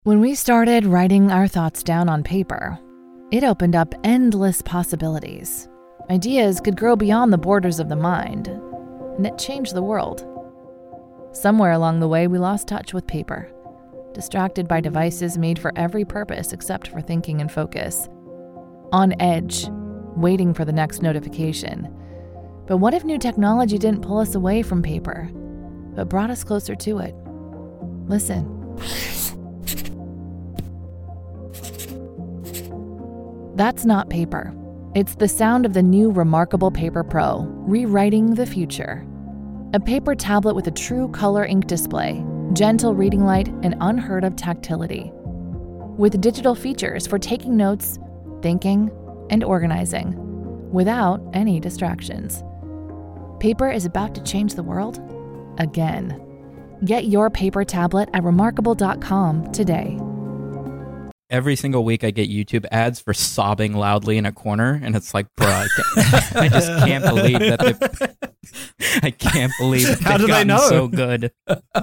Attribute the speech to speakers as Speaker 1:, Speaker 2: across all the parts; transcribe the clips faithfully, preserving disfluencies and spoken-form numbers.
Speaker 1: When we started writing our thoughts down on paper, it opened up endless possibilities. Ideas could grow beyond the borders of the mind, and it changed the world. Somewhere along the way, we lost touch with paper, distracted by devices made for every purpose except for thinking and focus. On edge, waiting for the next notification. But what if new technology didn't pull us away from paper, but brought us closer to it? Listen. That's not paper. It's the sound of the new Remarkable Paper Pro, rewriting the future. A paper tablet with a true color ink display, gentle reading light, and unheard of tactility. With digital features for taking notes, thinking, and organizing, without any distractions. Paper is about to change the world again. Get your paper tablet at remarkable dot com today.
Speaker 2: Every single week I get YouTube ads for sobbing loudly in a corner, and it's like, bro, I, can't, I just can't believe that they, I can't believe that
Speaker 3: How
Speaker 2: they've
Speaker 3: do they
Speaker 2: gotten
Speaker 3: know?
Speaker 2: so good.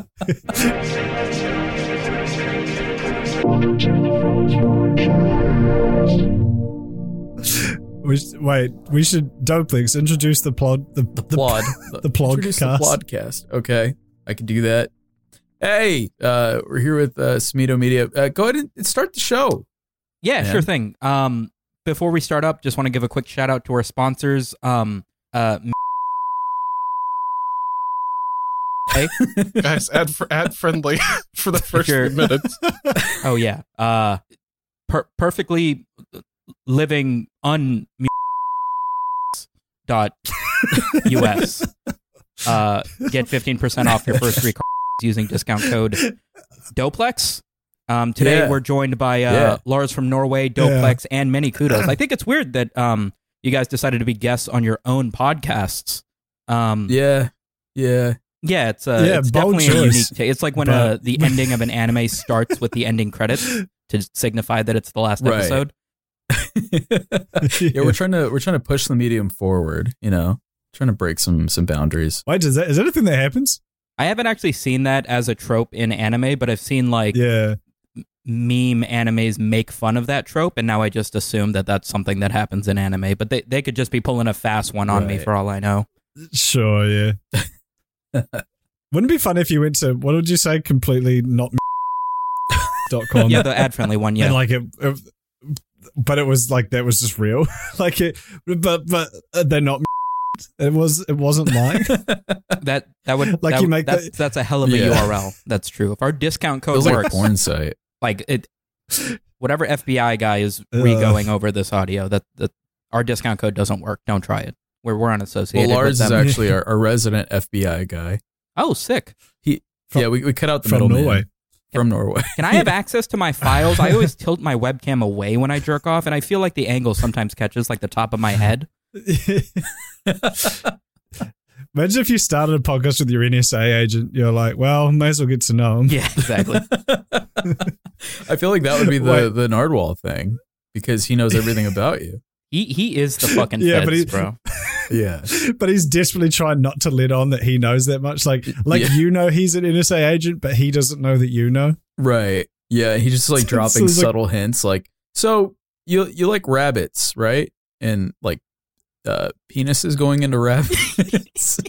Speaker 3: We sh- wait, we should Doplex introduce the plod the,
Speaker 4: The plod.
Speaker 3: the, the plodcast.
Speaker 4: Introduce the plodcast. Okay, I can do that. Hey, uh, we're here with uh, Smito Media. Uh, go ahead and start the show.
Speaker 2: Yeah,
Speaker 4: Man.
Speaker 2: sure thing. Um, before we start up, just want to give a quick shout out to our sponsors. Um, uh, hey,
Speaker 5: Guys, ad, fr- ad friendly for the first
Speaker 2: Sure.
Speaker 5: few minutes.
Speaker 2: oh yeah, uh, per- perfectly living un dot us. Uh, get fifteen percent off your first three cards using discount code Doplex. Um, today
Speaker 4: Yeah.
Speaker 2: we're joined by uh,
Speaker 4: Yeah.
Speaker 2: Lars from Norway, Doplex, and many kudos. I think it's weird that um, you guys decided to be guests on your own podcasts. Um,
Speaker 4: Yeah, yeah.
Speaker 2: yeah, it's, uh,
Speaker 3: Yeah,
Speaker 2: it's
Speaker 3: bold
Speaker 2: definitely a
Speaker 3: choice.
Speaker 2: unique. T- it's like when uh,
Speaker 3: But-
Speaker 2: the ending of an anime starts with the ending credits to signify that it's the last
Speaker 4: Right.
Speaker 2: episode.
Speaker 4: yeah, we're trying to we're trying to push the medium forward. You know, trying to break some some boundaries.
Speaker 3: Wait, is that is that a thing that happens?
Speaker 2: I haven't actually seen that as a trope in anime, but I've seen like
Speaker 3: Yeah.
Speaker 2: meme animes make fun of that trope, and now I just assume that that's something that happens in anime. But they, they could just be pulling a fast one on me
Speaker 4: Right.
Speaker 2: for all I know.
Speaker 3: Sure, yeah. Wouldn't it be fun if you went to, what would you say, completely not dot com?
Speaker 2: Yeah, the ad-friendly one, yeah.
Speaker 3: And like it, it- but it was like, that was just real. like it, but, but uh, they're not it was, it wasn't lying.
Speaker 2: that that would
Speaker 3: Like
Speaker 2: that,
Speaker 3: you make
Speaker 2: that's,
Speaker 3: that-
Speaker 2: that's a hell of a
Speaker 4: Yeah.
Speaker 2: U R L. That's true. If our discount
Speaker 4: It
Speaker 2: code
Speaker 4: was like a
Speaker 2: works,
Speaker 4: porn site.
Speaker 2: like it, whatever F B I guy is
Speaker 3: Ugh.
Speaker 2: re-going over this audio, that that our discount code doesn't work. Don't try it. We're we're
Speaker 4: Well,
Speaker 2: unassociated
Speaker 4: Lars
Speaker 2: with
Speaker 4: is
Speaker 2: them.
Speaker 4: actually our, our resident F B I guy.
Speaker 2: Oh, sick.
Speaker 3: From-
Speaker 4: yeah, we, we cut out the
Speaker 3: from
Speaker 4: middleman.
Speaker 3: Norway.
Speaker 4: From Norway.
Speaker 2: Can I have access to my files? I always tilt my webcam away when I jerk off, and I feel like the angle sometimes catches like the top of my head.
Speaker 3: Imagine if you started a podcast with your N S A agent. You're like, well, may as well get to know him.
Speaker 2: Yeah, exactly.
Speaker 4: I feel like that would be the,
Speaker 3: Wait.
Speaker 4: the Nardwuar thing because he knows everything about you.
Speaker 2: He he is the fucking
Speaker 3: Yeah,
Speaker 2: feds,
Speaker 3: but he-
Speaker 2: bro.
Speaker 4: Yeah.
Speaker 3: But he's desperately trying not to let on that he knows that much. Like, like
Speaker 4: Yeah.
Speaker 3: you know, he's an N S A agent, but he doesn't know that you know.
Speaker 4: Right. Yeah. He just like
Speaker 3: So
Speaker 4: dropping
Speaker 3: it's like-
Speaker 4: subtle hints like, so you you like rabbits, right? And like uh, penises going into rabbits.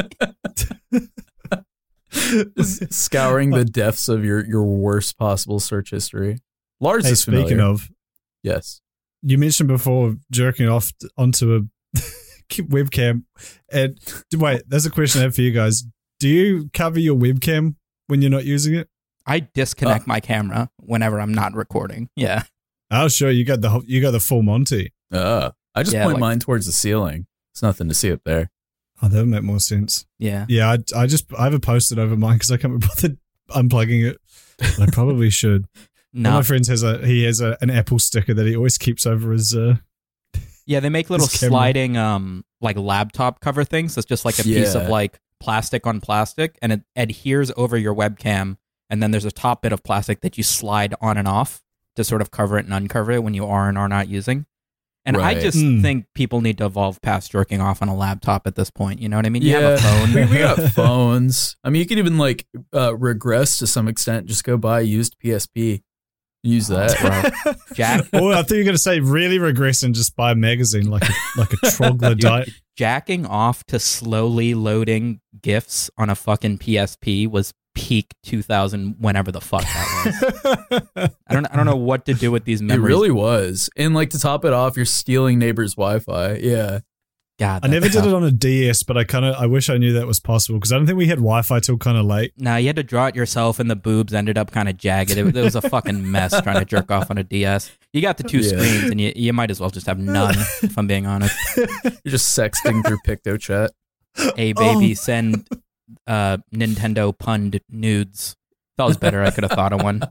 Speaker 4: Just scouring the depths of your, your worst possible search history. Lars
Speaker 3: Hey,
Speaker 4: is familiar.
Speaker 3: speaking of,
Speaker 4: Yes.
Speaker 3: you mentioned before jerking off t- onto a webcam. And wait, there's a question I have for you guys. Do you cover your webcam when you're not using it?
Speaker 2: I disconnect
Speaker 4: Uh.
Speaker 2: my camera whenever I'm not recording. Yeah.
Speaker 3: Oh, sure. You got the whole- you got the full Monty.
Speaker 4: Uh, I just
Speaker 2: Yeah,
Speaker 4: point
Speaker 2: like-
Speaker 4: mine towards the ceiling. There's nothing to see up there.
Speaker 3: Oh, that would make more sense.
Speaker 2: Yeah.
Speaker 3: Yeah, I, I just I have a post-it over mine because I can't be bothered unplugging it. But I probably should. One of
Speaker 2: No.
Speaker 3: my friends has a he has a, an Apple sticker that he always keeps over his. Uh,
Speaker 2: Yeah, they make little
Speaker 3: This camera.
Speaker 2: sliding um like laptop cover things. It's just like a piece
Speaker 4: Yeah.
Speaker 2: of like plastic on plastic, and it adheres over your webcam, and then there's a top bit of plastic that you slide on and off to sort of cover it and uncover it when you are and are not using. And I
Speaker 4: Right.
Speaker 2: just
Speaker 3: Hmm.
Speaker 2: think people need to evolve past jerking off on a laptop at this point. You know what I mean? You
Speaker 4: Yeah.
Speaker 2: have a phone.
Speaker 4: we, we got phones. I mean, you could even like uh, regress to some extent. Just go buy a used P S P Use that.
Speaker 2: Bro. Jack
Speaker 3: Oh, I thought you were going to say really regress and just buy a magazine like a, like a troglodyte.
Speaker 2: jacking off to slowly loading GIFs on a fucking P S P was peak two thousand, whenever the fuck that was. I don't I don't know what to do with these
Speaker 4: It
Speaker 2: memories.
Speaker 4: really was. And like to top it off, you're stealing neighbors' Wi-Fi. Yeah.
Speaker 2: God,
Speaker 3: I never
Speaker 2: that-
Speaker 3: did it on a D S, but I kind of I wish I knew that was possible because I don't think we had Wi-Fi till kind of late.
Speaker 2: Nah, you had to draw it yourself, and the boobs ended up kind of jagged. It, it was a fucking mess trying to jerk off on a D S. You got the two
Speaker 4: Yeah.
Speaker 2: screens, and you, you might as well just have none, if I'm being honest.
Speaker 4: You're just sexting through PictoChat.
Speaker 2: Hey, baby,
Speaker 3: Oh.
Speaker 2: send uh, Nintendo punned nudes. That was better. I could have thought of one.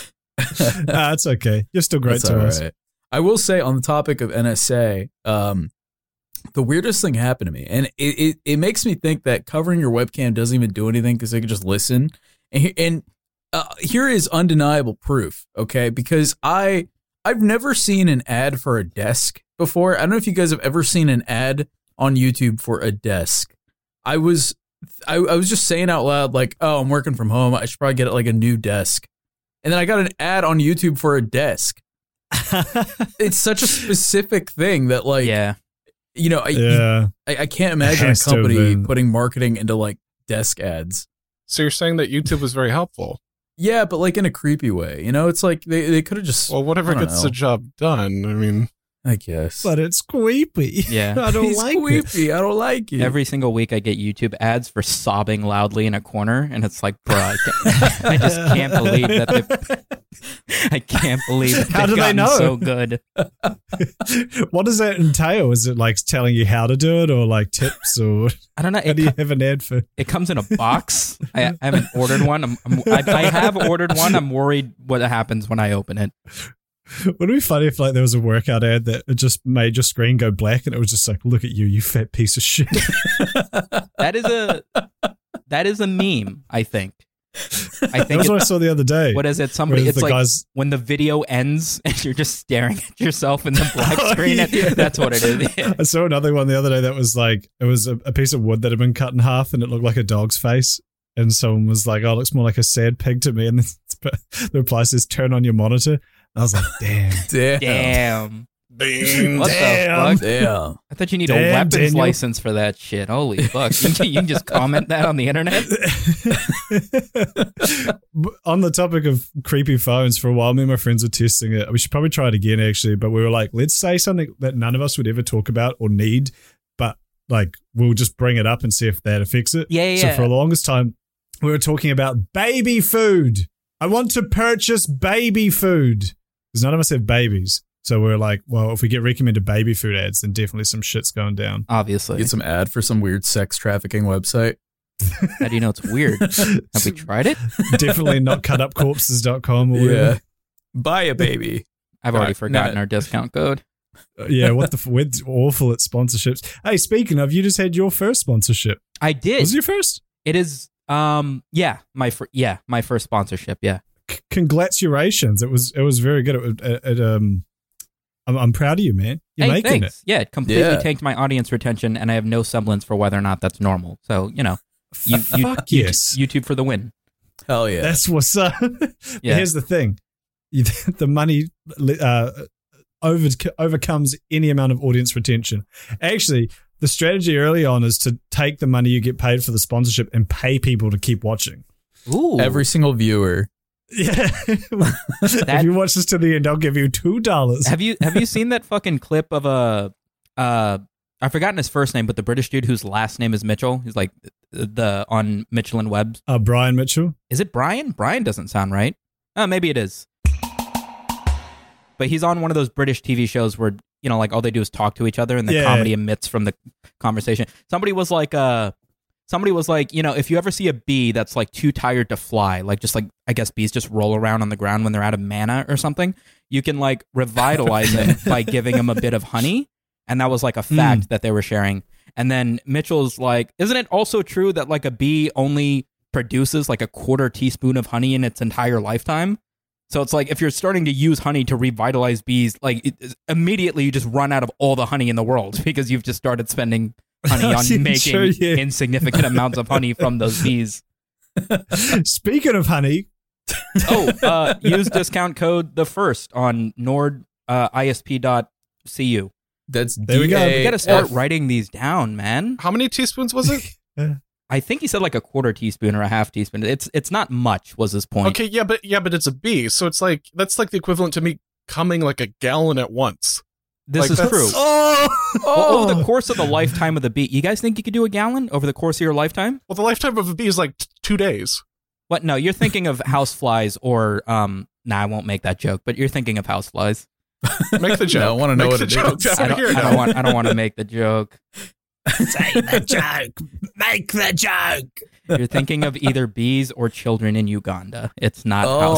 Speaker 3: Ah, it's okay. You're still great
Speaker 4: That's
Speaker 3: to
Speaker 4: all
Speaker 3: us.
Speaker 4: right. I will say on the topic of N S A, um, the weirdest thing happened to me, and it, it, it makes me think that covering your webcam doesn't even do anything because they can just listen. And, he- and uh, here is undeniable proof, okay? Because I I've never seen an ad for a desk before. I don't know if you guys have ever seen an ad on YouTube for a desk. I was I, I was just saying out loud like, oh, I'm working from home. I should probably get like a new desk. And then I got an ad on YouTube for a desk. It's such a specific thing that like
Speaker 2: Yeah.
Speaker 4: you know I,
Speaker 3: Yeah.
Speaker 4: I I can't imagine a
Speaker 3: has to have
Speaker 4: company
Speaker 3: been.
Speaker 4: putting marketing into like desk ads.
Speaker 5: So you're saying that YouTube was very helpful.
Speaker 4: Yeah, but like in a creepy way. You know, it's like they, they could have just
Speaker 5: Well, whatever
Speaker 4: I don't
Speaker 5: gets
Speaker 4: know.
Speaker 5: the job done. I mean,
Speaker 4: I guess.
Speaker 3: But it's creepy.
Speaker 2: Yeah.
Speaker 3: I don't
Speaker 4: He's
Speaker 3: like it.
Speaker 4: creepy. I don't like it.
Speaker 2: Every single week I get YouTube ads for sobbing loudly in a corner, and it's like, bro, I, can't, I just can't believe that they, I can't believe that
Speaker 3: How
Speaker 2: they've
Speaker 3: do they
Speaker 2: gotten
Speaker 3: know?
Speaker 2: so good.
Speaker 3: What does that entail? Is it like telling you how to do it or like tips or
Speaker 2: I don't know.
Speaker 3: how
Speaker 2: It,
Speaker 3: do you
Speaker 2: co-
Speaker 3: have an ad for?
Speaker 2: it comes in a box. I, I haven't ordered one. I'm, I'm, I, I have ordered one. I'm worried what happens when I open it.
Speaker 3: Would it be funny if like there was a workout ad that it just made your screen go black and it was just like, look at you, you fat piece of shit.
Speaker 2: That is a that is a meme. I think. I
Speaker 3: That
Speaker 2: think.
Speaker 3: was
Speaker 2: It,
Speaker 3: what I saw the other day.
Speaker 2: what is it? Somebody.
Speaker 3: Whereas
Speaker 2: It's
Speaker 3: the
Speaker 2: like
Speaker 3: guys,
Speaker 2: when the video ends and you're just staring at yourself in the black
Speaker 3: Oh,
Speaker 2: screen.
Speaker 3: yeah.
Speaker 2: That's what it is. Yeah.
Speaker 3: I saw another one the other day that was like, it was a, a piece of wood that had been cut in half and it looked like a dog's face. And someone was like, oh, it looks more like a sad pig to me. And then the reply says, turn on your monitor. I was like, damn.
Speaker 4: Damn.
Speaker 2: Damn.
Speaker 5: Beans.
Speaker 2: What
Speaker 3: Damn.
Speaker 2: the fuck?
Speaker 4: Damn.
Speaker 2: I thought you need a
Speaker 3: Damn,
Speaker 2: weapons
Speaker 3: Daniel.
Speaker 2: license for that shit. Holy fuck. You can, you can just comment that on the internet?
Speaker 3: On the topic of creepy phones, for a while, me and my friends were testing it. We should probably try it again, actually. But we were like, let's say something that none of us would ever talk about or need, but like we'll just bring it up and see if that affects it.
Speaker 2: Yeah, yeah,
Speaker 3: So
Speaker 2: yeah.
Speaker 3: for the longest time, we were talking about baby food. I want to purchase baby food because none of us have babies. So we're like, well, if we get recommended baby food ads, then definitely some shit's going down.
Speaker 2: Obviously.
Speaker 4: Get some ad for some weird sex trafficking website.
Speaker 2: How do you know it's weird? Have we tried it?
Speaker 3: Definitely not cut up corpses dot com or whatever.
Speaker 4: Yeah. Buy a baby.
Speaker 2: I've already
Speaker 4: Right,
Speaker 2: forgotten
Speaker 4: no.
Speaker 2: our discount code.
Speaker 3: Uh, yeah, what the f- we're awful at sponsorships. Hey, speaking of, you just had your first sponsorship.
Speaker 2: I did.
Speaker 3: Was it your first?
Speaker 2: It is um yeah, my fir- yeah, my first sponsorship, yeah.
Speaker 3: C- congratulations! It was it was very good. It, it, it um, I'm, I'm proud of you, man. You're
Speaker 2: hey,
Speaker 3: making
Speaker 2: thanks. Yeah, it completely
Speaker 4: Yeah.
Speaker 2: tanked my audience retention, and I have no semblance for whether or not that's normal. So, you know,
Speaker 3: it.
Speaker 2: you, you,
Speaker 3: Fuck
Speaker 2: you-
Speaker 3: yes.
Speaker 2: YouTube for the win.
Speaker 4: Hell yeah.
Speaker 3: That's what's up. But
Speaker 2: Yeah.
Speaker 3: here's the thing: you, the money uh, over, overcomes any amount of audience retention. Actually, the strategy early on is to take the money you get paid for the sponsorship and pay people to keep watching.
Speaker 2: Ooh.
Speaker 4: Every single viewer.
Speaker 3: Yeah. if you watch this to the end, I'll give you two dollars.
Speaker 2: Have you have you seen that fucking clip of a uh I've forgotten his first name, but the British dude whose last name is Mitchell? He's like the on Mitchell and Webb.
Speaker 3: Uh, Brian Mitchell.
Speaker 2: Is it Brian? Brian doesn't sound right. Oh, maybe it is. But he's on one of those British T V shows where, you know, like all they do is talk to each other and the
Speaker 3: Yeah.
Speaker 2: comedy emits from the conversation. Somebody was like, uh, somebody was like, you know, if you ever see a bee that's like too tired to fly, like just like, I guess bees just roll around on the ground when they're out of mana or something, you can like revitalize them by giving them a bit of honey. And that was like a fact that they were sharing. And then Mitchell's like, isn't it also true that like a bee only produces like a quarter teaspoon of honey in its entire lifetime? So it's like if you're starting to use honey to revitalize bees, like it, immediately you just run out of all the honey in the world because you've just started spending honey on
Speaker 3: Yeah,
Speaker 2: making
Speaker 3: sure, yeah.
Speaker 2: insignificant amounts of honey from those bees.
Speaker 3: Speaking of honey,
Speaker 2: Oh, uh, use discount code the first on nord uh, isp dot c u.
Speaker 4: That's
Speaker 3: There we go.
Speaker 2: We got to start
Speaker 4: D A F.
Speaker 2: writing these down, man.
Speaker 5: How many teaspoons was it?
Speaker 2: I think he said like a quarter teaspoon or a half teaspoon. It's it's not much, was his point.
Speaker 5: Okay, yeah, but yeah, but it's a bee, so it's like that's like the equivalent to me coming like a gallon at once.
Speaker 2: This
Speaker 5: Like,
Speaker 2: is
Speaker 5: that's-
Speaker 2: true.
Speaker 3: Oh,
Speaker 2: Well, over the course of the lifetime of the bee, you guys think you could do a gallon over the course of your lifetime?
Speaker 5: Well, the lifetime of a bee is like t- two days.
Speaker 2: What? No, you're thinking of houseflies or um. Nah, I won't make that joke. But you're thinking of houseflies.
Speaker 5: Make the joke.
Speaker 4: No, I wanna know
Speaker 5: Make
Speaker 4: what
Speaker 5: the
Speaker 4: it
Speaker 5: joke.
Speaker 4: is.
Speaker 5: I
Speaker 2: I
Speaker 5: want to
Speaker 2: don't,
Speaker 5: hear it
Speaker 2: I
Speaker 5: now.
Speaker 2: don't want. I don't want to make the joke.
Speaker 3: say the joke. Make the joke.
Speaker 2: You're thinking of either bees or children in Uganda. It's not.
Speaker 4: Oh.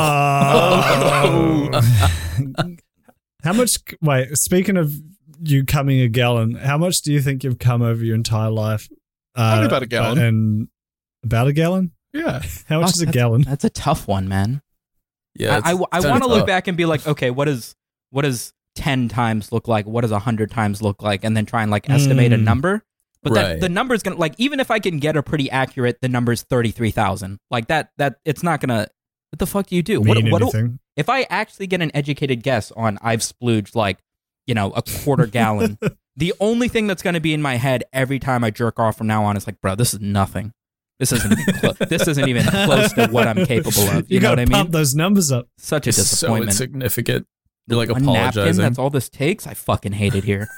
Speaker 2: houseflies.
Speaker 3: Oh. How much? Wait, speaking of you coming a gallon, how much do you think you've come over your entire life? Uh,
Speaker 5: Probably about a gallon.
Speaker 3: And about a gallon?
Speaker 5: Yeah.
Speaker 3: How much
Speaker 2: Fuck,
Speaker 3: is a
Speaker 2: that's-
Speaker 3: gallon?
Speaker 2: That's a tough one, man.
Speaker 4: Yeah,
Speaker 2: I, I, I
Speaker 4: it's
Speaker 2: want to look
Speaker 4: tough.
Speaker 2: back and be like, okay, what does what does ten times look like? What does a hundred times look like? And then try and like estimate a
Speaker 3: Mm.
Speaker 2: number. But that,
Speaker 4: Right.
Speaker 2: the number's gonna like even if I can get a pretty accurate, the number's thirty three thousand. Like that that it's not gonna. What the fuck do you do? What
Speaker 3: Mean
Speaker 2: what do,
Speaker 3: anything?
Speaker 2: if I actually get an educated guess on I've splooged like you know a quarter gallon? The only thing that's gonna be in my head every time I jerk off from now on is like, bro, this is nothing. This isn't even clo- this isn't even close to what I'm capable of. You,
Speaker 3: You,
Speaker 2: know
Speaker 3: gotta
Speaker 2: what I mean?
Speaker 3: pump those numbers up.
Speaker 2: Such a
Speaker 4: It's so
Speaker 2: disappointment.
Speaker 4: insignificant. You're like
Speaker 2: One napkin,
Speaker 4: apologizing.
Speaker 2: that's all this takes. I fucking hate it here.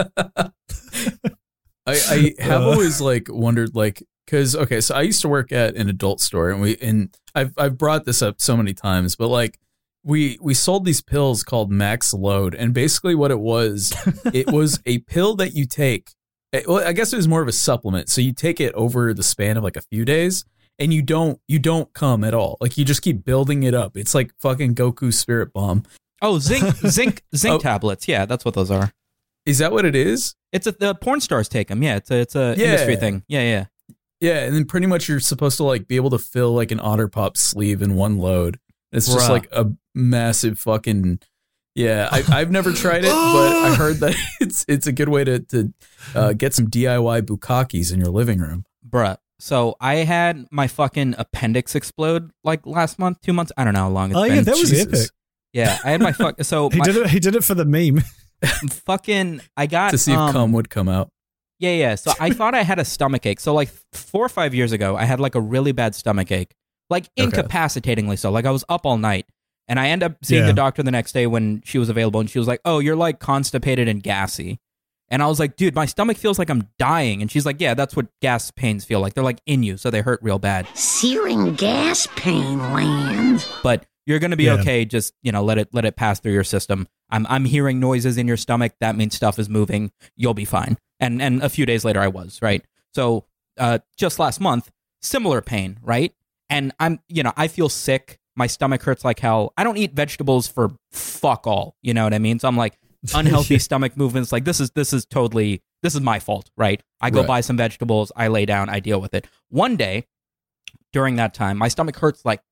Speaker 4: I, I have
Speaker 3: Uh.
Speaker 4: always like wondered like because okay, so I used to work at an adult store and we and I've I've brought this up so many times, but like we we sold these pills called Max Load, and basically what it was, it was a pill that you take. it- Well, I guess it was more of a supplement. So you take it over the span of like a few days, and you don't you don't come at all. Like you just keep building it up. It's like fucking Goku's Spirit Bomb.
Speaker 2: Oh, zinc, zinc, zinc
Speaker 4: Oh.
Speaker 2: tablets. Yeah, that's what those are.
Speaker 4: Is that what it is?
Speaker 2: It's a, the porn stars take them. Yeah, it's a it's a
Speaker 4: Yeah.
Speaker 2: industry thing. Yeah, yeah.
Speaker 4: Yeah, and then pretty much you're supposed to like be able to fill like an Otter Pop sleeve in one load. It's just
Speaker 2: Bruh.
Speaker 4: like a massive fucking yeah. I, I've never tried it, but I heard that it's it's a good way to to uh, get some D I Y bukakis in your living room.
Speaker 2: Bruh. So I had my fucking appendix explode like last month, two months. I don't know how long it's
Speaker 3: Oh
Speaker 2: been.
Speaker 3: yeah, that was
Speaker 4: Jesus.
Speaker 3: epic.
Speaker 2: Yeah, I had my fuck. So
Speaker 3: He
Speaker 2: my
Speaker 3: did it. He did it for the meme.
Speaker 2: fucking. I got
Speaker 4: To see if
Speaker 2: um,
Speaker 4: cum would come out.
Speaker 2: Yeah, yeah. So I thought I had a stomach ache. So like four or five years ago, I had like a really bad stomach ache, like
Speaker 4: Okay.
Speaker 2: incapacitatingly so. Like I was up all night, and I end up seeing
Speaker 3: Yeah.
Speaker 2: the doctor the next day when she was available, and she was like, "Oh, you're like constipated and gassy." And I was like, "Dude, my stomach feels like I'm dying." And she's like, "Yeah, that's what gas pains feel like. They're like in you, so they hurt real bad.
Speaker 6: Searing gas pain land.
Speaker 2: But you're gonna be
Speaker 3: Yeah.
Speaker 2: okay. Just you know, let it let it pass through your system. I'm I'm hearing noises in your stomach. That means stuff is moving. You'll be fine." And and a few days later, I was right. So uh, just last month, similar pain, right? And I'm you know I feel sick. My stomach hurts like hell. I don't eat vegetables for fuck all. You know what I mean? So I'm like unhealthy stomach movements. Like this is this is totally this is my fault, right? I go
Speaker 4: Right.
Speaker 2: buy some vegetables. I lay down. I deal with it. One day during that time, my stomach hurts like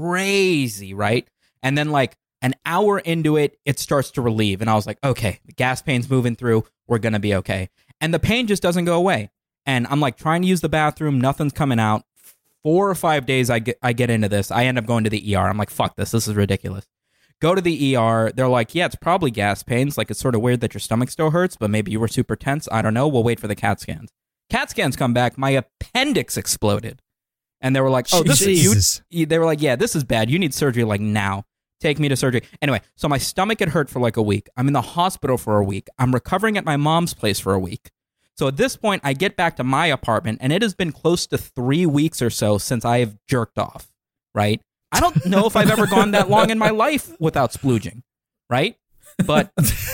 Speaker 2: crazy, right? And then like an hour into it, it starts to relieve. And I was like, okay, the gas pain's moving through. We're going to be okay. And the pain just doesn't go away. And I'm like trying to use the bathroom. Nothing's coming out. Four or five days I get, I get into this. I end up going to the E R. I'm like, fuck this. This is ridiculous. Go to the E R. They're like, yeah, it's probably gas pains. Like, it's sort of weird that your stomach still hurts, but maybe you were super tense. I don't know. We'll wait for the CAT scans. CAT scans come back. My appendix exploded. And they were like, oh, this is
Speaker 3: Jesus.
Speaker 2: you. They were like, yeah, this is bad. You need surgery like now. Take me to surgery. Anyway, so my stomach had hurt for like a week. I'm in the hospital for a week. I'm recovering at my mom's place for a week. So at this point, I get back to my apartment, and it has been close to three weeks or so since I have jerked off, right? I don't know if I've ever gone that long in my life without splooging, right? But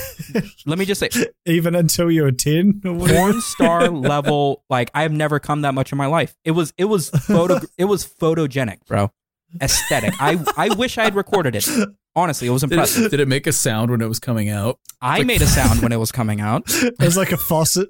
Speaker 2: let me just say,
Speaker 3: Even until you were ten. or whatever?
Speaker 2: porn star level, like I've never come that much in my life. It was, it was photo, it was photogenic, bro. Aesthetic. I, I wish I had recorded it. Honestly, it was
Speaker 4: Did
Speaker 2: impressive.
Speaker 4: it, did it make a sound when it was coming out?
Speaker 2: I made a sound when it was coming out.
Speaker 3: It was like a faucet.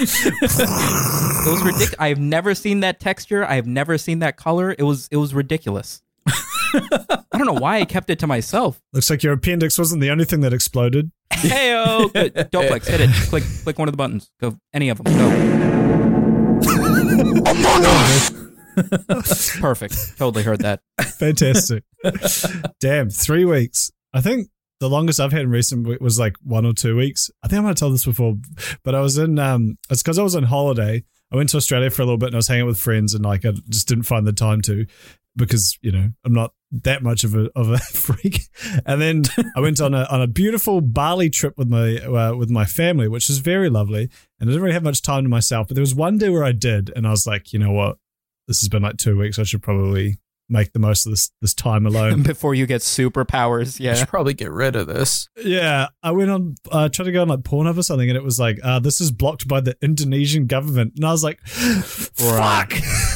Speaker 2: It was ridiculous. I've never seen that texture. I've never seen that color. It was it was ridiculous. I don't know why I kept it to myself.
Speaker 3: Looks like your appendix wasn't the only thing that exploded.
Speaker 2: Heyo, good. Doplex, hit it. Click click one of the buttons. Go any of them. Go. Perfect. Totally heard that.
Speaker 3: Fantastic. Damn, three weeks. I think the longest I've had in recent week was like one or two weeks. I think I might have told this before, but I was in, um, it's because I was on holiday. I went to Australia for a little bit and I was hanging out with friends and like I just didn't find the time to because, you know, I'm not that much of a of a freak. And then I went on a on a beautiful Bali trip with my uh, with my family, which was very lovely. And I didn't really have much time to myself, but there was one day where I did, and I was like, you know what, this has been like two weeks. I should probably make the most of this this time alone
Speaker 2: before you get superpowers. Yeah,
Speaker 4: I should probably get rid of this.
Speaker 3: Yeah, I went on uh, tried to go on like Pornhub or something, and it was like, uh, this is blocked by the Indonesian government, and I was like, fuck.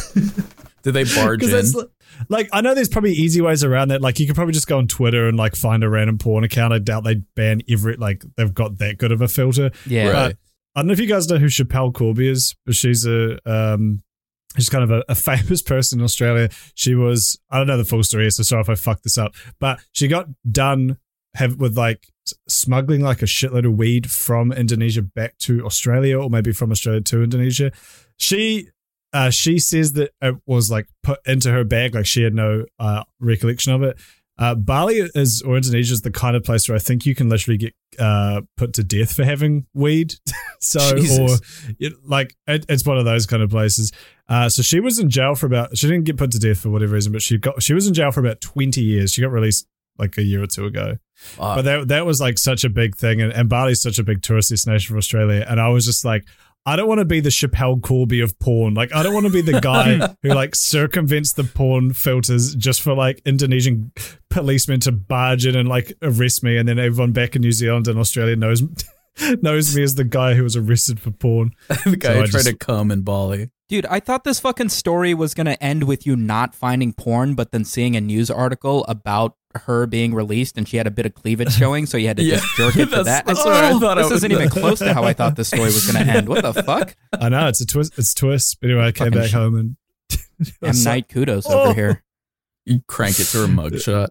Speaker 4: Did they barge in?
Speaker 3: Like, like, I know there's probably easy ways around that. Like, you could probably just go on Twitter and like find a random porn account. I doubt they'd ban every, like, they've got that good of a filter.
Speaker 2: Yeah.
Speaker 3: But
Speaker 4: Right.
Speaker 3: I don't know if you guys know who Chappelle Corby is, but she's a, um, she's kind of a, a famous person in Australia. She was, I don't know the full story, so sorry if I fucked this up, but she got done have with like smuggling like a shitload of weed from Indonesia back to Australia, or maybe from Australia to Indonesia. She, Uh, she says that it was like put into her bag, like she had no uh, recollection of it. Uh, Bali is, or Indonesia is the kind of place where I think you can literally get uh, put to death for having weed. so,
Speaker 4: Jesus.
Speaker 3: or it, like it, it's one of those kind of places. Uh, so she was in jail for about. She didn't get put to death for whatever reason, but she got. She was in jail for about twenty years. She got released like a year or two ago.
Speaker 4: Wow.
Speaker 3: But that that was like such a big thing, and, and Bali's such a big tourist destination for Australia. And I was just like, I don't want to be the Chappelle Corby of porn. Like, I don't want to be the guy who like circumvents the porn filters just for like Indonesian policemen to barge in and like arrest me, and then everyone back in New Zealand and Australia knows knows me as the guy who was arrested for porn.
Speaker 4: The guy
Speaker 3: So
Speaker 4: who
Speaker 3: I
Speaker 4: tried
Speaker 3: just-
Speaker 4: to come in Bali.
Speaker 2: Dude, I thought this fucking story was going to end with you not finding porn, but then seeing a news article about her being released and she had a bit of cleavage showing, so you had to
Speaker 4: Yeah.
Speaker 2: just jerk it for
Speaker 4: That's-
Speaker 2: that.
Speaker 4: that's where I thought
Speaker 2: this
Speaker 4: I
Speaker 2: isn't
Speaker 4: would-
Speaker 2: even close to how I thought this story was going to end. What the fuck?
Speaker 3: I know it's a twist. It's a twist. But anyway, I came
Speaker 2: Fucking
Speaker 3: back
Speaker 2: sh-
Speaker 3: home and
Speaker 2: M. Night kudos
Speaker 3: Oh.
Speaker 2: over here.
Speaker 4: You crank it to her mugshot.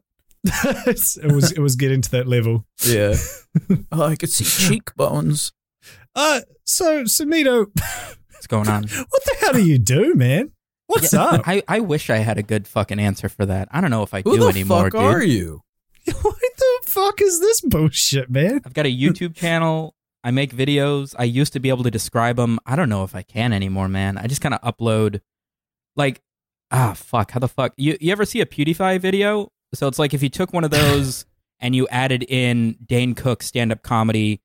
Speaker 3: It's- it was it was getting to that level.
Speaker 4: Yeah. Oh, I could see cheekbones.
Speaker 3: Uh, so Sunito,
Speaker 2: What's going on?
Speaker 3: what the hell do you do, man? What's
Speaker 2: Yeah,
Speaker 3: up?
Speaker 2: I, I wish I had a good fucking answer for that. I don't know if I
Speaker 4: Who
Speaker 2: do
Speaker 4: the
Speaker 2: anymore,
Speaker 4: fuck
Speaker 2: dude.
Speaker 4: are you?
Speaker 3: What the fuck is this bullshit, man?
Speaker 2: I've got a YouTube channel. I make videos. I used to be able to describe them. I don't know if I can anymore, man. I just kind of upload, like, ah, fuck. How the fuck? You, you ever see a PewDiePie video? So it's like if you took one of those and you added in Dane Cook stand-up comedy,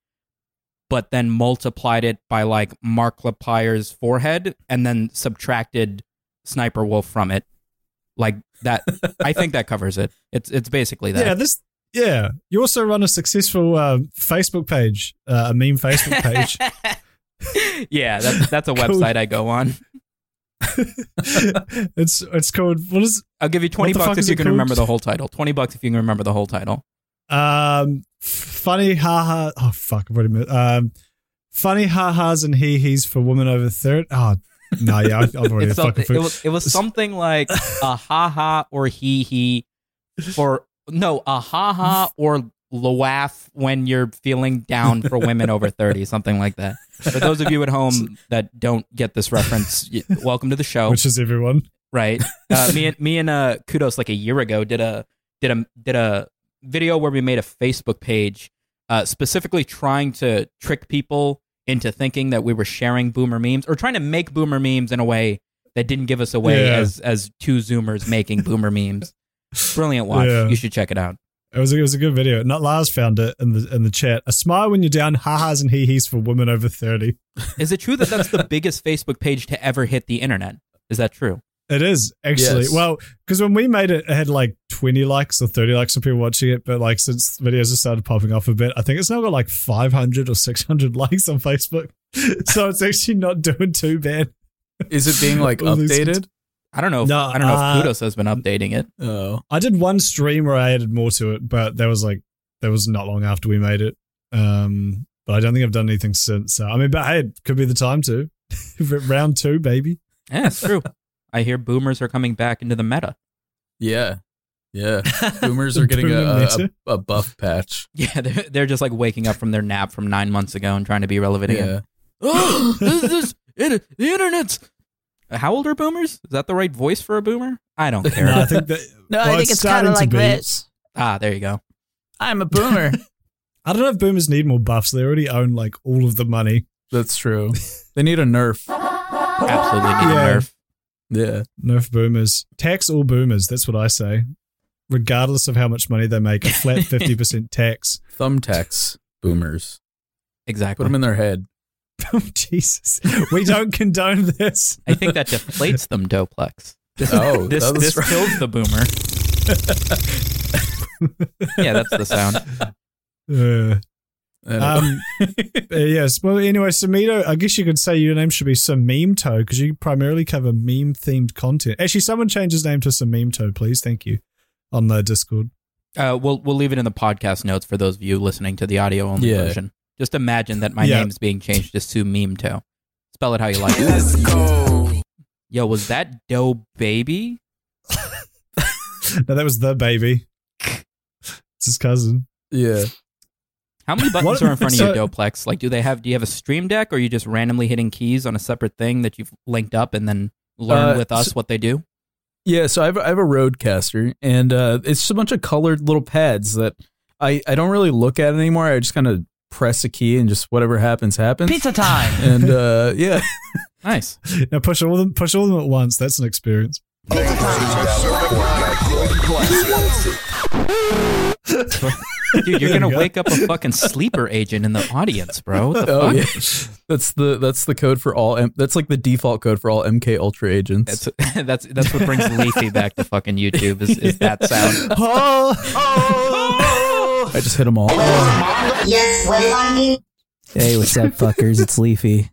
Speaker 2: but then multiplied it by, like, Markiplier's forehead and then subtracted Sniper Wolf from it. Like that, I think that covers it. It's it's basically that.
Speaker 3: Yeah, this. Yeah, you also run a successful uh, Facebook page, uh, a meme Facebook page.
Speaker 2: yeah, that's that's a
Speaker 3: Cool.
Speaker 2: website I go on.
Speaker 3: it's it's called what is
Speaker 2: I'll give you twenty
Speaker 3: What the fuck
Speaker 2: bucks if
Speaker 3: is
Speaker 2: you
Speaker 3: it
Speaker 2: can
Speaker 3: called?
Speaker 2: remember the whole title. Twenty bucks if you can remember the whole title.
Speaker 3: um funny haha oh fuck I've already missed, um funny ha-has and hee-hees for women over thirty. Oh no, yeah, I- I've already
Speaker 2: It's
Speaker 3: fucking.
Speaker 2: something, it was it was something like a ha ha or hee hee for no a ha ha or laugh when you're feeling down for women over thirty, something like that. For those of you at home that don't get this reference, y- welcome to the show.
Speaker 3: which is everyone.
Speaker 2: Right. Uh, me and me and uh, Kudos like a year ago did a did a did a video where we made a Facebook page uh, specifically trying to trick people into thinking that we were sharing boomer memes or trying to make boomer memes in a way that didn't give us away
Speaker 3: Yeah.
Speaker 2: as as two Zoomers making boomer memes. Brilliant watch.
Speaker 3: Yeah.
Speaker 2: You should check it out.
Speaker 3: It was a, it was a good video. Not Lars found it in the in the chat. A smile when you're down, ha-has and hee-hees for women over thirty.
Speaker 2: Is it true that that's the biggest Facebook page to ever hit the internet? Is that true?
Speaker 3: It is actually.
Speaker 4: Yes.
Speaker 3: Well, because when we made it, it had like twenty likes or thirty likes of people watching it. But like since videos have started popping off a bit, I think it's now got like five hundred or six hundred likes on Facebook. So it's actually not doing too bad.
Speaker 4: Is it being like
Speaker 3: All these-
Speaker 4: updated?
Speaker 2: I don't know. If,
Speaker 3: No,
Speaker 2: I don't know
Speaker 3: uh,
Speaker 2: if Kudos has been updating it.
Speaker 4: Oh.
Speaker 3: I did one stream where I added more to it, but that was like that was not long after we made it. Um, but I don't think I've done anything since. So I mean, but hey, it could be the time to round two, baby.
Speaker 2: Yeah, it's true. I hear boomers are coming back into the meta.
Speaker 4: Yeah. Yeah. Boomers are getting a,
Speaker 3: Boomer
Speaker 4: a,
Speaker 3: meta.
Speaker 4: a, a buff patch.
Speaker 2: Yeah, they're, they're just like waking up from their nap from nine months ago and trying to be relevant again.
Speaker 4: Yeah.
Speaker 2: Oh, this, this, it, the internet's How old are boomers? Is that the right voice for a boomer? I don't care.
Speaker 3: No, I think that.
Speaker 7: No,
Speaker 3: well,
Speaker 7: I think it's kind
Speaker 3: starting
Speaker 7: of
Speaker 3: to
Speaker 7: like
Speaker 3: be.
Speaker 7: this.
Speaker 2: Ah, there you go.
Speaker 7: I'm a boomer.
Speaker 3: I don't know if boomers need more buffs. They already own like all of the money.
Speaker 4: That's true. They need a nerf.
Speaker 2: Absolutely need
Speaker 3: Yeah.
Speaker 2: a nerf.
Speaker 4: Yeah.
Speaker 3: Nerf boomers. Tax all boomers. That's what I say. Regardless of how much money they make, a flat fifty percent tax.
Speaker 4: Thumbtacks, boomers.
Speaker 2: Exactly.
Speaker 4: Put them in their head.
Speaker 3: Oh, Jesus. We don't condone this.
Speaker 2: I think that deflates them, Doplex. This,
Speaker 4: Oh,
Speaker 2: this,
Speaker 4: that was
Speaker 2: this
Speaker 4: right.
Speaker 2: kills the boomer. Yeah, that's the sound.
Speaker 3: Uh,
Speaker 4: Anyway.
Speaker 3: um, uh, yes. Well, anyway, Samito, I guess you could say your name should be Samimto because you primarily cover meme-themed content. Actually, someone change his name to Samimto, please. Thank you. On the Discord.
Speaker 2: Uh, we'll we'll leave it in the podcast notes for those of you listening to the audio only
Speaker 4: Yeah.
Speaker 2: version. Just imagine that my
Speaker 3: Yeah.
Speaker 2: name's being changed to Sue Memto. Spell it how you like. Let's go. Yo, was that Doe Baby?
Speaker 3: No, that was the baby. It's his cousin.
Speaker 4: yeah.
Speaker 2: How many buttons
Speaker 3: What-
Speaker 2: are in front of
Speaker 3: so-
Speaker 2: you, Doplex? Like, do they have? Do you have a Stream Deck, or are you just randomly hitting keys on a separate thing that you've linked up and then learn
Speaker 4: Uh,
Speaker 2: with us
Speaker 4: so-
Speaker 2: what they do?
Speaker 4: Yeah, so I have, I have a Rodecaster, and uh, it's just a bunch of colored little pads that I, I don't really look at anymore. I just kind of press a key and just whatever happens, happens.
Speaker 7: Pizza time.
Speaker 4: And uh, yeah,
Speaker 2: Nice.
Speaker 3: Now push all of them. Push all of them at once. That's an experience.
Speaker 2: Dude, you're
Speaker 3: There
Speaker 2: gonna
Speaker 3: you go.
Speaker 2: wake up a fucking sleeper agent in the audience, bro. What the
Speaker 4: oh
Speaker 2: fuck?
Speaker 4: yeah, that's the that's the code for all. M- that's like the default code for all M K Ultra agents.
Speaker 2: That's that's that's what brings Leafy back to fucking YouTube. Is, is that sound?
Speaker 4: I just hit them all.
Speaker 6: Yes, what I need.
Speaker 7: Hey, what's up, fuckers? It's Leafy.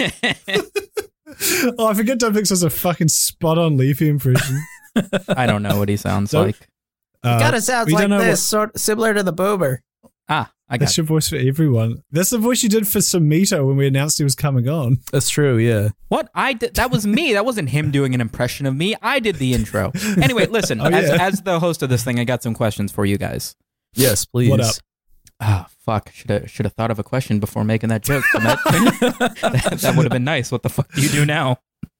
Speaker 3: Oh, I forget Dumpix has a fucking spot-on Leafy impression.
Speaker 2: I don't know what he sounds
Speaker 3: Don't-
Speaker 2: like.
Speaker 3: Uh,
Speaker 7: Kind of sounds
Speaker 3: we
Speaker 7: like
Speaker 3: don't know
Speaker 7: this, sort similar to the boomer.
Speaker 2: Ah, I
Speaker 3: What,
Speaker 2: got
Speaker 3: that's your voice for everyone. That's the voice you did for Samito when we announced he was coming on.
Speaker 4: That's true. Yeah.
Speaker 2: What? I did, that was me. That wasn't him doing an impression of me. I did the intro. Anyway, listen,
Speaker 3: Oh,
Speaker 2: as,
Speaker 3: yeah.
Speaker 2: as the host of this thing, I got some questions for you guys.
Speaker 4: Yes, please.
Speaker 3: What up?
Speaker 2: Ah, fuck. Should have should have thought of a question before making that joke. That, that, that would have been nice. What the fuck do you do now?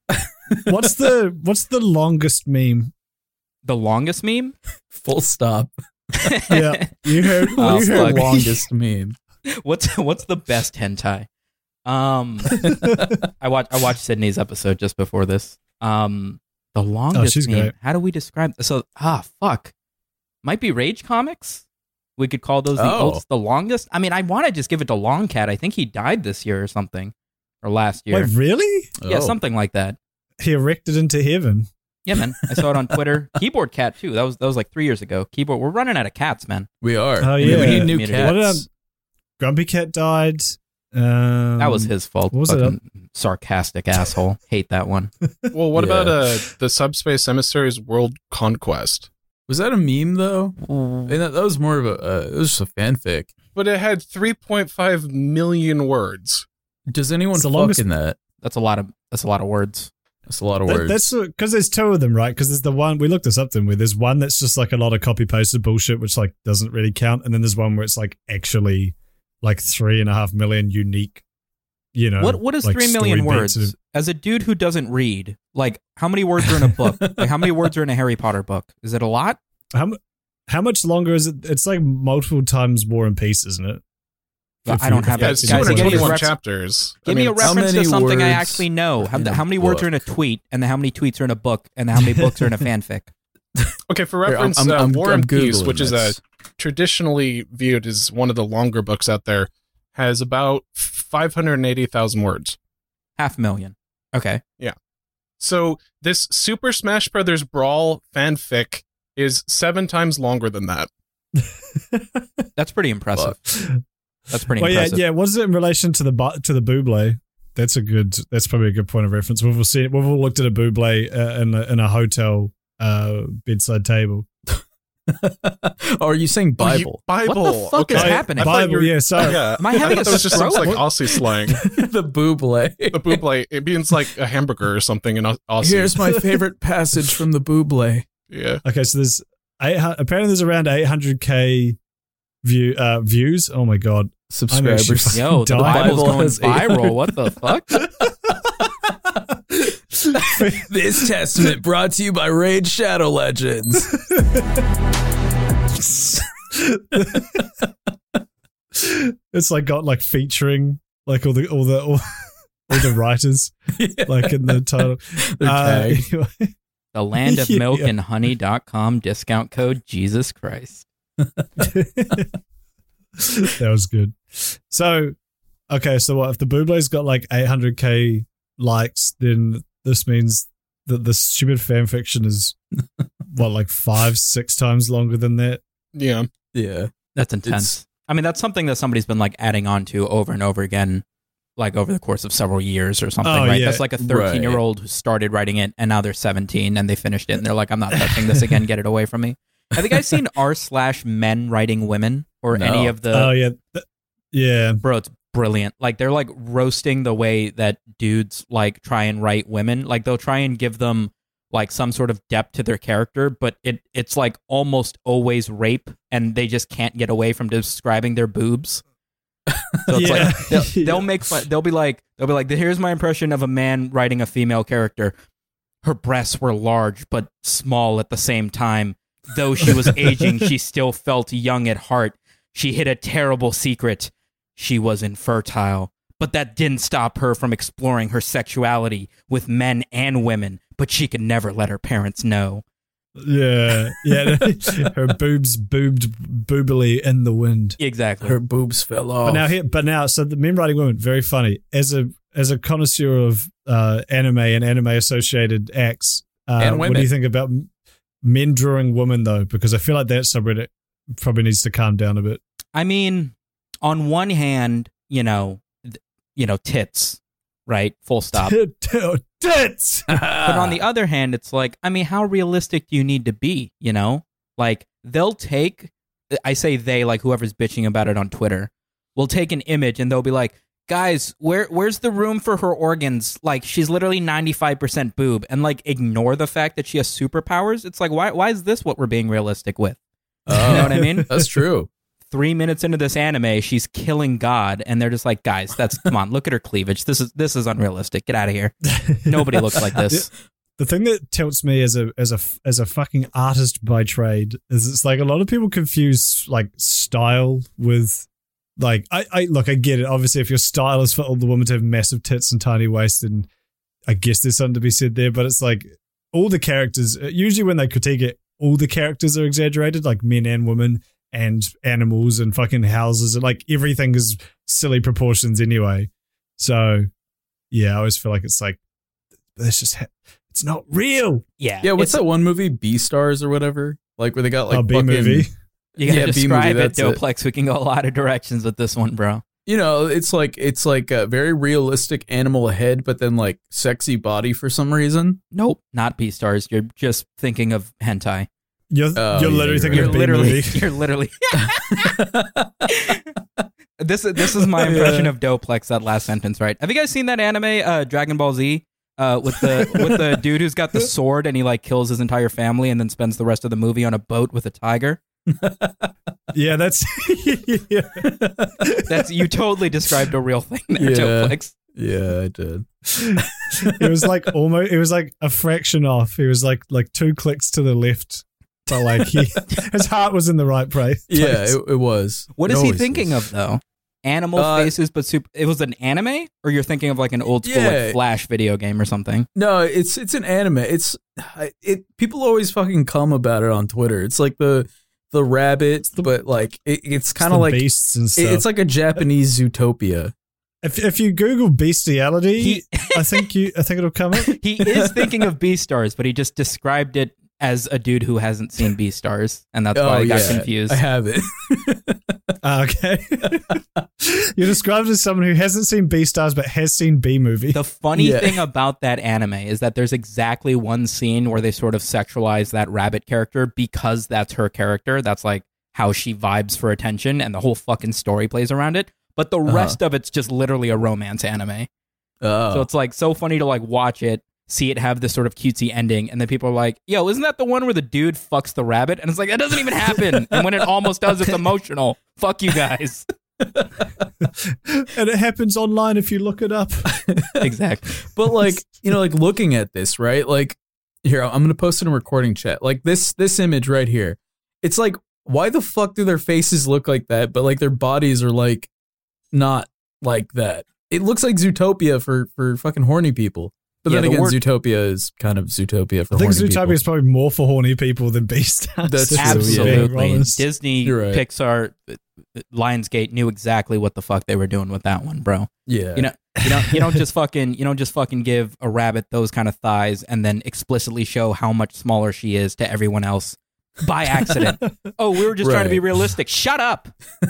Speaker 3: What's the What's the longest meme?
Speaker 2: The longest meme?
Speaker 4: Full stop.
Speaker 3: Yeah, you heard.
Speaker 2: Oh,
Speaker 3: you
Speaker 4: What's
Speaker 3: heard
Speaker 4: the
Speaker 3: me.
Speaker 4: longest meme?
Speaker 2: What's what's the best hentai? Um, I watched I watched Sydney's episode just before this. Um, the longest
Speaker 3: she's
Speaker 2: meme.
Speaker 3: great.
Speaker 2: How do we describe? So ah fuck, might be Rage Comics. We could call those the
Speaker 4: Oh.
Speaker 2: oldest, the longest. I mean, I want to just give it to Longcat. I think he died this year or something, or last year.
Speaker 3: Wait, really?
Speaker 2: Yeah,
Speaker 4: Oh.
Speaker 2: something like that.
Speaker 3: He erected into heaven.
Speaker 2: Yeah, man. I saw it on Twitter. Keyboard Cat too. That was that was like three years ago. Keyboard. We're running out of cats, man.
Speaker 4: We are.
Speaker 3: Oh,
Speaker 4: We- we,
Speaker 3: yeah.
Speaker 4: need new
Speaker 2: What
Speaker 4: cats.
Speaker 3: did, um, Grumpy Cat died. Um,
Speaker 2: That was his fault.
Speaker 3: what was it?
Speaker 2: Fucking sarcastic asshole. Hate that one.
Speaker 5: Well, what
Speaker 4: Yeah.
Speaker 5: about uh, the Subspace Emissaries World Conquest?
Speaker 4: Was that a meme though? And that, that was more of a. Uh, it was just a fanfic.
Speaker 5: But it had three point five million words.
Speaker 4: Does anyone
Speaker 3: It's the
Speaker 4: fuck
Speaker 3: longest-
Speaker 4: in that?
Speaker 2: That's a lot of that's a lot of words.
Speaker 4: That's a lot of
Speaker 3: That-
Speaker 4: words.
Speaker 3: that's because there's two of them, right? Because there's the one we looked this up. Then where there's one that's just like a lot of copy pasted bullshit, which like doesn't really count, and then there's one where it's like actually like three and a half million unique. You know
Speaker 2: What what is
Speaker 3: like
Speaker 2: three
Speaker 3: story
Speaker 2: million
Speaker 3: beats
Speaker 2: words?
Speaker 3: of-
Speaker 2: As a dude who doesn't read, like how many words are in a book? Like how many words are in a Harry Potter book? Is it a lot?
Speaker 3: How mu- how much longer is it? It's like multiple times War and Peace, isn't it?
Speaker 2: Well,
Speaker 3: If
Speaker 2: I
Speaker 3: you-
Speaker 2: don't
Speaker 3: if
Speaker 2: have
Speaker 5: Yeah,
Speaker 2: that.
Speaker 5: it's
Speaker 3: that's
Speaker 2: Guys,
Speaker 3: in
Speaker 2: give me a
Speaker 5: two hundred twenty-one
Speaker 2: ref-
Speaker 5: chapters.
Speaker 2: Give
Speaker 5: I
Speaker 2: me
Speaker 5: mean,
Speaker 2: a
Speaker 5: it's-
Speaker 4: How
Speaker 2: reference to
Speaker 4: many
Speaker 2: something I
Speaker 4: words
Speaker 2: actually know. How,
Speaker 4: in a
Speaker 2: how many words
Speaker 4: book?
Speaker 2: are in a tweet, and how many tweets are in a book, and how many books are in a fanfic?
Speaker 5: Okay, for
Speaker 4: Here, I'm-
Speaker 5: reference,
Speaker 4: I'm-
Speaker 5: uh,
Speaker 4: I'm-
Speaker 5: War
Speaker 4: I'm
Speaker 5: and Peace,
Speaker 4: Googling
Speaker 5: which is
Speaker 4: this.
Speaker 5: uh, traditionally viewed as one of the longer books out there, has about five hundred eighty thousand words.
Speaker 2: Half million. Okay.
Speaker 5: So this Super Smash Brothers Brawl fanfic is seven times longer than that.
Speaker 2: That's pretty impressive. That's pretty
Speaker 3: Well, yeah,
Speaker 2: impressive.
Speaker 3: yeah. What's it in relation to the bu- to the Buble? That's a good. That's probably a good point of reference. We've all seen. We've all looked at a Buble uh, in a, in a hotel uh, bedside table.
Speaker 4: Oh, are you saying
Speaker 5: Oh, you-
Speaker 4: Bible?
Speaker 5: Bible.
Speaker 2: What the fuck
Speaker 5: okay.
Speaker 2: is happening?
Speaker 5: I thought
Speaker 3: Bible,
Speaker 5: you were-
Speaker 3: yeah, sorry.
Speaker 5: Yeah.
Speaker 2: Am I having
Speaker 5: I
Speaker 2: a
Speaker 5: thought it was just some
Speaker 2: stroke?
Speaker 5: like Aussie slang.
Speaker 4: the Buble.
Speaker 5: The buble, it means like a hamburger or something in Au- Aussie.
Speaker 4: Here's my favorite passage from the Buble.
Speaker 5: yeah.
Speaker 3: Okay, so there's eight. Apparently, there's around eight hundred k view uh, views. Oh my god,
Speaker 4: Subscribers.
Speaker 3: fucking
Speaker 2: Yo, the
Speaker 3: dying.
Speaker 2: Bible's
Speaker 4: Bible
Speaker 2: going
Speaker 4: has
Speaker 2: viral. What the fuck?
Speaker 4: This testament brought to you by Raid Shadow Legends.
Speaker 3: It's like got like featuring like all the all the all, all the writers
Speaker 4: Yeah.
Speaker 3: like in the title.
Speaker 4: They're
Speaker 3: Uh,
Speaker 4: tagged.
Speaker 3: anyway.
Speaker 2: The land of
Speaker 3: Yeah.
Speaker 2: milk and honey dot com discount code Jesus Christ.
Speaker 3: That was good. So, okay, so what if the Bublé's got like eight hundred k likes? Then this means that the stupid fan fiction is what, like five, six times longer than that.
Speaker 5: Yeah.
Speaker 4: Yeah.
Speaker 2: That's intense. I mean, that's something that somebody's been like adding on to over and over again, like over the course of several years or something,
Speaker 3: Oh,
Speaker 2: right?
Speaker 3: yeah.
Speaker 2: That's like a thirteen year old who started writing it and now they're seventeen and they finished it and they're like, I'm not touching this again. Get it away from me. Have you guys seen r slash men writing women or
Speaker 4: No.
Speaker 2: any of the?
Speaker 3: Oh yeah, Th- yeah.
Speaker 2: Bro, it's brilliant. Like they're like roasting the way that dudes like try and write women. Like they'll try and give them like some sort of depth to their character, but it it's like almost always rape, and they just can't get away from describing their boobs. So it's
Speaker 3: Yeah.
Speaker 2: like they'll, they'll make fun. They'll be like they'll be like, here's my impression of a man writing a female character. Her breasts were large but small at the same time. Though she was aging, she still felt young at heart. She hid a terrible secret. She was infertile, but that didn't stop her from exploring her sexuality with men and women, but she could never let her parents know.
Speaker 3: Yeah, yeah. Her boobs boobed boobily in the wind.
Speaker 2: Exactly.
Speaker 4: Her boobs fell off.
Speaker 3: But now here, but now, so the men writing women, very funny. As a as a connoisseur of uh, anime and anime associated acts, uh,
Speaker 4: And
Speaker 3: what do
Speaker 4: women.
Speaker 3: you think about m- men drawing women though? Because I feel like that subreddit probably needs to calm down a bit.
Speaker 2: I mean, on one hand, you know, th- you know, tits, right? Full stop.
Speaker 3: Tits.
Speaker 2: But on the other hand, it's like, I mean, how realistic do you need to be? You know, like they'll take, I say they, like whoever's bitching about it on Twitter, will take an image and they'll be like, guys, where where's the room for her organs? Like she's literally ninety-five percent boob, and like ignore the fact that she has superpowers. It's like, why why is this what we're being realistic with?
Speaker 4: Oh,
Speaker 2: You know what I mean?
Speaker 4: That's true.
Speaker 2: Three minutes into this anime, she's killing God, and they're just like, guys, that's come on, look at her cleavage. This is this is unrealistic. Get out of here. Nobody looks like this.
Speaker 3: The thing that tilts me as a as a as a fucking artist by trade is it's like a lot of people confuse like style with like I, I look I get it. Obviously, if your style is for all the women to have massive tits and tiny waist, then I guess there's something to be said there. But it's like all the characters usually when they critique it, all the characters are exaggerated, like men and women and animals and fucking houses and like everything is silly proportions anyway. So yeah, I always feel like it's like it's just ha- it's not real.
Speaker 2: Yeah.
Speaker 4: Yeah, what's
Speaker 2: it's,
Speaker 4: that one movie, B Stars or whatever? Like where they got like
Speaker 3: Oh, B
Speaker 4: fucking,
Speaker 3: movie.
Speaker 2: You gotta
Speaker 4: Yeah, B-movie,
Speaker 2: describe it,
Speaker 4: that's it.
Speaker 2: Doplex. We can go a lot of directions with this one, bro.
Speaker 4: You know, it's like it's like a very realistic animal head, but then like sexy body for some reason.
Speaker 2: Nope. Not B-Stars. You're just thinking of hentai.
Speaker 3: You're
Speaker 4: Oh,
Speaker 3: you're
Speaker 4: yeah,
Speaker 3: literally
Speaker 4: you're
Speaker 3: thinking
Speaker 2: You're
Speaker 3: of B
Speaker 2: literally,
Speaker 3: movie.
Speaker 2: you're literally. this is this is my impression of Doplex. That last sentence, right? Have you guys seen that anime, uh, Dragon Ball Z, uh, with the with the dude who's got the sword and he like kills his entire family and then spends the rest of the movie on a boat with a tiger?
Speaker 3: Yeah, that's yeah.
Speaker 2: That's you totally described a real thing there,
Speaker 4: Yeah.
Speaker 2: Doplex.
Speaker 4: Yeah, I did.
Speaker 3: It was like almost it was like a fraction off. It was like like two clicks to the left. But like he, his heart was in the right place.
Speaker 4: Yeah, it, it was.
Speaker 2: What
Speaker 4: It
Speaker 2: is he
Speaker 4: always
Speaker 2: thinking
Speaker 4: is.
Speaker 2: of though? Animal
Speaker 4: Uh,
Speaker 2: faces, but super. It was an anime, or you're thinking of like an old school
Speaker 4: Yeah.
Speaker 2: like Flash video game or something?
Speaker 4: No, it's it's an anime. It's it. People always fucking come about it on Twitter. It's like the the rabbit, but like it, it's kind
Speaker 3: the
Speaker 4: of like
Speaker 3: beasts and
Speaker 4: it-
Speaker 3: stuff.
Speaker 4: it's like a Japanese Zootopia.
Speaker 3: if if you Google bestiality,
Speaker 2: He-
Speaker 3: I think you I think it'll come up.
Speaker 2: He is thinking of Beastars, but he just described it as a dude who hasn't seen Beastars, and that's why I got confused.
Speaker 4: Oh, I have it.
Speaker 3: Ah, okay, you're described as someone who hasn't seen B Stars but has seen B movie.
Speaker 2: The funny
Speaker 4: Yeah.
Speaker 2: thing about that anime is that there's exactly one scene where they sort of sexualize that rabbit character because that's her character. That's like how she vibes for attention, and the whole fucking story plays around it. But the
Speaker 4: Uh-huh.
Speaker 2: rest of it's just literally a romance anime.
Speaker 4: Oh.
Speaker 2: So it's like so funny to like watch it, see it have this sort of cutesy ending, and then people are like, yo, isn't that the one where the dude fucks the rabbit? And it's like, that doesn't even happen. And when it almost does, it's emotional. Fuck you guys.
Speaker 3: And it happens online if you look it up.
Speaker 2: Exactly.
Speaker 4: But like, you know, like looking at this, right? Like, here, I'm gonna post it in a recording chat. Like this, this image right here. It's like, why the fuck do their faces look like that? But like their bodies are like not like that. It looks like Zootopia for for fucking horny people. But
Speaker 2: Yeah,
Speaker 4: then
Speaker 2: the
Speaker 4: again,
Speaker 2: word-
Speaker 4: Zootopia is kind of Zootopia for
Speaker 3: I think
Speaker 4: horny
Speaker 3: Zootopia
Speaker 4: people.
Speaker 3: is probably more for horny people than Beastars.
Speaker 4: That's
Speaker 3: if
Speaker 4: true,
Speaker 3: we're being
Speaker 2: Absolutely.
Speaker 3: honest.
Speaker 2: Disney,
Speaker 4: You're right.
Speaker 2: Pixar, Lionsgate knew exactly what the fuck they were doing with that one, bro.
Speaker 4: Yeah.
Speaker 2: You know, you don't you don't just fucking you don't just fucking give a rabbit those kind of thighs and then explicitly show how much smaller she is to everyone else by accident. Oh, we were just trying to be
Speaker 4: Right.
Speaker 2: realistic. Shut up.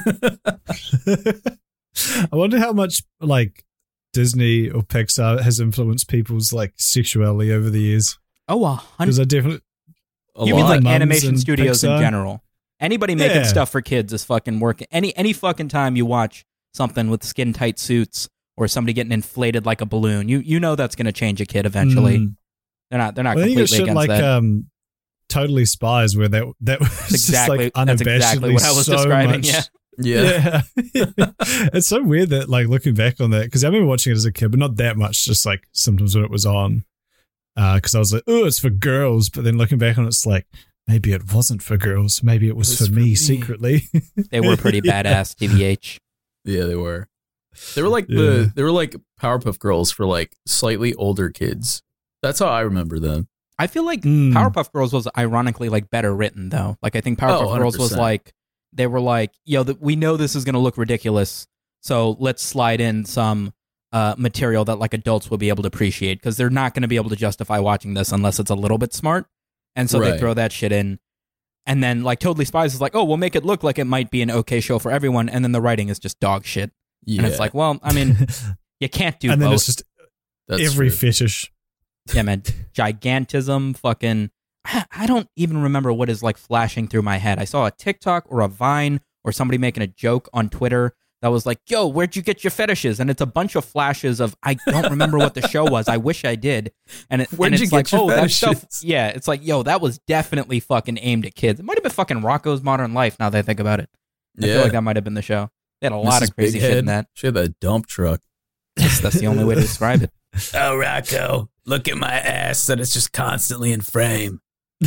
Speaker 3: I wonder how much like Disney or Pixar has influenced people's like sexuality over the years.
Speaker 2: Oh, a hundred.
Speaker 3: Because I definitely
Speaker 4: A
Speaker 2: You
Speaker 4: lot.
Speaker 2: mean like
Speaker 3: Mums
Speaker 2: animation
Speaker 3: and
Speaker 2: studios in
Speaker 3: Pixar?
Speaker 2: general? Anybody making
Speaker 3: Yeah.
Speaker 2: stuff for kids is fucking working. Any any fucking time you watch something with skin tight suits or somebody getting inflated like a balloon, you you know that's going to change a kid eventually.
Speaker 3: Mm.
Speaker 2: They're not they're not
Speaker 3: I think
Speaker 2: completely
Speaker 3: it's shit
Speaker 2: against
Speaker 3: like
Speaker 2: that.
Speaker 3: um, Totally Spies, where that that was
Speaker 2: exactly
Speaker 3: just like
Speaker 2: that's
Speaker 3: unabashedly
Speaker 2: exactly what I was
Speaker 3: so
Speaker 2: describing.
Speaker 3: much-
Speaker 2: Yeah.
Speaker 4: Yeah.
Speaker 3: Yeah. It's so weird that like looking back on that, because I remember watching it as a kid, but not that much, just like sometimes when it was on, because I was like, oh, it's for girls. But then looking back on it, it's like, maybe it wasn't for girls. Maybe it was,
Speaker 4: It was
Speaker 3: for,
Speaker 4: for
Speaker 3: me,
Speaker 4: me.
Speaker 3: secretly.
Speaker 2: They were pretty
Speaker 3: Yeah.
Speaker 2: badass, T B H.
Speaker 4: Yeah, they were. They were like
Speaker 3: Yeah.
Speaker 4: the they were like Powerpuff Girls for like slightly older kids. That's how I remember them.
Speaker 2: I feel like
Speaker 3: Mm.
Speaker 2: Powerpuff Girls was ironically like better written though. Like I think Powerpuff
Speaker 4: Oh,
Speaker 2: Girls was
Speaker 4: one hundred percent.
Speaker 2: like they were like, yo, the, we know this is going to look ridiculous, so let's slide in some uh, material that like adults will be able to appreciate because they're not going to be able to justify watching this unless it's a little bit smart, and so they
Speaker 4: Right.
Speaker 2: throw that shit in. And then like Totally Spies is like, oh, we'll make it look like it might be an okay show for everyone, and then the writing is just dog shit,
Speaker 4: Yeah,
Speaker 2: and it's like, well, I mean, you can't do
Speaker 3: and then
Speaker 2: both.
Speaker 3: it's just
Speaker 4: that's
Speaker 3: every
Speaker 4: true.
Speaker 3: fetish.
Speaker 2: Yeah, man. Gigantism, fucking. I I don't even remember what is like flashing through my head. I saw a TikTok or a Vine or somebody making a joke on Twitter that was like, yo, where'd you get your fetishes? And it's a bunch of flashes of, I don't remember what the show was. I wish I did. And, it,
Speaker 4: Where'd
Speaker 2: and
Speaker 4: you
Speaker 2: it's
Speaker 4: get
Speaker 2: like,
Speaker 4: your
Speaker 2: oh, that stuff.
Speaker 4: fetishes?
Speaker 2: Yeah, it's like, yo, that was definitely fucking aimed at kids. It might have been fucking Rocco's Modern Life now that I think about it. I
Speaker 4: Yeah.
Speaker 2: feel like that might have been the show. They had a lot
Speaker 4: Missus
Speaker 2: of crazy
Speaker 4: Big
Speaker 2: shit in
Speaker 4: Head,
Speaker 2: that.
Speaker 4: She had that dump truck.
Speaker 2: That's, that's the only way to describe it.
Speaker 7: Oh, Rocco, look at my ass that is just constantly in frame.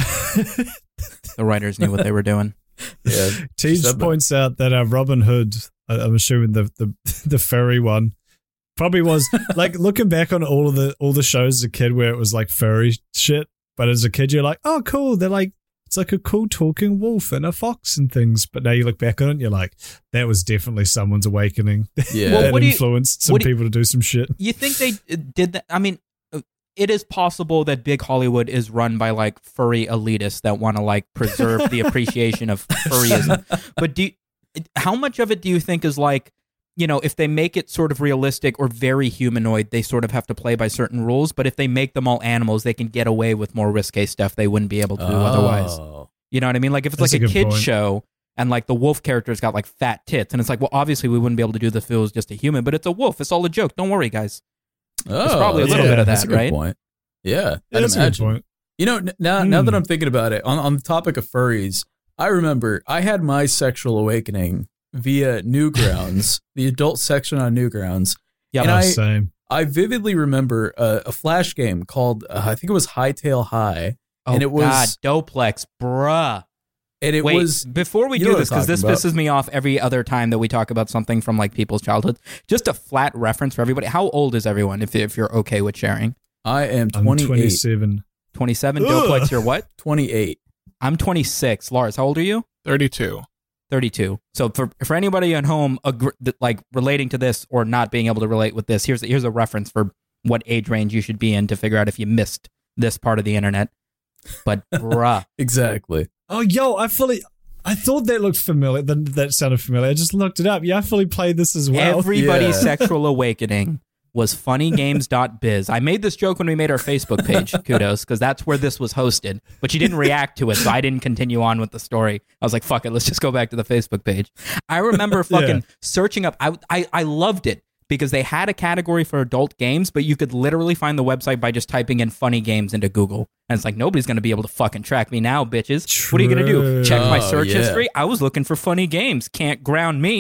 Speaker 2: The writers knew what they were doing.
Speaker 4: Yeah.
Speaker 3: Teach
Speaker 4: said that.
Speaker 3: points out that uh, Robin Hood, I- I'm assuming the, the the furry one, probably was like looking back on all of the all the shows as a kid where it was like furry shit. But as a kid, you're like, oh, cool. They're like, it's like a cool talking wolf and a fox and things. But now you look back on it, and you're like, that was definitely someone's awakening.
Speaker 4: Yeah.
Speaker 2: Well,
Speaker 3: that
Speaker 2: what do you-
Speaker 3: influenced some
Speaker 2: what do you-
Speaker 3: people to do some shit.
Speaker 2: You think they uh, did that? I mean, uh, it is possible that big Hollywood is run by like furry elitists that want to like preserve the appreciation of furryism. But do you, how much of it do you think is like, you know, if they make it sort of realistic or very humanoid, they sort of have to play by certain rules. But if they make them all animals, they can get away with more risque stuff they wouldn't be able to do otherwise.
Speaker 4: Oh.
Speaker 2: You know what I mean? Like if it's
Speaker 3: That's
Speaker 2: like
Speaker 3: a
Speaker 2: a,
Speaker 3: good
Speaker 2: kid's
Speaker 3: point.
Speaker 2: show and like the wolf character's got like fat tits, and it's like, well, obviously we wouldn't be able to do this if it was just a human, but it's a wolf. It's all a joke. Don't worry, guys.
Speaker 4: Oh,
Speaker 2: probably a
Speaker 3: little bit of
Speaker 4: that's
Speaker 2: that,
Speaker 4: a good
Speaker 2: right?
Speaker 4: Point. Yeah,
Speaker 3: Yeah,
Speaker 4: I'd
Speaker 3: that's a good
Speaker 4: imagine.
Speaker 3: point.
Speaker 4: You know, n- now now
Speaker 3: Hmm.
Speaker 4: that I'm thinking about it, on on the topic of furries, I remember I had my sexual awakening via Newgrounds, the adult section on Newgrounds.
Speaker 2: Yeah,
Speaker 4: And
Speaker 3: Oh,
Speaker 4: I-
Speaker 3: same.
Speaker 4: I vividly remember a, a flash game called uh, I think it was Hightail High,
Speaker 2: Oh,
Speaker 4: and it was
Speaker 2: God, Doplex, bruh.
Speaker 4: and it
Speaker 2: Wait,
Speaker 4: was
Speaker 2: before we
Speaker 4: you
Speaker 2: do
Speaker 4: know what
Speaker 2: this,
Speaker 4: I'm
Speaker 2: because this
Speaker 4: talking
Speaker 2: pisses me off every other time that we talk about something from like people's childhood. Just a flat reference for everybody. How old is everyone? If if you're okay with sharing,
Speaker 4: I am
Speaker 3: I'm
Speaker 4: twenty-eight.
Speaker 3: twenty-seven.
Speaker 2: twenty-seven.
Speaker 3: Ugh.
Speaker 2: Doplex, you're what?
Speaker 4: twenty-eight.
Speaker 2: I'm twenty-six. Lars, how old are you?
Speaker 5: thirty-two.
Speaker 2: thirty-two. So for for anybody at home, agr- that, like relating to this or not being able to relate with this, here's here's a reference for what age range you should be in to figure out if you missed this part of the internet. But bruh,
Speaker 4: Exactly.
Speaker 3: Oh, yo, I fully. I thought that looked familiar. That, that sounded familiar. I just looked it up. Yeah, I fully played this as well.
Speaker 2: everybody's
Speaker 4: Yeah.
Speaker 2: sexual awakening was funny games dot biz. I made this joke when we made our Facebook page, kudos, because that's where this was hosted. But you didn't react to it, so I didn't continue on with the story. I was like, fuck it, let's just go back to the Facebook page. I remember fucking
Speaker 3: Yeah.
Speaker 2: searching up, I, I, I loved it because they had a category for adult games, but you could literally find the website by just typing in funny games into Google. And it's like, nobody's going to be able to fucking track me now, bitches. What are you going to do?
Speaker 3: True.
Speaker 2: Check my
Speaker 4: Oh,
Speaker 2: search
Speaker 4: yeah.
Speaker 2: history? I was looking for funny games. Can't ground me.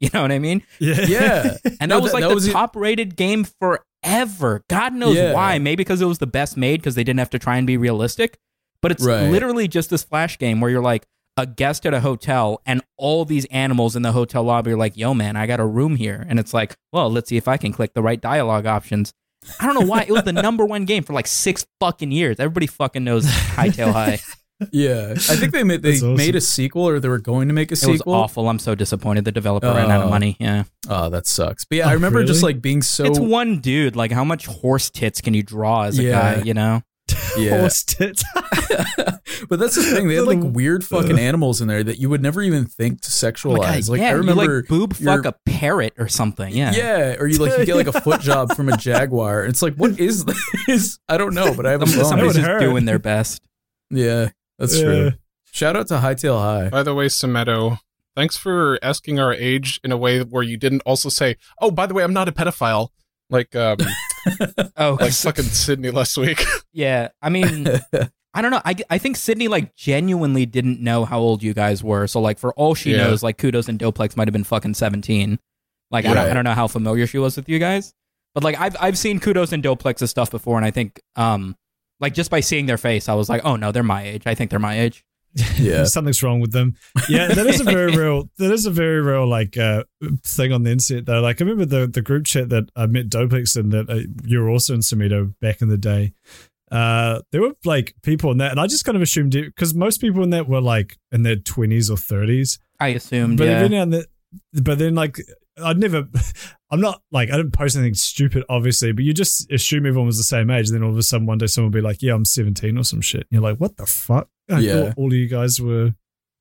Speaker 2: You know what I mean?
Speaker 3: Yeah.
Speaker 4: Yeah.
Speaker 2: And
Speaker 4: No,
Speaker 2: that was
Speaker 4: that-
Speaker 2: like
Speaker 4: that
Speaker 2: the
Speaker 4: was it.
Speaker 2: top rated game forever. God knows
Speaker 4: Yeah.
Speaker 2: why. Maybe because it was the best made because they didn't have to try and be realistic. But it's
Speaker 4: Right.
Speaker 2: literally just this Flash game where you're like a guest at a hotel and all these animals in the hotel lobby are like, yo, man, I got a room here. And it's like, well, let's see if I can click the right dialogue options. I don't know why. It was the number one game for like six fucking years. Everybody fucking knows Hightail High.
Speaker 4: Yeah. I think they made they
Speaker 3: That's awesome.
Speaker 4: made a sequel, or they were going to make a
Speaker 2: It was
Speaker 4: sequel.
Speaker 2: awful. I'm so disappointed. The developer ran out of
Speaker 4: Oh.
Speaker 2: money. Yeah.
Speaker 4: Oh, that sucks. But yeah, I
Speaker 3: Oh,
Speaker 4: remember just
Speaker 3: really?
Speaker 4: like being so
Speaker 2: It's one dude. Like, how much horse tits can you draw as a
Speaker 4: Yeah.
Speaker 2: guy, you know?
Speaker 4: yeah.
Speaker 3: Horse tits.
Speaker 4: But that's the thing. They had like
Speaker 3: Little-
Speaker 4: weird fucking animals in there that you would never even think to
Speaker 2: Oh my
Speaker 4: sexualize.
Speaker 2: God,
Speaker 4: like
Speaker 2: yeah,
Speaker 4: I remember
Speaker 2: you like boob
Speaker 4: you're-
Speaker 2: fuck a parrot or something. Yeah.
Speaker 4: Yeah, or you like you get like a foot job from a jaguar. It's like, what is this? I don't know, but I have a
Speaker 2: Some-
Speaker 4: bone.
Speaker 2: Somebody's
Speaker 3: would
Speaker 2: just
Speaker 3: hurt.
Speaker 2: doing their best.
Speaker 4: Yeah, that's
Speaker 3: Yeah.
Speaker 4: true. Shout out to Hightail High.
Speaker 5: By the way, Semedo, thanks for asking our age in a way where you didn't also say, "Oh, by the way, I'm not a pedophile," like um,
Speaker 2: Oh,
Speaker 5: like fucking Sydney last week.
Speaker 2: yeah. I mean, I don't know. I, I think Sydney like genuinely didn't know how old you guys were. So like for all she
Speaker 5: Yeah.
Speaker 2: knows, like Kudos and Doplex might have been fucking seventeen. Like I don't
Speaker 4: Right.
Speaker 2: I don't know how familiar she was with you guys, but like I've I've seen Kudos and Doplex's stuff before, and I think um like just by seeing their face, I was like, oh no, they're my age. I think they're my age.
Speaker 4: Yeah.
Speaker 3: Something's wrong with them. Yeah, that is a very real. That is a very real like uh, thing on the internet though. Like I remember the the group chat that I met Doplex in that uh, you were also in Semedo back in the day. Uh, there were like people in that, and I just kind of assumed because most people in that were like in their twenties or thirties.
Speaker 2: I assumed.
Speaker 3: But
Speaker 2: yeah.
Speaker 3: every now and then, but then like I'd never. I'm not like I didn't post anything stupid, obviously, but you just assume everyone was the same age. And then all of a sudden, one day, someone will be like, "Yeah, I'm seventeen" or some shit. And you're like, "What the fuck?" I
Speaker 4: Yeah.
Speaker 3: thought all of you guys were.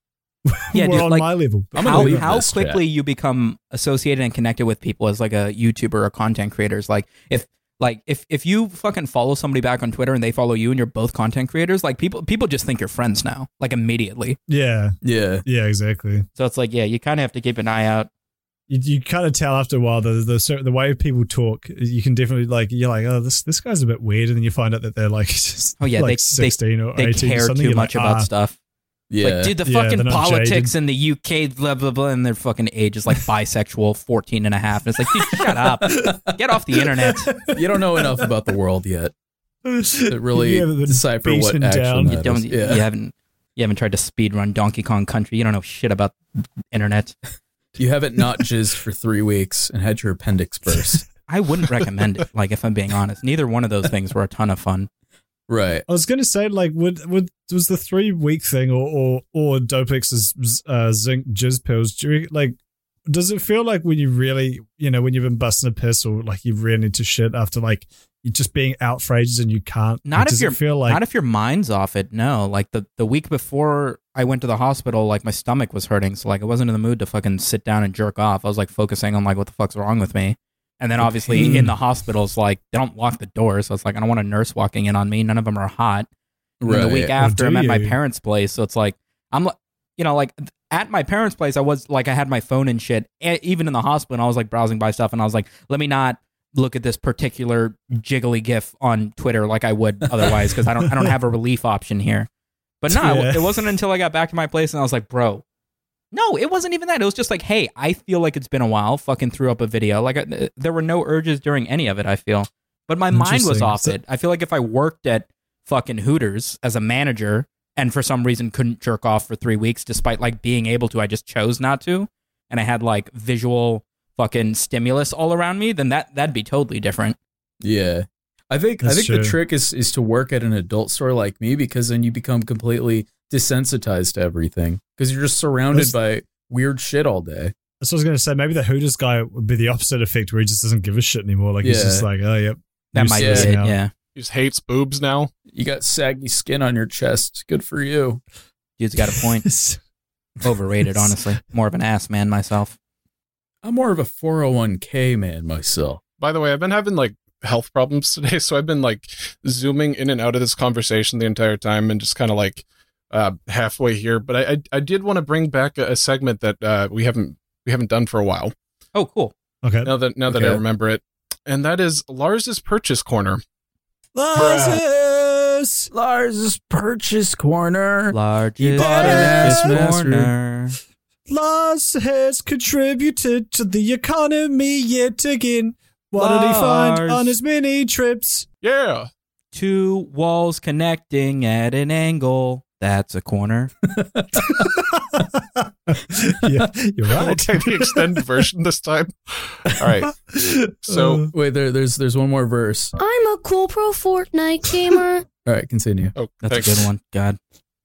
Speaker 2: Yeah,
Speaker 3: were
Speaker 2: dude,
Speaker 3: on
Speaker 2: like,
Speaker 3: my level.
Speaker 4: I'm gonna
Speaker 2: how
Speaker 4: leave
Speaker 2: how
Speaker 4: this
Speaker 2: quickly you become associated and connected with people as like a YouTuber or content creators. Like if like if if you fucking follow somebody back on Twitter and they follow you and you're both content creators, like people people just think you're friends now, like immediately.
Speaker 3: Yeah,
Speaker 4: Yeah.
Speaker 3: yeah, exactly.
Speaker 2: So it's like, yeah, you kind of have to keep an eye out.
Speaker 3: You, you kind of tell after a while the the cer- the way people talk. You can definitely like you're like, oh, this this guy's a bit weird, and then you find out that they're like just
Speaker 2: Oh yeah,
Speaker 3: like
Speaker 2: they
Speaker 3: sixteen or
Speaker 2: they, they
Speaker 3: eighteen or
Speaker 2: care
Speaker 3: something.
Speaker 2: too
Speaker 3: You're
Speaker 2: much
Speaker 3: like,
Speaker 2: about
Speaker 3: ah.
Speaker 2: stuff.
Speaker 4: Yeah.
Speaker 2: Like, dude, the
Speaker 3: Yeah,
Speaker 2: fucking
Speaker 3: they're not
Speaker 2: politics
Speaker 3: jaded.
Speaker 2: in the U K, blah blah blah, and their fucking age is like bisexual, fourteen and a half. And it's like, dude, shut up, get off the internet.
Speaker 4: You don't know enough about the world yet to really
Speaker 3: You haven't been
Speaker 4: decipher what
Speaker 3: beaten
Speaker 4: actually
Speaker 3: down.
Speaker 2: You
Speaker 4: matters.
Speaker 2: don't.
Speaker 4: Yeah.
Speaker 2: You haven't. You haven't tried to speed run Donkey Kong Country. You don't know shit about internet.
Speaker 4: You haven't not jizzed for three weeks and had your appendix burst.
Speaker 2: I wouldn't recommend it. Like, if I'm being honest, neither one of those things were a ton of fun.
Speaker 4: Right.
Speaker 3: I was gonna say like would would was the three week thing or or or Doplex's uh, zinc jizz pills? Do you, like does it feel like when you really you know when you've been busting a piss or like you really need to shit after like you're just being out for ages and you can't?
Speaker 2: Not
Speaker 3: like,
Speaker 2: if
Speaker 3: does
Speaker 2: you're
Speaker 3: it feel like
Speaker 2: not if your mind's off it. No, like the the week before I went to the hospital, like my stomach was hurting, so like I wasn't in the mood to fucking sit down and jerk off. I was like focusing on like what the fuck's wrong with me. And then obviously
Speaker 3: pain.
Speaker 2: in the hospitals, like they don't lock the doors, so it's like I don't want a nurse walking in on me. None of them are hot. And then the week
Speaker 4: Right.
Speaker 2: after,
Speaker 3: Or
Speaker 2: I'm
Speaker 3: do
Speaker 2: at my
Speaker 3: you?
Speaker 2: parents' place, so it's like I'm, like, you know, like at my parents' place, I was like I had my phone and shit. E- Even in the hospital, I was like browsing by stuff, and I was like, let me not look at this particular jiggly GIF on Twitter like I would otherwise, because I don't, I don't have a relief option here. But no,
Speaker 3: Yeah.
Speaker 2: it wasn't until I got back to my place and I was like, bro. No, it wasn't even that. It was just like, hey, I feel like it's been a while. Fucking threw up a video. Like, I, there were no urges during any of it, I feel. But my mind was
Speaker 3: Interesting.
Speaker 2: off
Speaker 3: So-
Speaker 2: it. I feel like if I worked at fucking Hooters as a manager and for some reason couldn't jerk off for three weeks despite like being able to, I just chose not to, and I had like visual fucking stimulus all around me, then that, that'd be totally different.
Speaker 4: Yeah. I think I
Speaker 3: That's
Speaker 4: think the
Speaker 3: true.
Speaker 4: trick is is to work at an adult store like me, because then you become completely desensitized to everything because you're just surrounded
Speaker 3: That's-
Speaker 4: by weird shit all day.
Speaker 3: That's what I was gonna say. Maybe the Hooters guy would be the opposite effect, where he just doesn't give a shit anymore. Like he's
Speaker 4: Yeah.
Speaker 3: just like, oh yep,
Speaker 2: That
Speaker 3: used
Speaker 2: might
Speaker 3: to
Speaker 2: be
Speaker 3: this
Speaker 2: it,
Speaker 3: now.
Speaker 2: yeah.
Speaker 5: He just hates boobs now.
Speaker 4: You got saggy skin on your chest. Good for you.
Speaker 2: Dude's got a point. Overrated, honestly. More of an ass man myself.
Speaker 4: I'm more of a four oh one k man myself.
Speaker 5: By the way, I've been having like health problems today, so I've been like zooming in and out of this conversation the entire time and just kind of like uh, halfway here. But I I, I did want to bring back a, a segment that uh, we haven't we haven't done for a while.
Speaker 2: Oh, cool.
Speaker 3: Okay.
Speaker 5: Now that now that I
Speaker 4: Okay.
Speaker 5: remember it, and that is Lars's purchase corner.
Speaker 4: Lars's Lars's purchase corner.
Speaker 2: Largest
Speaker 4: He bought an ass master.
Speaker 2: corner.
Speaker 3: Lars has contributed to the economy yet again. What did he find
Speaker 2: Lars.
Speaker 3: on his mini trips?
Speaker 5: Yeah.
Speaker 2: Two walls connecting at an angle. That's a corner.
Speaker 3: Yeah, you're
Speaker 5: We'll
Speaker 3: right.
Speaker 5: take the extended version this time. All right. So,
Speaker 3: Uh,
Speaker 4: Wait, there, there's there's one more verse.
Speaker 8: I'm a cool pro Fortnite gamer.
Speaker 4: All right, continue.
Speaker 5: oh,
Speaker 2: That's
Speaker 5: thanks.
Speaker 2: a good one. God.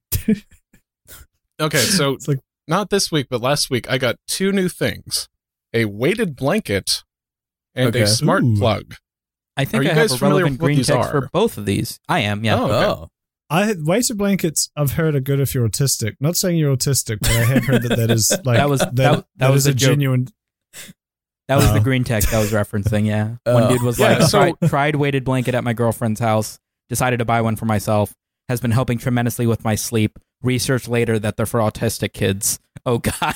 Speaker 5: Okay, so
Speaker 3: it's like,
Speaker 5: not this week, but last week, I got two new things: a weighted blanket and
Speaker 4: Okay.
Speaker 5: a smart
Speaker 3: Ooh.
Speaker 5: plug.
Speaker 2: I think
Speaker 5: Are you
Speaker 2: I have
Speaker 5: guys
Speaker 2: a
Speaker 5: familiar
Speaker 2: relevant
Speaker 5: with what
Speaker 2: green
Speaker 5: these
Speaker 2: text
Speaker 5: are?
Speaker 2: for both of these. I am, yeah.
Speaker 5: Oh, okay.
Speaker 4: Oh,
Speaker 3: I had weighted blankets. I've heard are good if you're autistic. Not saying you're autistic, but I have heard that that is like
Speaker 2: That was-
Speaker 3: that,
Speaker 2: that- that was
Speaker 3: is
Speaker 2: a
Speaker 3: a
Speaker 2: joke.
Speaker 3: genuine.
Speaker 2: That was the
Speaker 3: Oh.
Speaker 2: green text I was referencing, yeah.
Speaker 4: Oh.
Speaker 2: One dude was
Speaker 5: Yeah,
Speaker 2: like,
Speaker 5: so-
Speaker 2: tried, tried weighted blanket at my girlfriend's house, decided to buy one for myself, has been helping tremendously with my sleep, researched later that they're for autistic kids. Oh, God.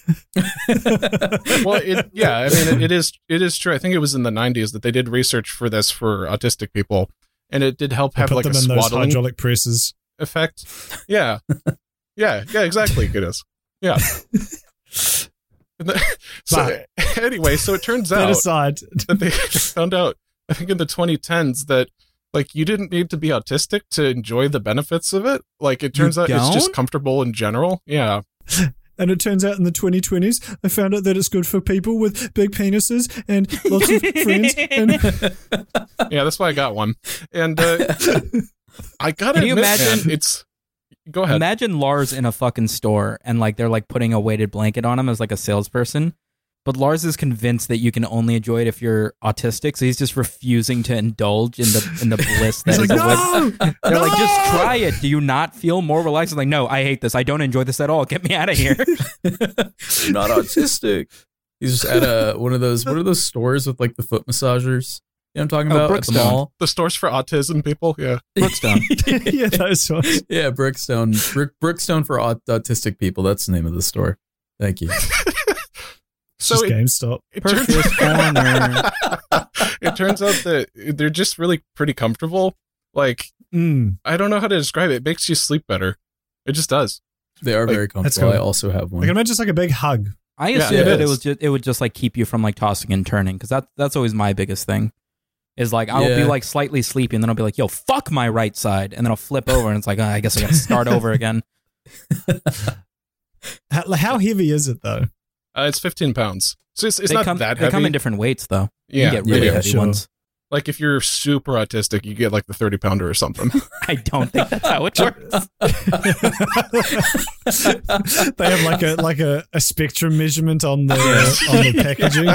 Speaker 5: Well, it, yeah, I mean, it, it is it is true. I think it was in the nineties that they did research for this for autistic people, and it did help
Speaker 3: They
Speaker 5: have
Speaker 3: put
Speaker 5: like a
Speaker 3: them in those
Speaker 5: swaddling
Speaker 3: hydraulic presses.
Speaker 5: effect. Yeah, yeah, yeah, exactly. It is. Yeah. And the- so anyway, so it turns
Speaker 3: That
Speaker 5: out
Speaker 3: aside,
Speaker 5: that they found out, I think in the twenty tens, that like you didn't need to be autistic to enjoy the benefits of it. Like it turns
Speaker 2: You
Speaker 5: out it's just
Speaker 2: don't?
Speaker 5: comfortable in general. Yeah.
Speaker 3: and it turns out in the twenty twenties, I found out that it's good for people with big penises and lots of friends. And
Speaker 5: Yeah, that's why I got one. And uh, I gotta
Speaker 2: Can you
Speaker 5: admit,
Speaker 2: imagine-
Speaker 5: man, it's go ahead.
Speaker 2: Imagine Lars in a fucking store and like they're like putting a weighted blanket on him as like a salesperson. But Lars is convinced that you can only enjoy it if you're autistic, so he's just refusing to indulge in the in the bliss that
Speaker 3: he's
Speaker 2: is
Speaker 3: like,
Speaker 2: a web-
Speaker 3: no,
Speaker 2: They're like, just
Speaker 3: no!"
Speaker 2: try it. Do you not feel more relaxed? It's like, no, I hate this. I don't enjoy this at all. Get me out of here.
Speaker 4: you're not autistic. He's just at a one of those what are those stores with like the foot massagers? You know what I'm talking
Speaker 2: Oh,
Speaker 4: about? At the
Speaker 2: Brookstone.
Speaker 4: mall.
Speaker 5: The stores for autism people. Yeah.
Speaker 2: Brookstone.
Speaker 3: yeah, those ones.
Speaker 4: Yeah, Brookstone. Brook, Brookstone for aut- autistic people. That's the name of the store. Thank you.
Speaker 5: So
Speaker 3: Just
Speaker 5: it,
Speaker 3: GameStop.
Speaker 5: it, turns,
Speaker 2: Purchase corner.
Speaker 5: it turns out that they're just really pretty comfortable. Like
Speaker 3: Mm.
Speaker 5: I don't know how to describe it. It makes you sleep better. It just does.
Speaker 4: They are
Speaker 5: Like,
Speaker 4: very
Speaker 3: that's
Speaker 4: comfortable. I
Speaker 3: cool.
Speaker 4: also have
Speaker 3: I
Speaker 4: one.
Speaker 3: can imagine it's like a big hug.
Speaker 2: I
Speaker 5: Yeah,
Speaker 2: assume
Speaker 5: it
Speaker 2: that it
Speaker 5: is.
Speaker 2: was just it would just like keep you from like tossing and turning because that that's always my biggest thing. Is like I'll be
Speaker 4: Yeah.
Speaker 2: like slightly sleepy and then I'll be like, yo, fuck my right side, and then I'll flip over and it's like, oh, I guess I gotta start over again.
Speaker 3: How, how heavy is it though?
Speaker 5: Uh, it's fifteen pounds. So it's, it's
Speaker 2: they
Speaker 5: not
Speaker 2: come
Speaker 5: that
Speaker 2: they
Speaker 5: heavy.
Speaker 2: come in different weights though.
Speaker 5: yeah.
Speaker 2: You get really
Speaker 4: yeah,
Speaker 2: heavy
Speaker 3: sure.
Speaker 2: ones.
Speaker 5: Like if you're super autistic, you get like the thirty pounder or something.
Speaker 2: I don't think that's how it works.
Speaker 3: They have like a like a, a spectrum measurement on the on the packaging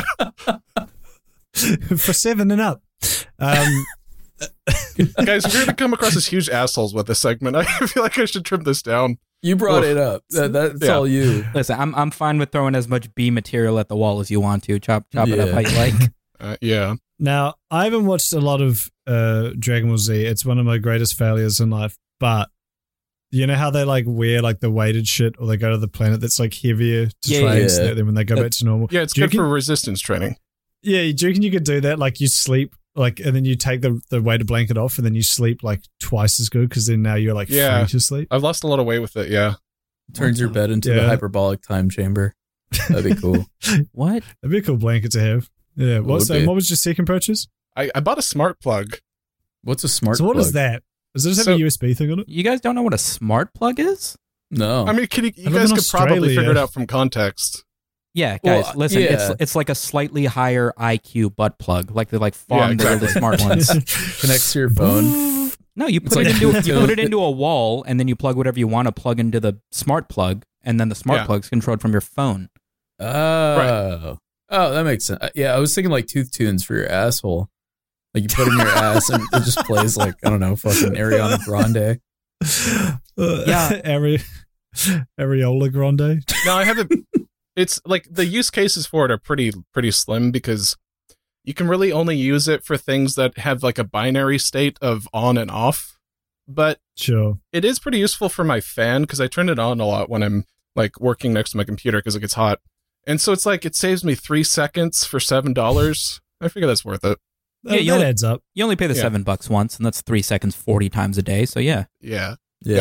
Speaker 3: for seven and up. Um,
Speaker 5: Guys, we're gonna come across as huge assholes with this segment. I feel like I should trim this down.
Speaker 4: You brought
Speaker 5: Oof.
Speaker 4: it up. That, that's
Speaker 5: Yeah.
Speaker 4: all you.
Speaker 2: Listen, I'm I'm fine with throwing as much B material at the wall as you want to. Chop chop it up
Speaker 4: Yeah.
Speaker 2: how you like.
Speaker 5: Uh, yeah.
Speaker 3: now I haven't watched a lot of uh, Dragon Ball Z. It's one of my greatest failures in life. But you know how they like wear like the weighted shit, or they go to the planet that's like heavier to
Speaker 2: Yeah,
Speaker 3: train,
Speaker 4: yeah.
Speaker 3: so that then when they go
Speaker 2: That-
Speaker 3: back to normal.
Speaker 5: Yeah, it's
Speaker 3: Do you
Speaker 5: good for
Speaker 3: reckon-
Speaker 5: resistance training.
Speaker 3: Yeah, do you reckon you could do that? Like you sleep, like, and then you take the the weighted blanket off, and then you sleep like twice as good because then now you're like
Speaker 5: Yeah.
Speaker 3: free to sleep.
Speaker 5: I've lost a lot of weight with it, yeah.
Speaker 4: Turns your bed into the
Speaker 3: Yeah.
Speaker 4: hyperbolic time chamber. That'd be cool.
Speaker 2: What?
Speaker 3: That'd be a cool blanket to have. Yeah. What's
Speaker 4: would
Speaker 3: that?
Speaker 4: be.
Speaker 3: What was your second purchase?
Speaker 5: I, I bought a smart plug.
Speaker 4: What's a smart
Speaker 3: so what
Speaker 4: plug?
Speaker 3: is that? Does it just have
Speaker 5: So-
Speaker 3: a U S B thing on it?
Speaker 2: You guys don't know what a smart plug is?
Speaker 4: No.
Speaker 5: I mean, can you, you
Speaker 3: I live
Speaker 5: guys
Speaker 3: in
Speaker 5: could probably
Speaker 3: Australia.
Speaker 5: figure it out from context.
Speaker 2: Yeah, guys,
Speaker 4: Well,
Speaker 2: listen.
Speaker 4: yeah.
Speaker 2: It's it's like a slightly higher I Q butt plug, like the like farm
Speaker 5: Yeah,
Speaker 2: the really
Speaker 5: exactly.
Speaker 2: smart ones.
Speaker 4: Connects to your phone.
Speaker 2: No, you
Speaker 4: It's
Speaker 2: put it
Speaker 4: like-
Speaker 2: into you put it into a wall, and then you plug whatever you want to plug into the smart plug, and then the smart
Speaker 5: Yeah.
Speaker 2: plug's controlled from your phone.
Speaker 4: Oh. Oh, that makes sense. Uh, Yeah, I was thinking like tooth tunes for your asshole. Like you put it in your ass and it just plays like, I don't know, fucking Ariana Grande.
Speaker 3: Uh,
Speaker 2: Yeah.
Speaker 3: Ari, Areola Grande.
Speaker 5: No, I haven't. It's like the use cases for it are pretty pretty slim because you can really only use it for things that have like a binary state of on and off. But
Speaker 3: Sure.
Speaker 5: it is pretty useful for my fan because I turn it on a lot when I'm like working next to my computer because it gets hot. And so it's like it saves me three seconds for seven dollars. I figure that's worth it.
Speaker 3: That,
Speaker 2: Yeah, you
Speaker 3: that
Speaker 2: only-
Speaker 3: adds up.
Speaker 2: You only pay the
Speaker 5: Yeah.
Speaker 2: seven bucks once, and that's three seconds forty times a day. So yeah,
Speaker 5: Yeah.
Speaker 4: Yeah.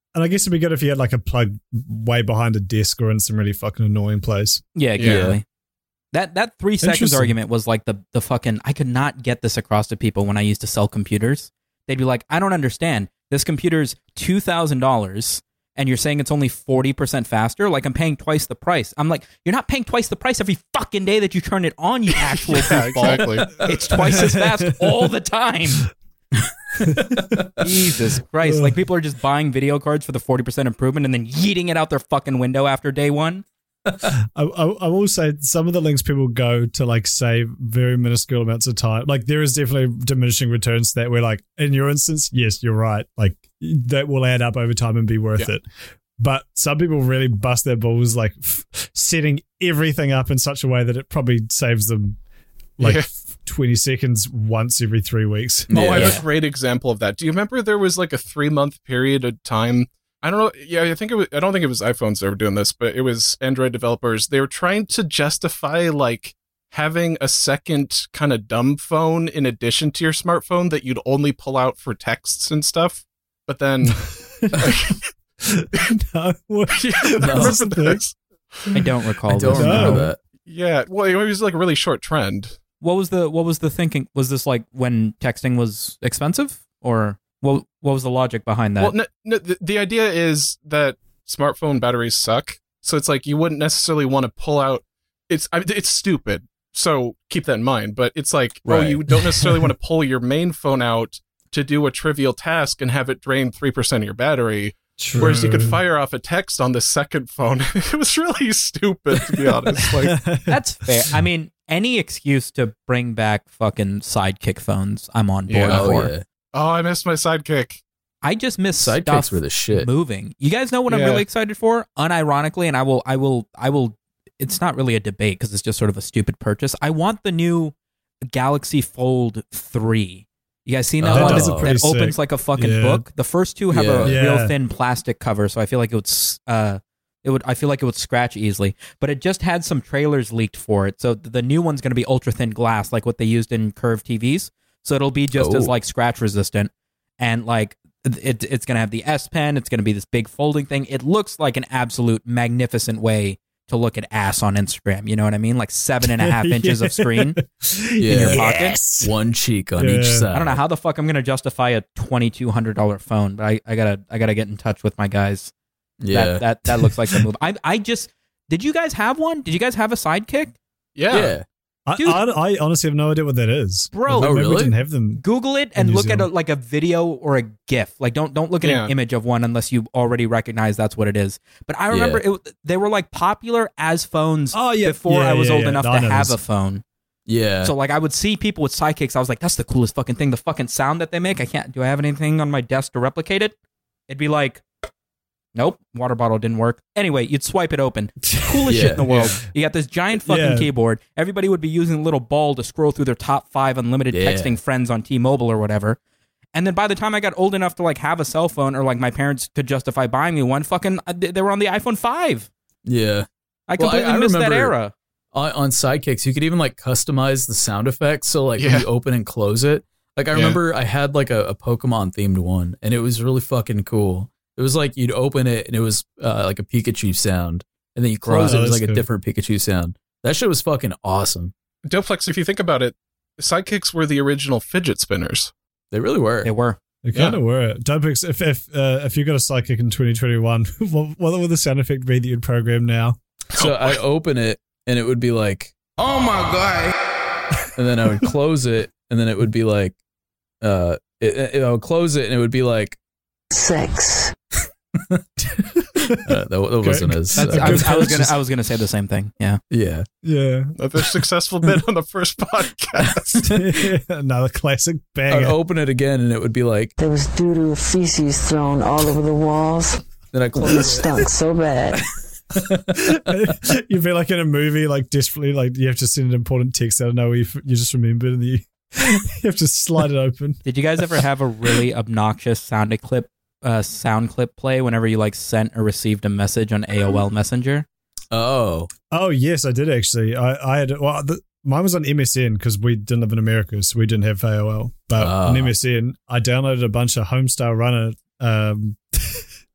Speaker 3: And I guess it'd be good if you had like a plug way behind a desk or in some really fucking annoying place.
Speaker 2: Yeah, exactly. That that three seconds
Speaker 3: Interesting.
Speaker 2: argument was like the the fucking. I could not get this across to people when I used to sell computers. They'd be like, I don't understand. This computer's two thousand dollars, and you're saying it's only forty percent faster. Like I'm paying twice the price. I'm like, you're not paying twice the price every fucking day that you turn it on. You actual
Speaker 5: Yeah,
Speaker 2: goofball.
Speaker 5: exactly.
Speaker 2: It's twice as fast all the time. Jesus Christ! Like people are just buying video cards for the forty percent improvement and then yeeting it out their fucking window after day one.
Speaker 3: I, I, I will say some of the links people go to like save very minuscule amounts of time. Like there is definitely diminishing returns to that where like in your instance, yes, you're right. Like that will add up over time and be worth
Speaker 5: Yeah.
Speaker 3: it. But some people really bust their balls like f- setting everything up in such a way that it probably saves them like
Speaker 5: Yeah.
Speaker 3: twenty seconds once every three weeks.
Speaker 5: Oh, I
Speaker 4: Yeah.
Speaker 5: have a great example of that. Do you remember there was like a three month period of time? I don't know. Yeah, I think it was. I don't think it was iPhones that were doing this, but it was Android developers. They were trying to justify like having a second kind of dumb phone in addition to your smartphone that you'd only pull out for texts and stuff. But then,
Speaker 3: No, what-
Speaker 5: yeah,
Speaker 3: No.
Speaker 5: remember this?
Speaker 2: I don't recall
Speaker 4: I don't
Speaker 2: this.
Speaker 4: remember
Speaker 3: No.
Speaker 4: that.
Speaker 5: Yeah, well, it was like a really short trend.
Speaker 2: What was the what was the thinking? Was this like when texting was expensive, or what? What was the logic behind that?
Speaker 5: Well, no, no, the, the idea is that smartphone batteries suck, so it's like you wouldn't necessarily want to pull out. It's I mean, it's stupid, so keep that in mind. But it's like, oh,
Speaker 4: Right.
Speaker 5: you don't necessarily want to pull your main phone out to do a trivial task and have it drain three percent of your battery.
Speaker 3: True.
Speaker 5: Whereas you could fire off a text on the second phone. It was really stupid, to be honest. Like,
Speaker 2: That's fair. I mean, any excuse to bring back fucking Sidekick phones, I'm on board
Speaker 5: Yeah.
Speaker 4: Oh
Speaker 2: for.
Speaker 4: yeah,
Speaker 5: oh, I missed my sidekick.
Speaker 2: I just miss
Speaker 4: sidekicks
Speaker 2: stuff
Speaker 4: were the shit.
Speaker 2: moving. You guys know what I'm
Speaker 5: Yeah.
Speaker 2: really excited for? Unironically, and I will, I will, I will. It's not really a debate because it's just sort of a stupid purchase. I want the new Galaxy Fold three. You guys seen that
Speaker 4: Oh,
Speaker 2: one
Speaker 4: those
Speaker 2: that,
Speaker 4: are
Speaker 3: pretty
Speaker 2: that opens
Speaker 3: sick.
Speaker 2: like a fucking
Speaker 3: Yeah.
Speaker 2: book? The first two have a
Speaker 3: Yeah.
Speaker 2: real
Speaker 3: Yeah.
Speaker 2: thin plastic cover, so I feel like it would, s- uh, it would. I feel like it would scratch easily. But it just had some trailers leaked for it, so the new one's going to be ultra thin glass, like what they used in curved T Vs. So it'll be just as
Speaker 4: Oh.
Speaker 2: like scratch resistant, and like it, it's going to have the S Pen. It's going to be this big folding thing. It looks like an absolute magnificent way to look at ass on Instagram. You know what I mean? Like seven and a half inches of screen
Speaker 4: Yeah.
Speaker 2: in your pocket.
Speaker 3: Yes.
Speaker 4: One cheek on
Speaker 3: Yeah.
Speaker 4: each side.
Speaker 2: I don't know how the fuck I'm gonna justify a twenty two hundred dollar phone, but I, I gotta I gotta get in touch with my guys.
Speaker 4: Yeah,
Speaker 2: That that, that looks like the move. I I just did you guys have one? Did you guys have a Sidekick?
Speaker 5: Yeah.
Speaker 4: yeah.
Speaker 3: I,
Speaker 2: Dude.
Speaker 3: I, I honestly have no idea what that is.
Speaker 2: Bro.
Speaker 3: Maybe
Speaker 4: Oh,
Speaker 3: we
Speaker 4: really?
Speaker 3: didn't have them.
Speaker 2: Google it
Speaker 3: In
Speaker 2: and
Speaker 3: New
Speaker 2: look at a,
Speaker 3: Zealand.
Speaker 2: like a video or a GIF. Like don't don't look at
Speaker 5: Yeah.
Speaker 2: an image of one unless you already recognize that's what it is. But I remember it, they were like popular as phones
Speaker 3: Oh, yeah.
Speaker 2: before
Speaker 3: Yeah,
Speaker 2: I was
Speaker 3: yeah,
Speaker 2: old
Speaker 3: yeah.
Speaker 2: enough
Speaker 3: I
Speaker 2: to
Speaker 3: know
Speaker 2: have
Speaker 3: this.
Speaker 2: a phone.
Speaker 4: Yeah.
Speaker 2: So like I would see people with Sidekicks. I was like, that's the coolest fucking thing. The fucking sound that they make. I can't. Do I have anything on my desk to replicate it? It'd be like, nope, water bottle didn't work. Anyway, you'd swipe it open. Coolest
Speaker 4: Yeah,
Speaker 2: shit in the world.
Speaker 5: yeah.
Speaker 2: You got this giant fucking
Speaker 3: Yeah.
Speaker 2: keyboard. Everybody would be using a little ball to scroll through their top five unlimited
Speaker 4: Yeah.
Speaker 2: texting friends on T-Mobile or whatever. And then by the time I got old enough to like have a cell phone or like my parents could justify buying me one, fucking uh, they they were on the iPhone five.
Speaker 4: yeah.
Speaker 2: I
Speaker 4: Well, I-
Speaker 2: completely
Speaker 4: I
Speaker 2: missed that
Speaker 4: remember-
Speaker 2: era.
Speaker 4: On, on Sidekicks, you could even like customize the sound effects. So like
Speaker 5: Yeah.
Speaker 4: when you open and close it, like I
Speaker 5: Yeah.
Speaker 4: remember I had like a, a Pokemon themed one, and it was really fucking cool. It was like you'd open it and it was uh, like a Pikachu sound, and then you close
Speaker 3: Right,
Speaker 4: it, it was
Speaker 3: that's
Speaker 4: like a
Speaker 3: cool.
Speaker 4: different Pikachu sound. That shit was fucking awesome.
Speaker 5: Doplex, if you think about it, sidekicks were the original fidget spinners.
Speaker 4: They really were.
Speaker 2: They were.
Speaker 3: They kind
Speaker 5: Yeah.
Speaker 3: of were. Don't ex- if if uh, if you got a Sidekick in twenty twenty-one, what, what would the sound effect be that you'd program now?
Speaker 4: So I open it and it would be like,
Speaker 7: Oh my god.
Speaker 4: and then I would close it, and then it would be like, uh, it, it, I would close it and it would be like,
Speaker 6: Sex.
Speaker 4: uh, that, that wasn't as,
Speaker 2: That's,
Speaker 4: uh,
Speaker 2: I, was, I was
Speaker 3: Just-
Speaker 2: gonna I was gonna say the same thing. Yeah.
Speaker 4: yeah.
Speaker 3: Yeah,
Speaker 5: Another successful bit on the first podcast.
Speaker 3: another classic
Speaker 4: I would
Speaker 3: banger.
Speaker 4: open it again and it would be like,
Speaker 6: There was doo-doo feces thrown all over the walls.
Speaker 4: then I
Speaker 6: It
Speaker 4: close it.
Speaker 6: stunk so bad.
Speaker 3: You'd be like in a movie, like desperately, like you have to send an important text. I don't know, you you just remembered, and you you have to slide it open.
Speaker 2: Did you guys ever have a really obnoxious sound clip, uh, sound clip play whenever you like sent or received a message on A O L Messenger?
Speaker 4: Oh,
Speaker 3: Oh yes, I did actually. I I had well, the, mine was on M S N because we didn't live in America, so we didn't have A O L. But
Speaker 4: Ah.
Speaker 3: on M S N, I downloaded a bunch of Homestar Runner um,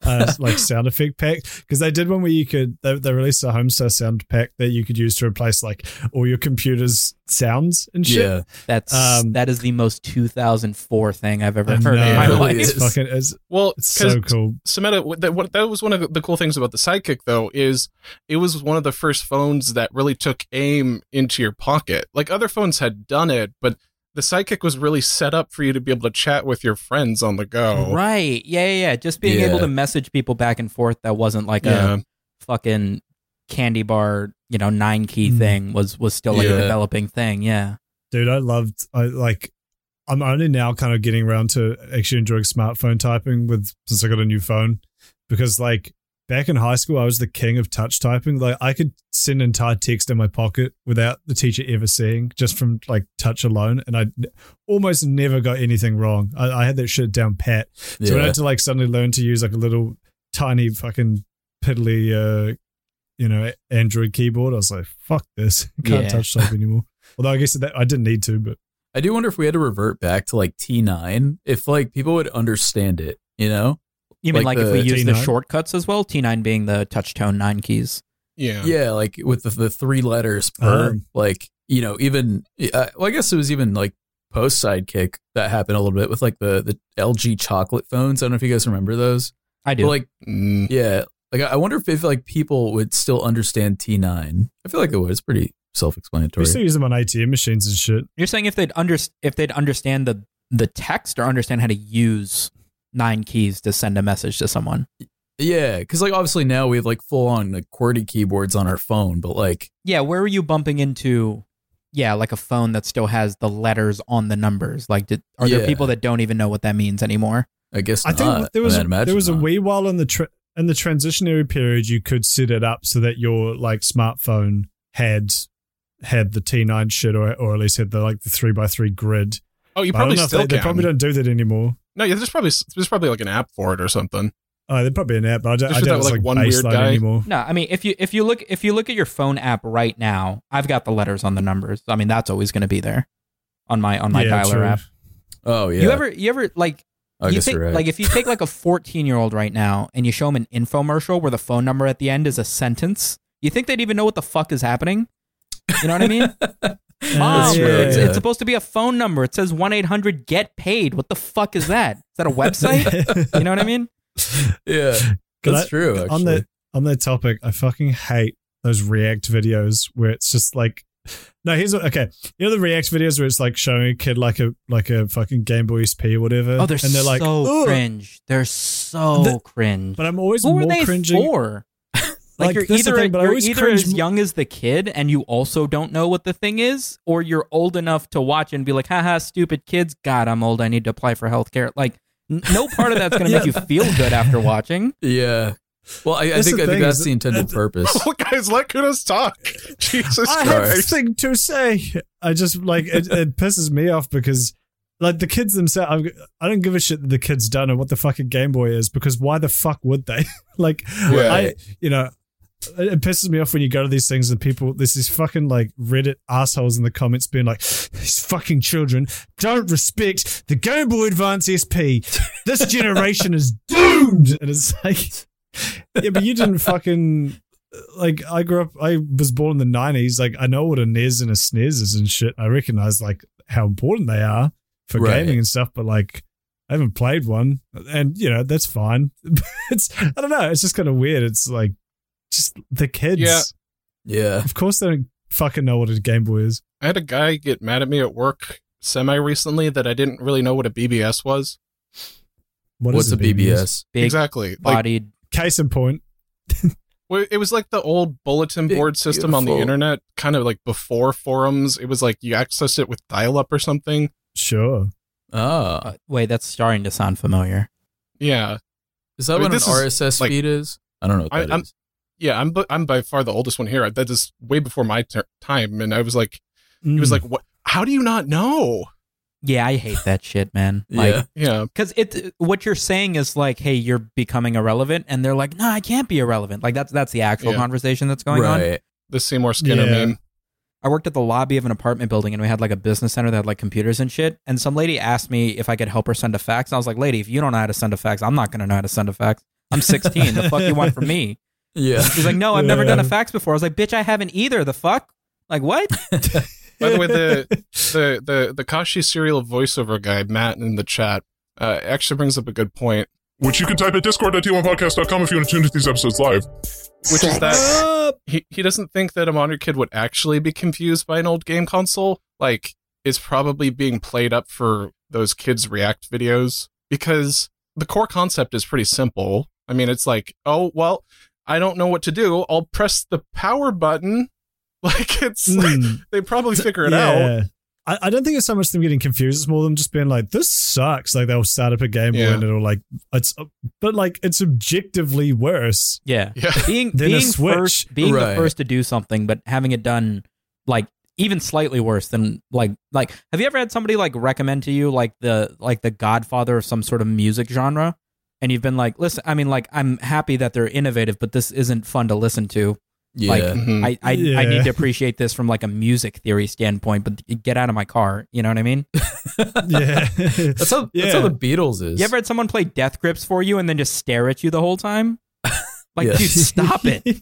Speaker 3: uh, like sound effect pack, because they did one where you could they, they released a Homestar sound pack that you could use to replace like all your computer's sounds and shit.
Speaker 4: Yeah.
Speaker 2: That's
Speaker 3: Um,
Speaker 2: that is the most two thousand four thing I've ever
Speaker 3: I
Speaker 2: heard
Speaker 3: know,
Speaker 2: in my
Speaker 4: really
Speaker 2: life.
Speaker 3: it's
Speaker 4: is.
Speaker 3: fucking it's,
Speaker 5: Well,
Speaker 3: it's so cool.
Speaker 5: Sameta, that, what, that was one of the cool things about the Sidekick, though, is it was one of the first phones that really took aim into your pocket. Like, other phones had done it, but the Sidekick was really set up for you to be able to chat with your friends on the go.
Speaker 2: Right. Yeah, yeah, yeah. Just being
Speaker 4: Yeah.
Speaker 2: able to message people back and forth that wasn't like
Speaker 5: Yeah.
Speaker 2: a fucking candy bar, you know, nine key
Speaker 3: Mm.
Speaker 2: thing was was still like
Speaker 4: Yeah.
Speaker 2: a developing thing. Yeah.
Speaker 3: Dude, I loved I like I'm only now kind of getting around to actually enjoying smartphone typing with since I got a new phone, because like back in high school I was the king of touch typing. Like I could send entire text in my pocket without the teacher ever seeing, just from like touch alone, and I n- almost never got anything wrong. I, I had that shit down pat. So when I
Speaker 4: Yeah.
Speaker 3: had to like suddenly learn to use like a little tiny fucking piddly uh you know Android keyboard, I was like, fuck this. I can't
Speaker 2: Yeah.
Speaker 3: touch type anymore. Although I guess that I didn't need to, but
Speaker 4: I do wonder if we had to revert back to like T nine, if like people would understand it, you know?
Speaker 2: You mean like,
Speaker 4: Like
Speaker 2: if we
Speaker 4: the
Speaker 2: use
Speaker 3: T
Speaker 2: the
Speaker 3: nine?
Speaker 2: shortcuts as well? T nine being the touch tone nine keys.
Speaker 5: Yeah.
Speaker 4: Yeah, like with the, the three letters per,
Speaker 3: Um,
Speaker 4: like, you know, even, uh, well, I guess it was even like post Sidekick that happened a little bit with like the, the L G chocolate phones. I don't know if you guys remember those.
Speaker 2: I do.
Speaker 4: But like,
Speaker 5: Mm.
Speaker 4: yeah, like I wonder if, if like people would still understand T nine. I feel like it would. It's pretty
Speaker 3: we
Speaker 4: self-explanatory.
Speaker 3: still use them on A T M machines and shit.
Speaker 2: You're saying if they'd under if they'd understand the the text or understand how to use nine keys to send a message to someone.
Speaker 4: Yeah, because like obviously now we have like full on like QWERTY keyboards on our phone, but like
Speaker 2: Yeah, where are you bumping into? Yeah, like a phone that still has the letters on the numbers. Like, did, are there
Speaker 4: Yeah.
Speaker 2: people that don't even know what that means anymore?
Speaker 4: I guess
Speaker 3: I think
Speaker 4: not.
Speaker 3: there was
Speaker 4: I'd imagine
Speaker 3: there was a
Speaker 4: not.
Speaker 3: wee while in the tra- in the transitionary period you could set it up so that your like smartphone had had the T nine shit, or or at least had the like the three by three grid.
Speaker 5: Oh, you
Speaker 3: But I don't
Speaker 5: probably
Speaker 3: know if
Speaker 5: still
Speaker 3: they, they
Speaker 5: can.
Speaker 3: probably don't do that anymore.
Speaker 5: No, yeah, there's probably there's probably like an app for it or something.
Speaker 3: Oh, there's probably an app, but I don't, I
Speaker 5: Just
Speaker 3: don't
Speaker 5: with
Speaker 3: know
Speaker 5: that,
Speaker 3: if it's
Speaker 5: like,
Speaker 3: like
Speaker 5: one weird
Speaker 3: baseline
Speaker 5: guy.
Speaker 3: anymore.
Speaker 2: No, I mean if you if you look if you look at your phone app right now, I've got the letters on the numbers. I mean that's always going to be there on my on my
Speaker 3: Yeah,
Speaker 2: dialer
Speaker 3: true.
Speaker 2: app.
Speaker 4: Oh yeah.
Speaker 2: You ever you ever like
Speaker 4: I
Speaker 2: you
Speaker 4: guess
Speaker 2: take,
Speaker 4: you're right.
Speaker 2: like if you take like a fourteen year old right now and you show them an infomercial where the phone number at the end is a sentence, you think they'd even know what the fuck is happening? You know what I mean? Mom,
Speaker 4: true,
Speaker 2: it's,
Speaker 4: yeah.
Speaker 2: it's supposed to be a phone number. It says one eight hundred get paid. What the fuck is that? Is that a website? You know what I mean?
Speaker 4: yeah,
Speaker 3: Can
Speaker 4: that's
Speaker 3: I-
Speaker 4: true. Actually.
Speaker 3: On that on that topic, I fucking hate those React videos where it's just like, no, here's what, okay. You know the React videos where it's like showing a kid like a like a fucking Game Boy S P or whatever,
Speaker 2: Oh, they're,
Speaker 3: and they're like,
Speaker 2: so
Speaker 3: "Ugh."
Speaker 2: cringe. They're so
Speaker 3: The-
Speaker 2: cringe.
Speaker 3: But I'm always
Speaker 2: Who
Speaker 3: more
Speaker 2: are they
Speaker 3: cringing.
Speaker 2: for?
Speaker 3: Like,
Speaker 2: Like, you're
Speaker 3: that's the
Speaker 2: either,
Speaker 3: thing, but I
Speaker 2: you're
Speaker 3: always
Speaker 2: either
Speaker 3: cringe
Speaker 2: as
Speaker 3: mo-
Speaker 2: young as the kid and you also don't know what the thing is, or you're old enough to watch it and be like, haha, stupid kids. God, I'm old. I need to apply for healthcare. Like, n- no part of that's going to
Speaker 3: Yeah.
Speaker 2: make you feel good after watching.
Speaker 4: yeah. Well, I, I
Speaker 3: That's
Speaker 4: think
Speaker 3: the
Speaker 4: I think
Speaker 3: thing,
Speaker 4: that's
Speaker 3: is
Speaker 4: the
Speaker 3: that-
Speaker 4: intended
Speaker 3: that-
Speaker 4: purpose.
Speaker 5: Oh, guys, let Kudos talk. Jesus
Speaker 3: I have
Speaker 5: Christ.
Speaker 3: nothing to say. I just like it, it pisses me off because like the kids themselves, I don't give a shit that the kids don't know what the fucking Game Boy is, because why the fuck would they? Like,
Speaker 5: Yeah.
Speaker 3: I, you know, it, it pisses me off when you go to these things and people, there's these fucking like Reddit assholes in the comments being like, these fucking children don't respect the Game Boy Advance S P. This generation is doomed. And it's like, yeah, but you didn't fucking. Like, I grew up, I was born in the nineties. Like, I know what a N E S and a S N E S is and shit. I recognize, like, how important they are for
Speaker 4: Right.
Speaker 3: gaming and stuff, but, like, I haven't played one. And, you know, that's fine. It's, I don't know. It's just kind of weird. It's like, just the kids.
Speaker 5: Yeah.
Speaker 4: Yeah.
Speaker 3: Of course, they don't fucking know what a Game Boy is.
Speaker 5: I had a guy get mad at me at work semi recently that I didn't really know what a B B S was.
Speaker 3: What is
Speaker 4: What's a B B S?
Speaker 2: Big
Speaker 5: Exactly. Like,
Speaker 2: bodied.
Speaker 3: Case in point.
Speaker 5: well, it was like the old bulletin
Speaker 4: Big,
Speaker 5: board system on the
Speaker 4: beautiful.
Speaker 5: internet, kind of like before forums. It was like you accessed it with dial up or something.
Speaker 3: Sure.
Speaker 4: Ah,
Speaker 2: Uh, wait, that's starting to sound familiar.
Speaker 5: Yeah.
Speaker 4: is that
Speaker 5: I mean,
Speaker 4: what an
Speaker 5: this is,
Speaker 4: R S S
Speaker 5: like-
Speaker 4: feed is? I don't know what
Speaker 5: I-
Speaker 4: that
Speaker 5: I'm-
Speaker 4: is.
Speaker 5: Yeah, I'm bu- I'm by far the oldest one here. That is way before my ter- time, and I was like, he was
Speaker 3: Mm.
Speaker 5: like, "What? How do you not know?"
Speaker 2: Yeah, I hate that shit, man. Like,
Speaker 4: Yeah.
Speaker 5: Yeah,
Speaker 2: because it what you're saying is like, hey, you're becoming irrelevant, and they're like, no, I can't be irrelevant. Like that's that's the actual
Speaker 5: Yeah.
Speaker 2: conversation that's going on.
Speaker 4: Right.
Speaker 5: the Seymour Skinner
Speaker 3: Yeah.
Speaker 5: meme.
Speaker 2: I worked at the lobby of an apartment building, and we had like a business center that had like computers and shit. And some lady asked me if I could help her send a fax. And I was like, lady, if you don't know how to send a fax, I'm not going to know how to send a fax. I'm sixteen. The fuck you want from me?
Speaker 4: Yeah.
Speaker 2: She's like, no, I've never
Speaker 3: Yeah.
Speaker 2: done a fax before. I was like, bitch, I haven't either. The fuck? Like, what?
Speaker 5: By the way, the the the the Kashi serial voiceover guy, Matt, in the chat, uh, actually brings up a good point,
Speaker 9: Which you can type at discord dot t one podcast dot com if you want to tune into these episodes live.
Speaker 5: which is that
Speaker 3: Uh,
Speaker 5: he he doesn't think that a modern kid would actually be confused by an old game console. Like, it's probably being played up for those kids' React videos, because the core concept is pretty simple. I mean, it's like, oh, well, I don't know what to do. I'll press the power button. Like, it's like,
Speaker 3: mm,
Speaker 5: they probably figure it out.
Speaker 3: yeah. I, I don't think it's so much them getting confused. It's more them just being like, this sucks. Like, they'll start up a Game Boy
Speaker 5: Yeah.
Speaker 3: and it'll like, it's, but like, it's objectively worse.
Speaker 2: Yeah.
Speaker 5: Yeah.
Speaker 2: Being
Speaker 3: Then a
Speaker 2: being
Speaker 3: Switch.
Speaker 2: first, being
Speaker 4: Right.
Speaker 2: the first to do something, but having it done like even slightly worse than like like. Have you ever had somebody like recommend to you like the like the Godfather of some sort of music genre, and you've been like, listen, I mean, like, I'm happy that they're innovative, but this isn't fun to listen to.
Speaker 4: Yeah.
Speaker 2: Like,
Speaker 5: Mhm.
Speaker 2: I I, I
Speaker 3: Yeah.
Speaker 2: need to appreciate this from like a music theory standpoint, but get out of my car. You know what I mean?
Speaker 3: Yeah.
Speaker 4: That's how
Speaker 3: Yeah.
Speaker 4: that's how the Beatles is.
Speaker 2: You ever had someone play Death Grips for you and then just stare at you the whole time? Like,
Speaker 4: Yeah.
Speaker 2: dude, stop it.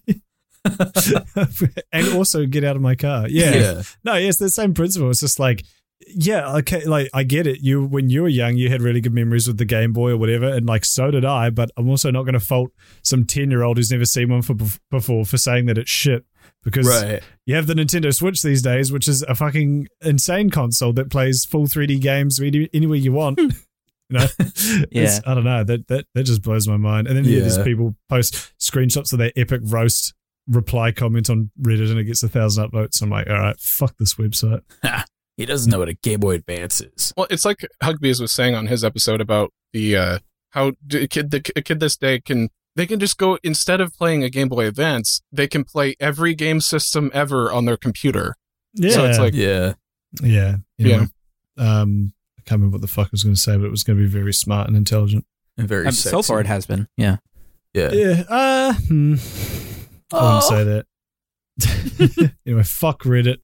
Speaker 3: And also get out of my car. Yeah.
Speaker 4: Yeah.
Speaker 3: No, yes, the same principle. It's just like, yeah, okay, like I get it. You when you were young, you had really good memories with the Game Boy or whatever, and like so did I. But I'm also not going to fault some ten year old who's never seen one for before for saying that it's shit, because
Speaker 4: Right.
Speaker 3: you have the Nintendo Switch these days, which is a fucking insane console that plays full three D games any- anywhere you want. You know, It's- I don't know. That that that just blows my mind. And then yeah. there's
Speaker 4: Yeah.
Speaker 3: people post screenshots of their epic roast reply comment on Reddit, and it gets a thousand upvotes. I'm like, all right, fuck this website.
Speaker 4: He doesn't know what a Game Boy Advance is.
Speaker 5: Well, it's like Hugbees was saying on his episode about the uh, how d- a kid the a kid this day can they can just go, instead of playing a Game Boy Advance, they can play every game system ever on their computer.
Speaker 3: Yeah,
Speaker 5: So it's like,
Speaker 4: Yeah.
Speaker 3: yeah,
Speaker 5: Yeah.
Speaker 3: yeah. Um, I can't remember what the fuck I was going to say, but it was going to be very smart and intelligent.
Speaker 4: And very
Speaker 2: Um,
Speaker 4: sexy.
Speaker 2: so far, it has been. Yeah.
Speaker 4: Yeah.
Speaker 3: Yeah. Uh, hmm. I wouldn't say that. Anyway, fuck Reddit.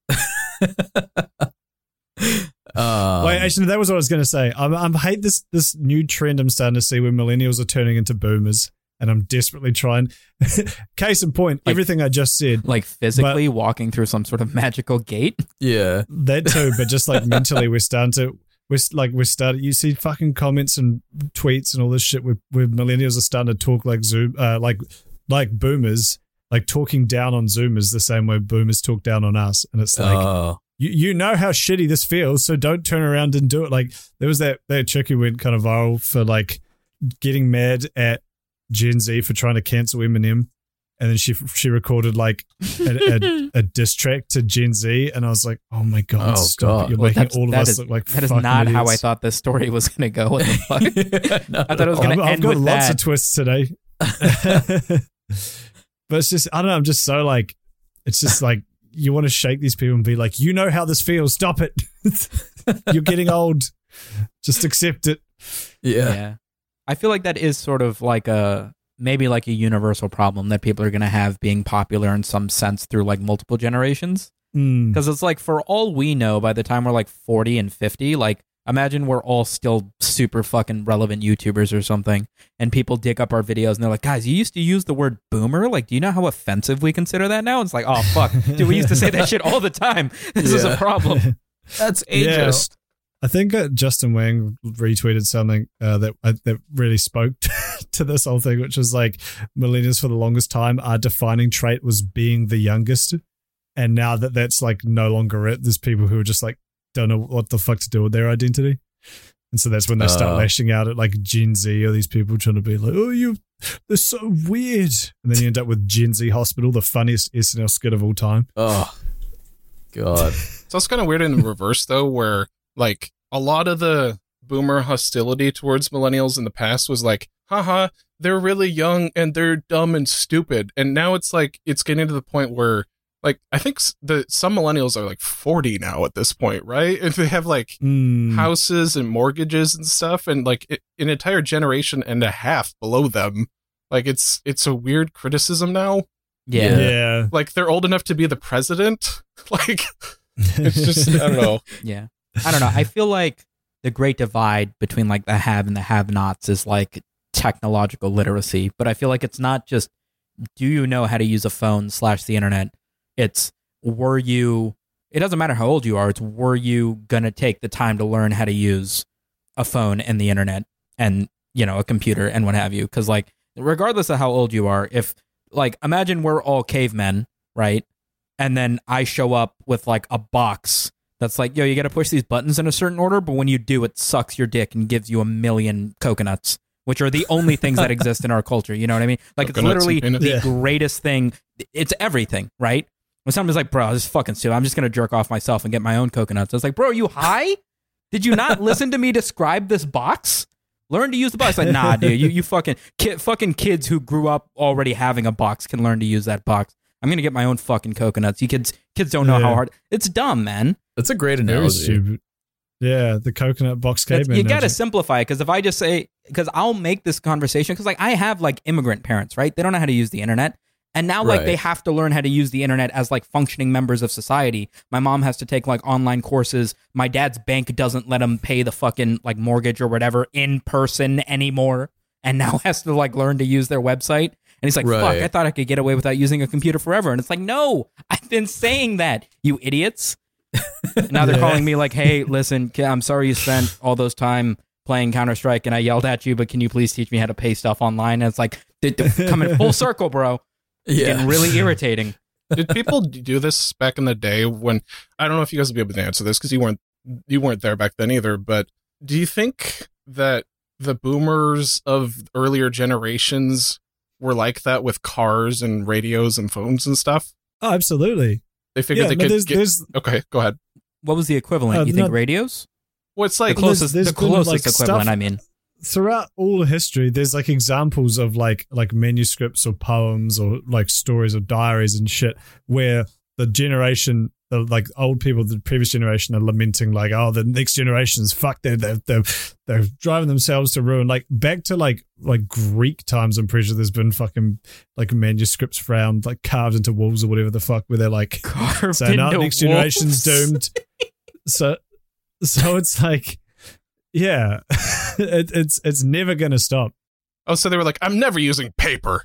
Speaker 4: Um,
Speaker 3: Wait, actually, that was what I was going to say. I'm, I'm hate this this new trend I'm starting to see where millennials are turning into boomers, and I'm desperately trying. Case in point,
Speaker 2: Like-
Speaker 3: everything I just said,
Speaker 2: Like physically walking through some sort of magical gate.
Speaker 4: yeah.
Speaker 3: that too, but just like mentally, we're starting to. We're s- like we're starting. You see fucking comments and tweets and all this shit where, where millennials are starting to talk like Zoom, uh, like like boomers, like talking down on Zoomers the same way boomers talk down on us, and it's like.
Speaker 4: Oh.
Speaker 3: You you know how shitty this feels, so don't turn around and do it. Like there was that that chick who went kind of viral for like getting mad at Gen Z for trying to cancel Eminem, and then she she recorded like a, a, a diss track to Gen Z, and I was like, oh my god,
Speaker 4: Oh,
Speaker 3: stop
Speaker 4: God.
Speaker 3: it. You're
Speaker 2: Well,
Speaker 3: making
Speaker 2: that's-
Speaker 3: all of
Speaker 2: that
Speaker 3: us
Speaker 2: is-
Speaker 3: look like
Speaker 2: That is
Speaker 3: fucking
Speaker 2: not how I
Speaker 3: idiots.
Speaker 2: thought this story was going to go. What the fuck?
Speaker 4: No,
Speaker 2: I thought it was
Speaker 3: Oh,
Speaker 2: going
Speaker 3: I've,
Speaker 2: to
Speaker 3: I've
Speaker 2: end
Speaker 3: got
Speaker 2: with
Speaker 3: lots
Speaker 2: that.
Speaker 3: of twists today, but it's just I don't know. I'm just so like it's just like. You want to shake these people and be like, you know how this feels. Stop it. You're getting old. Just accept it.
Speaker 4: Yeah.
Speaker 2: Yeah. I feel like that is sort of like a maybe like a universal problem that people are going to have being popular in some sense through like multiple generations.
Speaker 3: Mm.
Speaker 2: Because it's like, for all we know, by the time we're like forty and fifty, like imagine we're all still super fucking relevant YouTubers or something, and people dig up our videos and they're like, guys, you used to use the word boomer. Like, do you know how offensive we consider that now? It's like, oh, fuck. Dude, we used to say that shit all the time. This is a
Speaker 4: Yeah.
Speaker 2: problem.
Speaker 4: That's
Speaker 3: Yeah.
Speaker 4: ageist.
Speaker 3: I think uh, Justin Wang retweeted something uh, that uh, that really spoke to this whole thing, which was like millennials for the longest time, our defining trait was being the youngest, and now that that's like no longer it, there's people who are just like don't know what the fuck to do with their identity, and so that's when they start
Speaker 4: Uh.
Speaker 3: lashing out at like Gen Z or these people trying to be like, oh, you, they're so weird, and then you end up with Gen Z Hospital, the funniest S N L skit of all time.
Speaker 4: Oh. God.
Speaker 5: It's also kind of weird in the reverse, though, where like a lot of the boomer hostility towards millennials in the past was like, haha, they're really young and they're dumb and stupid. And now it's like, it's getting to the point where, like, I think s- the some millennials are like forty now at this point, right? And they have like
Speaker 3: Mm.
Speaker 5: houses and mortgages and stuff, and like it, an entire generation and a half below them. Like it's it's a weird criticism now.
Speaker 2: Yeah.
Speaker 3: Yeah.
Speaker 5: Like they're old enough to be the president. Like it's just I don't know.
Speaker 2: Yeah. I don't know. I feel like the great divide between like the have and the have nots is like technological literacy, but I feel like it's not just do you know how to use a phone slash the internet. It's were you. It doesn't matter how old you are. It's were you gonna take the time to learn how to use a phone and the internet and, you know, a computer and what have you? Because like regardless of how old you are, if like imagine we're all cavemen, right? And then I show up with like a box that's like, yo, you got to push these buttons in a certain order, but when you do, it sucks your dick and gives you a million coconuts, which are the only things that exist in our culture. You know what I mean? Like
Speaker 5: Coconuts
Speaker 2: it's literally
Speaker 5: and
Speaker 2: the
Speaker 3: yeah.
Speaker 2: greatest thing. It's everything, right? When somebody's like, bro, this is fucking stupid. I'm just going to jerk off myself and get my own coconuts. I was like, bro, are you high? Did you not listen to me describe this box? Learn to use the box. Like, nah, dude, you, you fucking, ki- fucking kids who grew up already having a box can learn to use that box. I'm going to get my own fucking coconuts. You kids, kids don't know
Speaker 3: Yeah.
Speaker 2: how hard. It's dumb, man.
Speaker 4: That's a great
Speaker 3: Very
Speaker 4: analogy.
Speaker 3: stupid. Yeah, the coconut box
Speaker 2: That's-
Speaker 3: caveman.
Speaker 2: you got to
Speaker 3: analogy.
Speaker 2: simplify it because if I just say, because I'll make this conversation, because like I have like immigrant parents, right? They don't know how to use the internet. And now like
Speaker 4: Right.
Speaker 2: they have to learn how to use the internet as like functioning members of society. My mom has to take like online courses. My dad's bank doesn't let him pay the fucking like mortgage or whatever in person anymore. And now has to like learn to use their website. And he's like, fuck,
Speaker 4: Right.
Speaker 2: I thought I could get away without using a computer forever. And it's like, no, I've been saying that, you idiots. Now they're
Speaker 3: Yeah.
Speaker 2: calling me like, hey, listen, ki- I'm sorry you spent all those time playing Counter-Strike and I yelled at you, but can you please teach me how to pay stuff online? And it's like, d- d- coming full circle, bro. It's
Speaker 4: Yeah.
Speaker 2: getting really irritating.
Speaker 5: Did people do this back in the day when I don't know if you guys will be able to answer this because you weren't you weren't there back then either, but do you think that the boomers of earlier generations were like that with cars and radios and phones and stuff?
Speaker 3: Oh, absolutely.
Speaker 5: They figured
Speaker 3: Yeah,
Speaker 5: they
Speaker 3: no,
Speaker 5: could
Speaker 3: there's,
Speaker 5: get
Speaker 3: there's
Speaker 5: Okay, go ahead.
Speaker 2: What was the equivalent?
Speaker 3: Uh,
Speaker 2: you think
Speaker 3: no-
Speaker 2: radios?
Speaker 5: Well, it's
Speaker 2: The
Speaker 5: like
Speaker 2: closest,
Speaker 3: there's
Speaker 2: the
Speaker 3: been,
Speaker 2: closest
Speaker 3: like,
Speaker 2: equivalent,
Speaker 3: stuff-
Speaker 2: I mean.
Speaker 3: throughout all history, there's like examples of like like manuscripts or poems or like stories or diaries and shit where the generation, the like old people, the previous generation are lamenting like, oh, the next generation's fucked. They're they're they're, they're driving themselves to ruin. Like back to like like Greek times, I'm pretty sure there's been fucking like manuscripts found like carved into walls or whatever the fuck where they're like
Speaker 2: Carved
Speaker 3: saying, oh,
Speaker 2: into
Speaker 3: next generation's
Speaker 2: wolves.
Speaker 3: doomed. so so it's like. Yeah, it, it's it's never gonna stop.
Speaker 5: Oh, so they were like, I'm never using paper.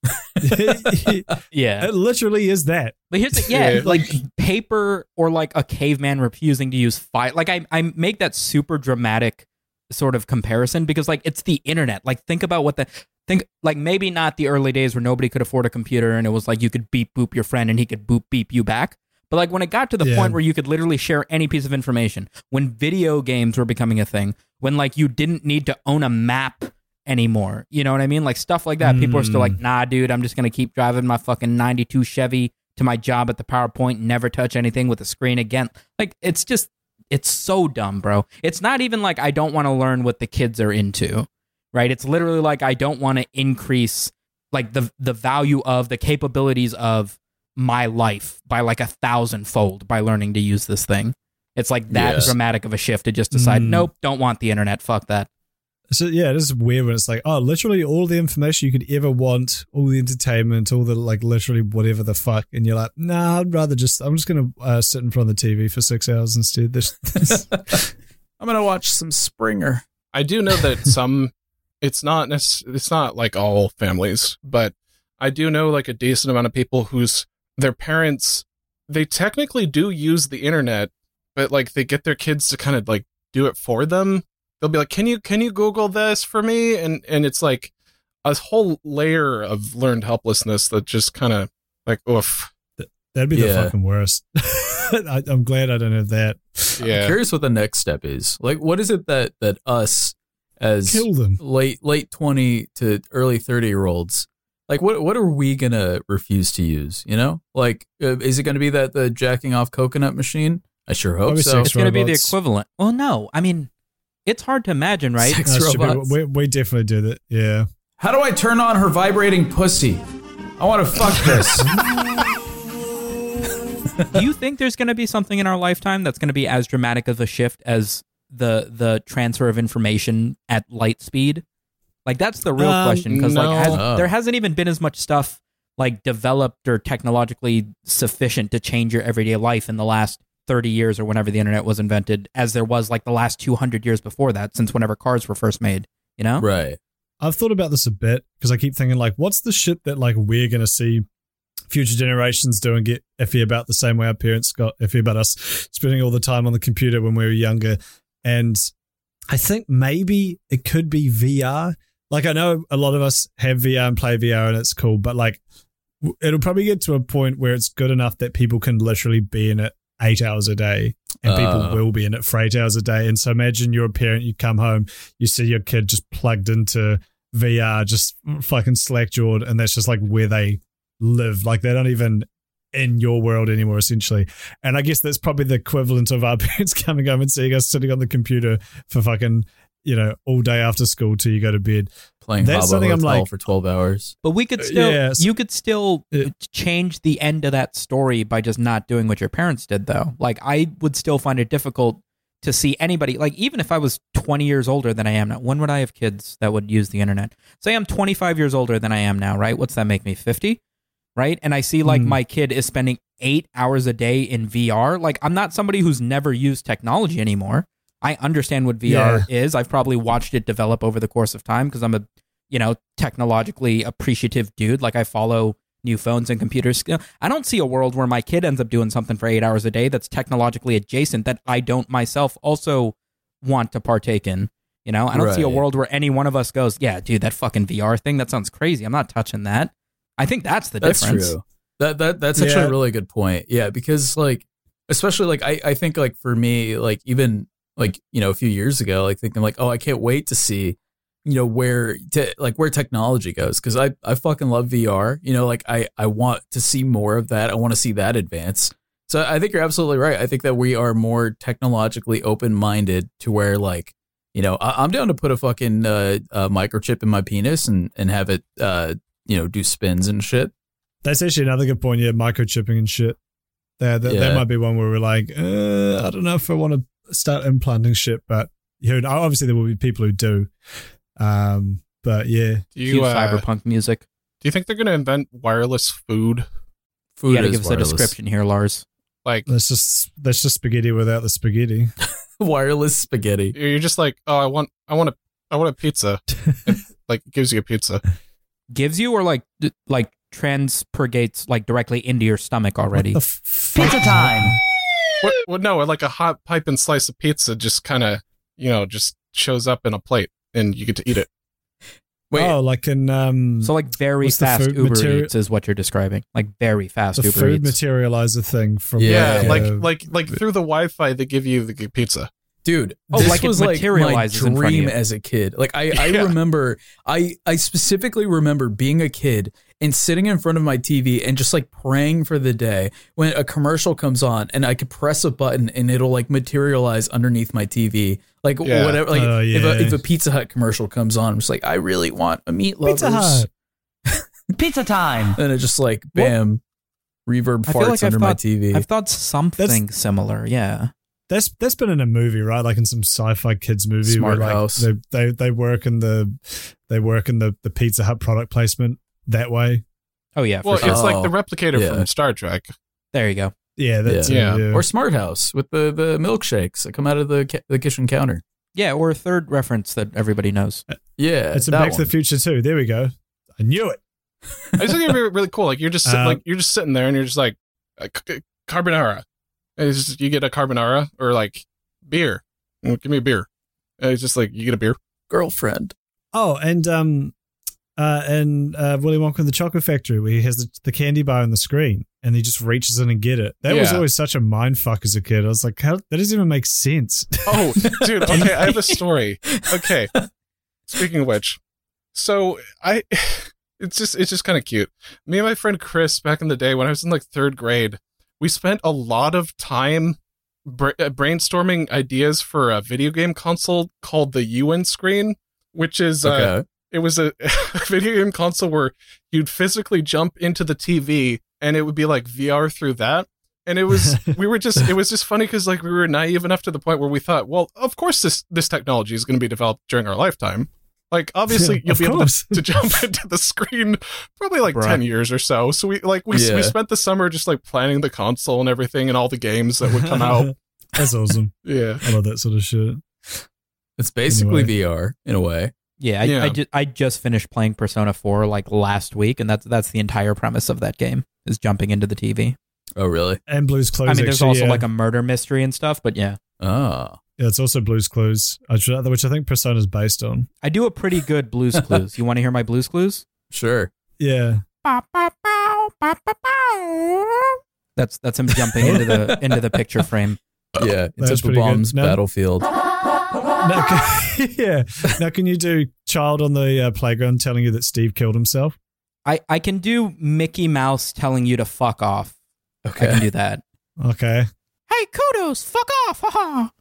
Speaker 3: It
Speaker 2: Yeah.
Speaker 3: literally is that.
Speaker 2: But here's the, yeah,
Speaker 5: Yeah.
Speaker 2: like paper or like a caveman refusing to use fire. Like I, I make that super dramatic sort of comparison because like it's the internet. Like think about what the think like maybe not the early days where nobody could afford a computer and it was like you could beep boop your friend and he could boop beep you back. But like when it got to the
Speaker 3: Yeah.
Speaker 2: point where you could literally share any piece of information, when video games were becoming a thing, when like you didn't need to own a map anymore, you know what I mean? Like stuff like that. People are still like, nah, dude, I'm just gonna keep driving my fucking ninety-two Chevy to my job at the PowerPoint, never touch anything with a screen again. Like it's just, it's so dumb, bro. It's not even like I don't want to learn what the kids are into, right? It's literally like I don't want to increase like the the value of the capabilities of my life by like a thousand fold by learning to use this thing. It's like that
Speaker 4: Yes.
Speaker 2: dramatic of a shift to just decide,
Speaker 3: Mm.
Speaker 2: nope, don't want the internet. Fuck that.
Speaker 3: So yeah, it is weird when it's like, oh, literally all the information you could ever want, all the entertainment, all the like literally whatever the fuck, and you're like, nah, I'd rather just, I'm just gonna uh, sit in front of the T V for six hours instead. This, this
Speaker 4: I'm gonna watch some Springer.
Speaker 5: I do know that some, it's not necess- it's not like all families, but I do know like a decent amount of people whose their parents, they technically do use the internet, but like they get their kids to kind of like do it for them. They'll be like, can you can you Google this for me? And and it's like a whole layer of learned helplessness that just kind of like oof.
Speaker 3: that'd be the
Speaker 4: Yeah.
Speaker 3: fucking worst. I, I'm glad I don't have that.
Speaker 4: I'm
Speaker 5: Yeah.
Speaker 4: curious what the next step is. Like, what is it that that us as
Speaker 3: Kill them.
Speaker 4: late late twenty to early thirty year olds, like what what are we gonna refuse to use? You know, like uh, is it gonna be that the jacking off coconut machine? I sure hope
Speaker 3: Probably
Speaker 4: so.
Speaker 3: sex
Speaker 2: It's going to be the
Speaker 3: robots.
Speaker 2: equivalent. Well, no. I mean, it's hard to imagine, right?
Speaker 4: Sex
Speaker 3: That's true, but
Speaker 4: robots.
Speaker 3: we, we definitely do that. Yeah.
Speaker 7: How do I turn on her vibrating pussy? I want to fuck this.
Speaker 2: Do you think there's going to be something in our lifetime that's going to be as dramatic of a shift as the the transfer of information at light speed? Like that's the real
Speaker 3: Um,
Speaker 2: question because
Speaker 5: no.
Speaker 2: like has,
Speaker 4: Oh.
Speaker 2: there hasn't even been as much stuff like developed or technologically sufficient to change your everyday life in the last thirty years or whenever the internet was invented as there was like the last two hundred years before that, since whenever cars were first made, you know?
Speaker 4: Right.
Speaker 3: I've thought about this a bit because I keep thinking like, what's the shit that like we're gonna see future generations do and get iffy about the same way our parents got iffy about us spending all the time on the computer when we were younger. And I think maybe it could be V R. Like I know a lot of us have V R and play V R and it's cool, but like it'll probably get to a point where it's good enough that people can literally be in it eight hours a day and people
Speaker 4: Uh.
Speaker 3: will be in it for eight hours a day. And so imagine you're a parent, you come home, you see your kid just plugged into V R, just fucking slack-jawed, and that's just like where they live. Like they're not even in your world anymore, essentially. And I guess that's probably the equivalent of our parents coming home and seeing us sitting on the computer for fucking, you know, all day after school till you go to bed.
Speaker 4: Playing
Speaker 3: That's
Speaker 4: Habbo
Speaker 3: something I'm
Speaker 4: Hotel
Speaker 3: like-
Speaker 4: for twelve hours.
Speaker 2: But we could still,
Speaker 3: yes.
Speaker 2: you could still
Speaker 3: Uh,
Speaker 2: change the end of that story by just not doing what your parents did, though. Like, I would still find it difficult to see anybody, like, even if I was twenty years older than I am now, when would I have kids that would use the internet? Say I'm twenty-five years older than I am now, right? What's that make me, fifty? Right? And I see, like,
Speaker 3: Mm.
Speaker 2: my kid is spending eight hours a day in V R. Like, I'm not somebody who's never used technology anymore. I understand what V R is. I've probably watched it develop over the course of time because I'm a, you know, technologically appreciative dude. Like I follow new phones and computers. I don't see a world where my kid ends up doing something for eight hours a day that's technologically adjacent that I don't myself also want to partake in. You know, I don't see a
Speaker 4: Right.
Speaker 2: world where any one of us goes, yeah, dude, that fucking V R thing, that sounds crazy. I'm not touching that. I think that's the
Speaker 4: That's
Speaker 2: difference.
Speaker 4: true. That that that's actually
Speaker 3: Yeah.
Speaker 4: a really good point. Yeah, because like especially like I, I think like for me, like even like, you know, a few years ago, like thinking like, oh, I can't wait to see, you know, where to like where technology goes. Cause I, I fucking love V R. You know, like I, I want to see more of that. I want to see that advance. So I think you're absolutely right. I think that we are more technologically open minded to where like, you know, I, I'm down to put a fucking uh, uh, microchip in my penis and, and have it uh, you know, do spins and shit.
Speaker 3: That's actually another good point. Yeah, microchipping and shit. That that,
Speaker 4: Yeah.
Speaker 3: that might be one where we're like, uh, I don't know if I want to start implanting shit, but you know, obviously there will be people who do. Um, but yeah,
Speaker 5: Do you,
Speaker 2: Cue
Speaker 5: uh,
Speaker 2: cyberpunk music.
Speaker 5: do you think they're going to invent wireless food?
Speaker 4: Food
Speaker 2: You gotta
Speaker 4: is
Speaker 2: give us
Speaker 4: wireless.
Speaker 2: a description here, Lars.
Speaker 5: Like,
Speaker 3: that's just that's just spaghetti without the spaghetti.
Speaker 4: Wireless spaghetti.
Speaker 5: you're just like, oh, I want, I want a, I want a pizza. It, like, it gives you a pizza.
Speaker 2: Gives you or like d- like transpurgates like directly into your stomach already?
Speaker 3: What the fuck?
Speaker 7: Pizza time.
Speaker 5: What? What? No, like a hot pipe and slice of pizza just kind of, you know, just shows up in a plate and you get to eat it.
Speaker 4: Wait,
Speaker 3: Oh, like in um,
Speaker 2: So like very
Speaker 3: What's the
Speaker 2: fast
Speaker 3: food
Speaker 2: Uber
Speaker 3: materi-
Speaker 2: Eats is what you're describing. Like very fast
Speaker 3: the
Speaker 2: Uber
Speaker 3: food
Speaker 2: Eats.
Speaker 3: materializer thing from
Speaker 4: Yeah,
Speaker 5: Yeah,
Speaker 3: like,
Speaker 5: like
Speaker 3: uh,
Speaker 5: like like through the Wi-Fi they give you the pizza.
Speaker 4: dude,
Speaker 2: Oh,
Speaker 4: this
Speaker 2: like it
Speaker 4: was like my
Speaker 2: materializes in front of
Speaker 4: dream
Speaker 2: you.
Speaker 4: as a kid. Like I, I
Speaker 5: Yeah.
Speaker 4: remember, I, I specifically remember being a kid and sitting in front of my T V and just like praying for the day when a commercial comes on and I could press a button and it'll like materialize underneath my T V. Like
Speaker 5: Yeah.
Speaker 4: whatever. Like
Speaker 3: Oh,
Speaker 4: if,
Speaker 3: yeah.
Speaker 4: a, if a Pizza Hut commercial comes on, I'm just like, I really want a meat lovers.
Speaker 3: Pizza Hut.
Speaker 7: Pizza time.
Speaker 4: And it just like bam, reverb
Speaker 2: I feel
Speaker 4: farts
Speaker 2: like I've
Speaker 4: under my
Speaker 2: thought-
Speaker 4: T V.
Speaker 2: I've thought something similar. Yeah.
Speaker 3: That's that's been in a movie, right? Like in some sci-fi kids movie,
Speaker 4: Smart
Speaker 3: where like
Speaker 4: House.
Speaker 3: they, they they work in the they work in the, the Pizza Hut product placement that way.
Speaker 2: Oh yeah. For
Speaker 5: Well,
Speaker 2: sure.
Speaker 5: it's like
Speaker 4: Oh,
Speaker 5: the replicator
Speaker 4: yeah.
Speaker 5: from Star Trek.
Speaker 2: There you go.
Speaker 3: Yeah, that's
Speaker 5: Yeah.
Speaker 3: it, yeah.
Speaker 4: Or Smart House with the, the milkshakes that come out of the ki- the kitchen counter.
Speaker 2: Yeah, or a third reference that everybody knows.
Speaker 4: Yeah,
Speaker 3: it's in
Speaker 4: that
Speaker 3: Back to
Speaker 4: one.
Speaker 3: the Future too. There we go. I knew it.
Speaker 5: I just think it'd be really cool. Like you're just sit-
Speaker 3: Um,
Speaker 5: like you're just sitting there and you're just like uh, c- carbonara, and it's just, you get a carbonara or like beer. Mm, Give me a beer. And it's just like you get a beer.
Speaker 4: girlfriend.
Speaker 3: Oh, and um, uh, and uh, Willy Wonka and the Chocolate Factory, where he has the, the candy bar on the screen, and he just reaches in and get it. That was
Speaker 5: Yeah.
Speaker 3: always such a mind fuck as a kid. I was like, how, that doesn't even make sense.
Speaker 5: Oh, dude. Okay, I have a story. Okay. Speaking of which, so I, it's just it's just kind of cute. Me and my friend Chris back in the day when I was in like third grade, we spent a lot of time bra- uh, brainstorming ideas for a video game console called the U N screen, which is uh,
Speaker 4: Okay.
Speaker 5: it was a, a video game console where you'd physically jump into the T V and it would be like V R through that. And it was, we were just, it was just funny because like we were naive enough to the point where we thought, well, of course this, this technology is going to be developed during our lifetime. Like obviously
Speaker 3: Yeah,
Speaker 5: you'll
Speaker 3: of
Speaker 5: be able
Speaker 3: course.
Speaker 5: to, to jump into the screen probably like
Speaker 2: Bruh.
Speaker 5: ten years or so. So we like, we,
Speaker 4: Yeah.
Speaker 5: we spent the summer just like planning the console and everything and all the games that would come out.
Speaker 3: That's awesome.
Speaker 5: Yeah.
Speaker 3: I love that sort of shit.
Speaker 4: It's basically
Speaker 3: Anyway.
Speaker 4: V R in a way.
Speaker 2: Yeah, I,
Speaker 5: Yeah.
Speaker 2: I, ju- I just finished playing Persona four like last week, and that's that's the entire premise of that game is jumping into the T V.
Speaker 4: Oh, really?
Speaker 3: And Blue's Clues.
Speaker 2: I mean, there's
Speaker 3: actually,
Speaker 2: also
Speaker 3: yeah.
Speaker 2: like a murder mystery and stuff, but yeah,
Speaker 4: Oh.
Speaker 3: Yeah, it's also Blue's Clues, which which I think Persona's based on.
Speaker 2: I do a pretty good Blue's Clues. You want to hear my Blue's Clues?
Speaker 4: Sure.
Speaker 3: Yeah.
Speaker 2: That's that's him jumping into the into the picture frame.
Speaker 4: Yeah, it's
Speaker 3: That's
Speaker 4: a
Speaker 3: pretty good.
Speaker 4: bomb's
Speaker 3: No?
Speaker 4: battlefield.
Speaker 3: Now, can, yeah. Now, can you do child on the uh, playground telling you that Steve killed himself?
Speaker 2: I, I can do Mickey Mouse telling you to fuck off. I can
Speaker 4: Okay.
Speaker 2: do that.
Speaker 3: Okay.
Speaker 2: Hey, kudos, fuck off. haha.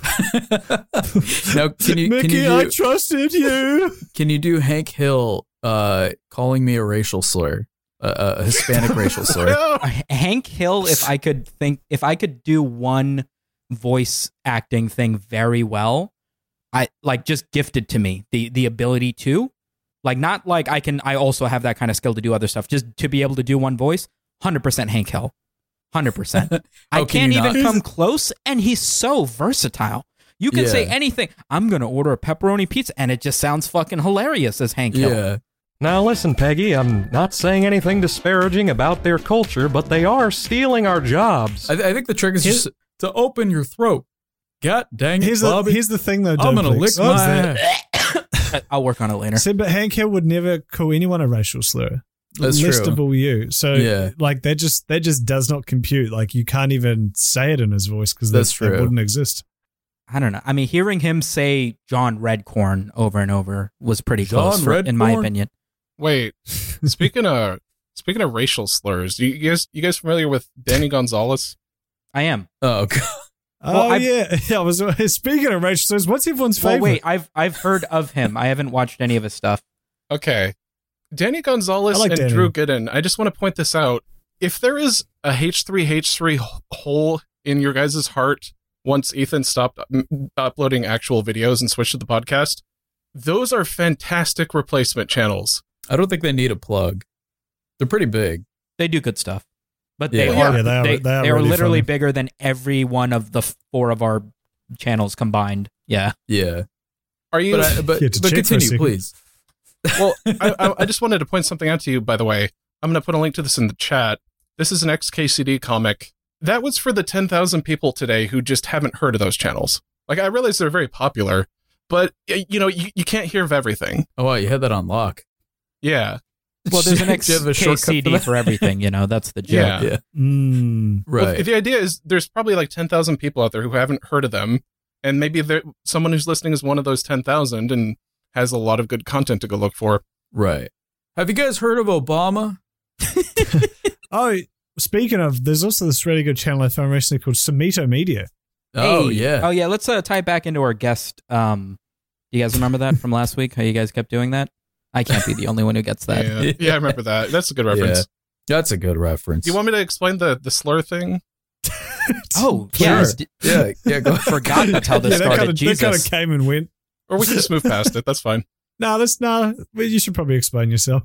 Speaker 4: Now, can you
Speaker 3: Mickey,
Speaker 4: can you
Speaker 3: I
Speaker 4: do,
Speaker 3: trusted you.
Speaker 4: can you do Hank Hill uh, calling me a racial slur, uh, a Hispanic racial slur?
Speaker 2: Uh, Hank Hill, if I could think, if I could do one voice acting thing very well, I like just gifted to me the the ability to, like, not like I can, I also have that kind of skill to do other stuff. Just to be able to do one voice, one hundred percent Hank Hill. one hundred percent. I
Speaker 4: Oh, can
Speaker 2: can't
Speaker 4: you
Speaker 2: even
Speaker 4: not?
Speaker 2: come close, and he's so versatile. You can say
Speaker 4: Yeah.
Speaker 2: anything. I'm going to order a pepperoni pizza, and it just sounds fucking hilarious as Hank Hill.
Speaker 4: Yeah.
Speaker 10: Now listen, Peggy, I'm not saying anything disparaging about their culture, but they are stealing our jobs.
Speaker 4: I, I think the trick is just to open your throat. God dang it,
Speaker 3: Here's the,
Speaker 4: Bobby.
Speaker 3: here's the thing, though.
Speaker 4: I'm gonna
Speaker 3: Doplex.
Speaker 4: lick
Speaker 3: What's
Speaker 4: my
Speaker 3: that?
Speaker 4: ass.
Speaker 2: I'll work on it later.
Speaker 3: See, but Hank Hill would never call anyone a racial slur.
Speaker 4: That's
Speaker 3: Least
Speaker 4: true.
Speaker 3: of all you. So,
Speaker 4: Yeah.
Speaker 3: like, that just that just does not compute. Like, you can't even say it in his voice because
Speaker 4: That's
Speaker 3: that, that
Speaker 4: true.
Speaker 3: wouldn't exist.
Speaker 2: I don't know. I mean, hearing him say John Redcorn over and over was pretty
Speaker 4: John
Speaker 2: close, for, in my
Speaker 4: Redcorn?
Speaker 2: opinion.
Speaker 5: Wait, speaking of speaking of racial slurs, you, you guys you guys familiar with Danny Gonzalez?
Speaker 2: I am.
Speaker 4: Oh, God.
Speaker 3: Oh,
Speaker 2: Well, I've-
Speaker 3: yeah. yeah. I was speaking of racial slurs. What's everyone's
Speaker 2: Well,
Speaker 3: favorite?
Speaker 2: wait. I've I've heard of him. I haven't watched any of his stuff.
Speaker 5: Okay. Danny Gonzalez
Speaker 3: I like
Speaker 5: and
Speaker 3: Danny.
Speaker 5: Drew Gooden. I just want to point this out. If there is a H three H three hole in your guys' heart once Ethan stopped mm, uploading actual videos and switched to the podcast, those are fantastic replacement channels.
Speaker 4: I don't think they need a plug. They're pretty big.
Speaker 2: They do good stuff, but
Speaker 4: Yeah.
Speaker 2: they
Speaker 3: Yeah,
Speaker 2: are
Speaker 3: they are-
Speaker 2: they,
Speaker 3: they are
Speaker 2: they are
Speaker 3: really
Speaker 2: literally
Speaker 3: funny.
Speaker 2: bigger than every one of the four of our channels combined. Yeah.
Speaker 4: Yeah.
Speaker 5: Are you?
Speaker 4: But, I, but,
Speaker 3: Yeah, to
Speaker 4: but
Speaker 3: check for a
Speaker 4: continue,
Speaker 3: second.
Speaker 4: please.
Speaker 5: well, I, I, I just wanted to point something out to you, by the way. I'm going to put a link to this in the chat. This is an X K C D comic. That was for the ten thousand people today who just haven't heard of those channels. Like, I realize they're very popular, but, y- you know, you, you can't hear of everything.
Speaker 4: Oh, wow, you had that on lock.
Speaker 5: Yeah.
Speaker 2: Well, there's an
Speaker 4: Do you have a
Speaker 2: X K
Speaker 4: shortcut
Speaker 2: C D
Speaker 4: for that?
Speaker 2: for everything. You know, that's the joke.
Speaker 5: Yeah.
Speaker 4: Yeah.
Speaker 3: Mm.
Speaker 5: Well,
Speaker 4: Right.
Speaker 5: the idea is there's probably like ten thousand people out there who haven't heard of them, and maybe they're- someone who's listening is one of those ten thousand and has a lot of good content to go look for.
Speaker 4: Right. Have you guys heard of Obama?
Speaker 3: Oh, speaking of, there's also this really good channel I found recently called Samito Media.
Speaker 4: Oh,
Speaker 2: Hey.
Speaker 4: yeah.
Speaker 2: Oh yeah. Let's uh, tie it back into our guest. Um, do you guys remember that from last week? How you guys kept doing that? I can't be the only one who gets that.
Speaker 5: Yeah, yeah, I remember that. That's a good reference.
Speaker 4: Yeah. That's a good reference.
Speaker 5: Do you want me to explain the, the slur thing?
Speaker 2: Oh
Speaker 4: Sure.
Speaker 2: yes. D-
Speaker 4: Yeah, yeah, go.
Speaker 2: Forgot that's how this
Speaker 3: yeah, that
Speaker 2: started.
Speaker 3: kind of that
Speaker 2: Jesus.
Speaker 3: kind of came and went.
Speaker 5: Or we can just move past it. That's fine.
Speaker 3: No, that's no. Well, you should probably explain yourself.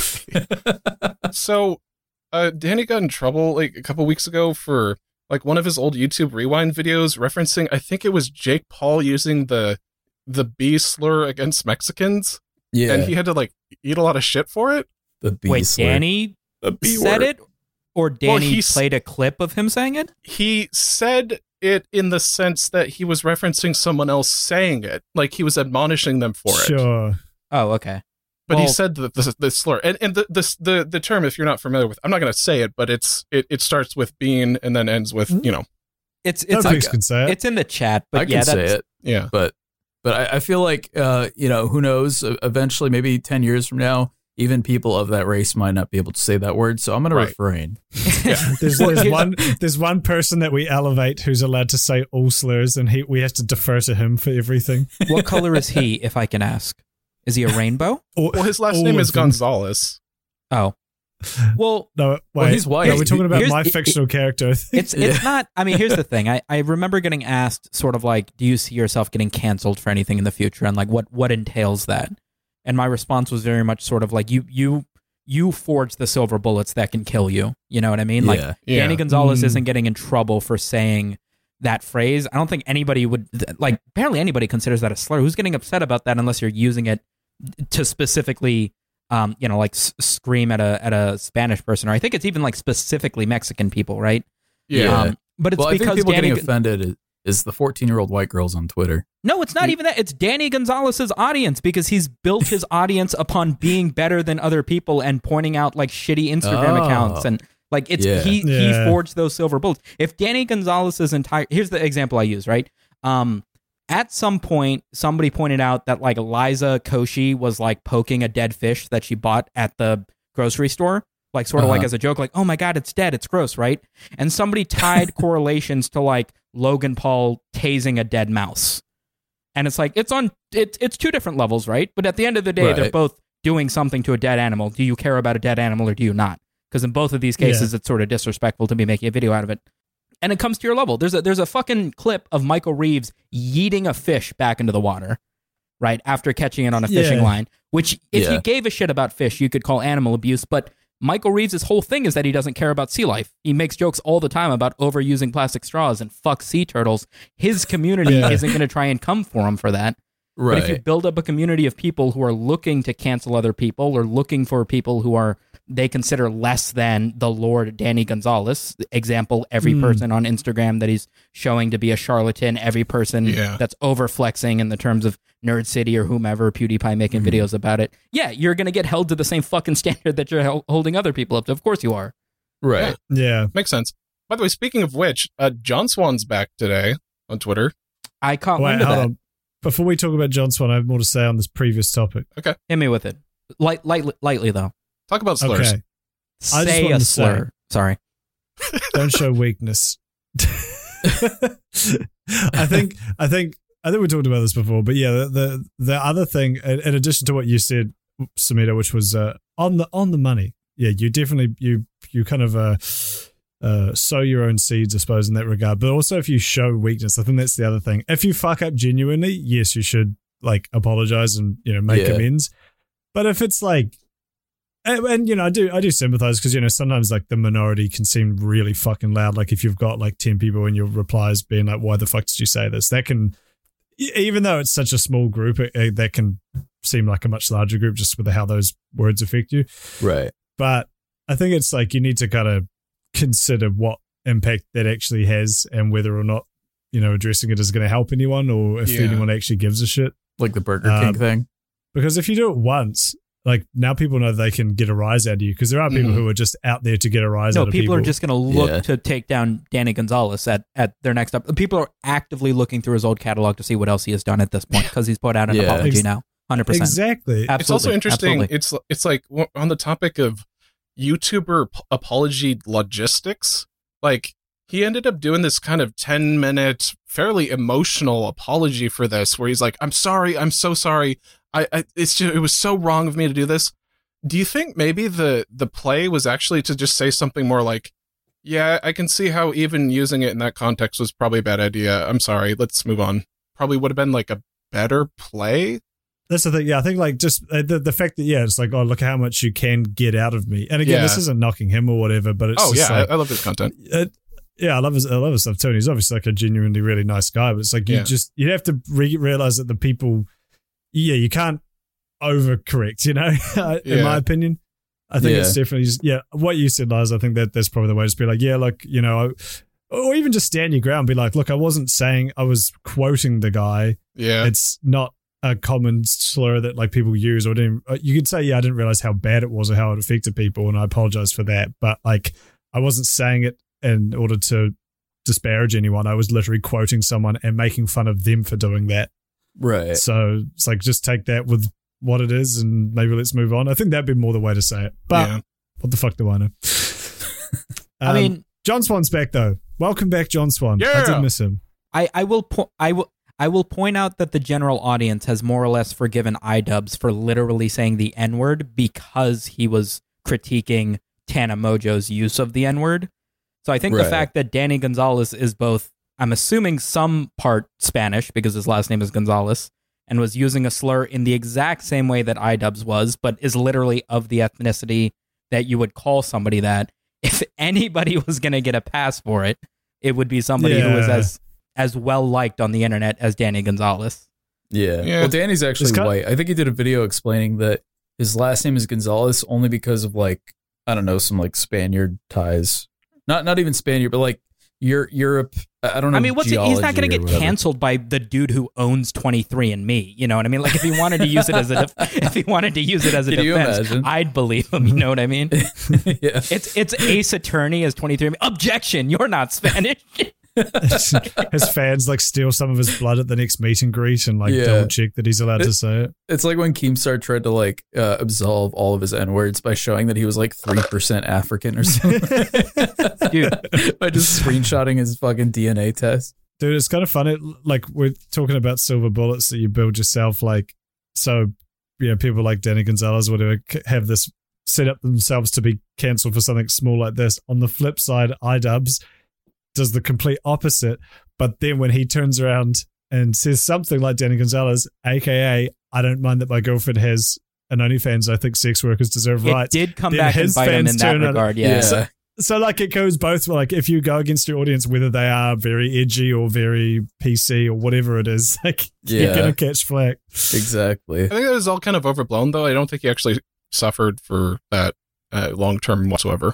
Speaker 5: So, uh, Danny got in trouble like a couple weeks ago for like one of his old YouTube Rewind videos referencing, I think it was Jake Paul using the the B slur against Mexicans,
Speaker 4: Yeah.
Speaker 5: and he had to like eat a lot of shit for it.
Speaker 4: the B
Speaker 2: Wait,
Speaker 4: slur.
Speaker 2: Danny
Speaker 5: The B
Speaker 2: said
Speaker 5: word.
Speaker 2: it, or Danny
Speaker 5: he's-
Speaker 2: played a clip of him saying it?
Speaker 5: He said it in the sense that he was referencing someone else saying it, like he was admonishing them for it.
Speaker 3: Sure.
Speaker 2: Oh, okay.
Speaker 5: But he
Speaker 2: Well-
Speaker 5: said the, the, the slur, and and the, the the the term, if you're not familiar with, I'm not going to say it, but it's it, it starts with bean and then ends with you know
Speaker 2: It's it's
Speaker 3: Nobody
Speaker 2: like,
Speaker 3: can say it.
Speaker 2: it's in the chat, but
Speaker 4: I can
Speaker 2: yeah,
Speaker 4: say
Speaker 2: that's,
Speaker 4: it,
Speaker 5: yeah.
Speaker 4: but but I, I feel like uh, you know, who knows? Uh, Eventually, maybe ten years from now, even people of that race might not be able to say that word. So I'm going
Speaker 5: Right.
Speaker 4: to refrain.
Speaker 3: There's, there's one there's one person that we elevate who's allowed to say all slurs, and he we have to defer to him for everything.
Speaker 2: What color is he, if I can ask? Is he a rainbow?
Speaker 3: Or,
Speaker 5: Well, his last
Speaker 3: all
Speaker 5: name
Speaker 3: of
Speaker 5: is
Speaker 3: them.
Speaker 5: Gonzalez.
Speaker 2: Oh, well,
Speaker 3: No, wait.
Speaker 4: Well, he's white.
Speaker 3: No, we're talking about
Speaker 2: Here's-
Speaker 3: my
Speaker 2: it-
Speaker 3: fictional character. I think.
Speaker 2: it's it's not. I mean, here's the thing. I, I remember getting asked, sort of like, do you see yourself getting canceled for anything in the future, and like what what entails that? And my response was very much sort of like, you you you forge the silver bullets that can kill you. You know what I mean? Like
Speaker 4: Yeah.
Speaker 5: Yeah.
Speaker 2: Danny Gonzalez
Speaker 3: Mm.
Speaker 2: isn't getting in trouble for saying that phrase. I don't think anybody would like. Barely anybody considers that a slur. Who's getting upset about that unless you're using it to specifically, um, you know, like s- scream at a at a Spanish person, or I think it's even like specifically Mexican people, right?
Speaker 4: Yeah.
Speaker 2: Um, but it's
Speaker 4: well, I
Speaker 2: because
Speaker 4: think people
Speaker 2: Danny
Speaker 4: getting offended is, is the fourteen-year-old white girls on Twitter.
Speaker 2: No, it's not even that. It's Danny Gonzalez's audience because he's built his audience upon being better than other people and pointing out like shitty Instagram
Speaker 4: Oh.
Speaker 2: accounts and like it's
Speaker 4: Yeah.
Speaker 2: he
Speaker 3: Yeah.
Speaker 2: he forged those silver bullets. If Danny Gonzalez's entire here's the example I use, right? Um at some point somebody pointed out that like Liza Koshy was like poking a dead fish that she bought at the grocery store. Like sort of
Speaker 4: Uh-huh.
Speaker 2: like as a joke, like, oh my God, it's dead. It's gross, right? And somebody tied correlations to like Logan Paul tasing a dead mouse. And it's like, it's on, it's it's two different levels, right? But at the end of the day, they're
Speaker 4: Right.
Speaker 2: both doing something to a dead animal. Do you care about a dead animal or do you not? Because in both of these cases, it's sort of disrespectful to be making a video out of it. And it comes to your level. There's a, there's a fucking clip of Michael Reeves yeeting a fish back into the water, right? After catching it on a fishing
Speaker 3: Yeah.
Speaker 2: line, which if
Speaker 4: Yeah.
Speaker 2: you gave a shit about fish, you could call animal abuse. But Michael Reeves' whole thing is that he doesn't care about sea life. He makes jokes all the time about overusing plastic straws and fuck sea turtles. His community
Speaker 3: Yeah.
Speaker 2: isn't going to try and come for him for that.
Speaker 4: Right.
Speaker 2: But if you build up a community of people who are looking to cancel other people or looking for people who are they consider less than the Lord Danny Gonzalez, example, every
Speaker 3: Mm.
Speaker 2: person on Instagram that he's showing to be a charlatan, every person
Speaker 5: Yeah.
Speaker 2: that's over flexing in the terms of Nerd City or whomever, PewDiePie making
Speaker 4: Mhm.
Speaker 2: videos about it. Yeah, you're going to get held to the same fucking standard that you're hel- holding other people up to. Of course you are.
Speaker 4: right.
Speaker 3: Yeah.
Speaker 5: Makes sense. By the way, speaking of which, uh, John Swan's back today on Twitter.
Speaker 2: I caught
Speaker 3: Wait,
Speaker 2: wind of
Speaker 3: hold
Speaker 2: that.
Speaker 3: on. Before we talk about John Swan, I have more to say on this previous topic.
Speaker 2: Hit me with it. Light, lightly, lightly, though.
Speaker 5: Talk about slurs.
Speaker 3: Okay. I just
Speaker 2: Say
Speaker 3: wanted
Speaker 2: a
Speaker 3: to say-
Speaker 2: slur. Sorry.
Speaker 3: Don't show weakness. I think I think I think we talked about this before, but yeah, the the, the other thing, in in addition to what you said, Samita, which was uh, on the on the money. Yeah, you definitely you you kind of uh, uh, sow your own seeds, I suppose, in that regard. But also, if you show weakness, I think that's the other thing. If you fuck up genuinely, yes, you should like apologize and you know make
Speaker 4: Yeah.
Speaker 3: amends. But if it's like And, and you know, I do, I do sympathize because you know sometimes like the minority can seem really fucking loud. Like if you've got like ten people in your replies being like, "Why the fuck did you say this?" That can, e- even though it's such a small group, it, it, that can seem like a much larger group just with how those words affect you.
Speaker 4: Right.
Speaker 3: But I think it's like you need to kind of consider what impact that actually has and whether or not you know addressing it is going to help anyone or if
Speaker 5: Yeah.
Speaker 3: anyone actually gives a shit.
Speaker 4: Like the Burger King
Speaker 3: Um,
Speaker 4: thing.
Speaker 3: Because if you do it once, like now people know they can get a rise out of you because there are people
Speaker 5: Mhm.
Speaker 3: who are just out there to get a rise
Speaker 2: No,
Speaker 3: out of
Speaker 2: people
Speaker 3: people.
Speaker 2: are just going to look
Speaker 4: Yeah.
Speaker 2: to take down Danny Gonzalez at, at their next up. People are actively looking through his old catalog to see what else he has done at this point because he's put out an
Speaker 4: Yeah.
Speaker 2: apology
Speaker 3: Ex-
Speaker 2: now. one hundred percent.
Speaker 3: Exactly.
Speaker 2: Absolutely.
Speaker 5: It's also interesting.
Speaker 2: Absolutely.
Speaker 5: It's it's like w- on the topic of YouTuber p- apology logistics. Like he ended up doing this kind of ten minute, fairly emotional apology for this, where he's like, "I'm sorry, I'm so sorry. I, I it's just, it was so wrong of me to do this." Do you think maybe the the play was actually to just say something more like, "Yeah, I can see how even using it in that context was probably a bad idea. I'm sorry. Let's move on." Probably would have been like a better play.
Speaker 3: That's the thing. Yeah, I think like just uh, the the fact that yeah, it's like oh look how much you can get out of me. And again,
Speaker 5: Yeah.
Speaker 3: this isn't knocking him or whatever, but it's
Speaker 5: Oh
Speaker 3: just
Speaker 5: yeah,
Speaker 3: like,
Speaker 5: I, I love his content.
Speaker 3: it, yeah, I love his I love his stuff too. And he's obviously like a genuinely really nice guy, but it's like you
Speaker 5: Yeah.
Speaker 3: just you have to re- realize that the people, yeah, you can't overcorrect. You know, in
Speaker 5: Yeah.
Speaker 3: my opinion. I think
Speaker 4: Yeah.
Speaker 3: it's definitely just, yeah. What you said, Lars, I think that that's probably the way to just be like, yeah, like you know, or even just stand your ground, be like, look, I wasn't saying I was quoting the guy.
Speaker 5: Yeah.
Speaker 3: It's not a common slur that like people use, or didn't. You could say, yeah, I didn't realize how bad it was or how it affected people, and I apologize for that. But like, I wasn't saying it in order to disparage anyone. I was literally quoting someone and making fun of them for doing that.
Speaker 4: Right.
Speaker 3: So it's like just take that with what it is, and maybe let's move on. I think that'd be more the way to say it. But
Speaker 5: Yeah.
Speaker 3: what the fuck do I know?
Speaker 2: I
Speaker 3: Um,
Speaker 2: mean,
Speaker 3: John Swan's back though. Welcome back, John Swan. I
Speaker 5: Yeah.
Speaker 3: did miss him.
Speaker 2: I, I will po- I will I will point out that the general audience has more or less forgiven iDubbbz for literally saying the N-word because he was critiquing Tana Mojo's use of the N-word. So I think the
Speaker 4: Right.
Speaker 2: fact that Danny Gonzalez is both, I'm assuming some part Spanish because his last name is Gonzalez, and was using a slur in the exact same way that iDubbbz was, but is literally of the ethnicity that you would call somebody that. If anybody was going to get a pass for it, it would be somebody who was
Speaker 3: Yeah.
Speaker 2: as as well liked on the internet as Danny Gonzalez.
Speaker 4: Yeah.
Speaker 5: Yeah.
Speaker 4: Well, Danny's actually
Speaker 3: It's kind-
Speaker 4: white. I think he did a video explaining that his last name is Gonzalez only because of like I don't know some like Spaniard ties. Not not even Spaniard, but like Europe. Europe I don't know.
Speaker 2: I mean, what's it, he's not going to
Speaker 4: geology or
Speaker 2: get
Speaker 4: whatever.
Speaker 2: canceled by the dude who owns twenty-three and me. You know what I mean? Like if he wanted to use it as a def- if he wanted to use it as a
Speaker 4: Can you
Speaker 2: defense,
Speaker 4: imagine?
Speaker 2: I'd believe him. You know what I mean?
Speaker 4: Yeah.
Speaker 2: It's it's Ace Attorney as twenty-three and me. Objection! You're not Spanish.
Speaker 3: His fans like steal some of his blood at the next meet and greet and like
Speaker 4: Yeah.
Speaker 3: double check that he's allowed to
Speaker 4: It-
Speaker 3: say it.
Speaker 4: It's like when Keemstar tried to like uh, absolve all of his N words by showing that he was like three percent African or something.
Speaker 2: Dude.
Speaker 4: By just screenshotting his fucking D N A test.
Speaker 3: Dude, it's kind of funny. Like we're talking about silver bullets that you build yourself. Like, so, you know, people like Danny Gonzalez, whatever, c- have this set up themselves to be cancelled for something small like this. On the flip side, iDubbbz does the complete opposite. But then when he turns around and says something like Danny Gonzalez, aka, I don't mind that my girlfriend has an OnlyFans, I think sex workers deserve
Speaker 2: It
Speaker 3: rights.
Speaker 2: did come
Speaker 3: Then
Speaker 2: back and
Speaker 3: his
Speaker 2: bite him
Speaker 3: fans
Speaker 2: in that
Speaker 3: turn on-
Speaker 2: regard. Yeah.
Speaker 3: So, so like it goes both. Like if you go against your audience, whether they are very edgy or very P C or whatever it is, like
Speaker 4: Yeah.
Speaker 3: you're gonna catch flack.
Speaker 4: Exactly.
Speaker 5: I think that was all kind of overblown, though. I don't think he actually suffered for that uh, long term whatsoever.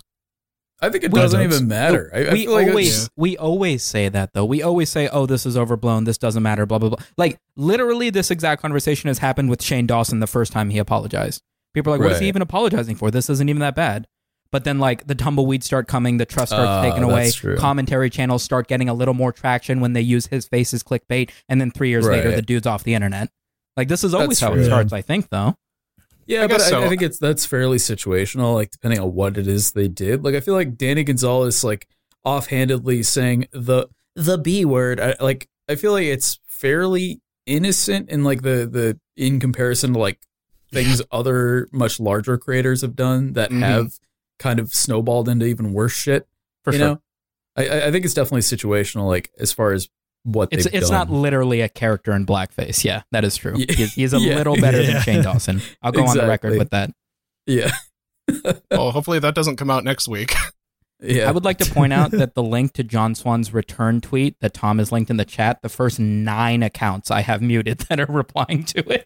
Speaker 4: I think it
Speaker 3: We-
Speaker 4: doesn't
Speaker 3: Does.
Speaker 4: even matter. I, I
Speaker 2: we
Speaker 4: feel like
Speaker 2: always
Speaker 4: it's-
Speaker 2: we always say that though. We always say, "Oh, this is overblown. This doesn't matter." Blah blah blah. Like literally, this exact conversation has happened with Shane Dawson the first time he apologized. People are like, "What is he
Speaker 4: Right.
Speaker 2: even apologizing for? This isn't even that bad." But then, like the tumbleweeds start coming, the trust starts
Speaker 4: Ah,
Speaker 2: taken away.
Speaker 4: that's true.
Speaker 2: Commentary channels start getting a little more traction when they use his face as clickbait, and then three years later,
Speaker 4: Right.
Speaker 2: the dude's off the internet. Like this is always
Speaker 4: That's
Speaker 2: how
Speaker 4: true.
Speaker 2: it starts. I think though.
Speaker 4: Yeah,
Speaker 5: I
Speaker 4: but
Speaker 5: guess
Speaker 4: I,
Speaker 5: so.
Speaker 4: I think it's that's fairly situational, like depending on what it is they did. Like I feel like Danny Gonzalez like offhandedly saying the the B word. I, like I feel like it's fairly innocent in like the the in comparison to like things other much larger creators have done that
Speaker 5: Mhm.
Speaker 4: have kind of snowballed into even worse shit.
Speaker 2: For
Speaker 4: you
Speaker 2: sure.
Speaker 4: know, I I- I think it's definitely situational. Like as far as what
Speaker 2: It's
Speaker 4: they've
Speaker 2: it's
Speaker 4: done.
Speaker 2: not literally a character in blackface. Yeah, that is true.
Speaker 4: Yeah.
Speaker 2: He's, he's a
Speaker 4: Yeah.
Speaker 2: little better
Speaker 3: Yeah.
Speaker 2: than Shane Dawson. I'll go on the record
Speaker 4: Exactly.
Speaker 2: with that.
Speaker 4: Yeah,
Speaker 5: Well, hopefully that doesn't come out next week.
Speaker 4: yeah.
Speaker 2: I would like to point out that the link to John Swan's return tweet that Tom has linked in the chat, the first nine accounts I have muted that are replying to it.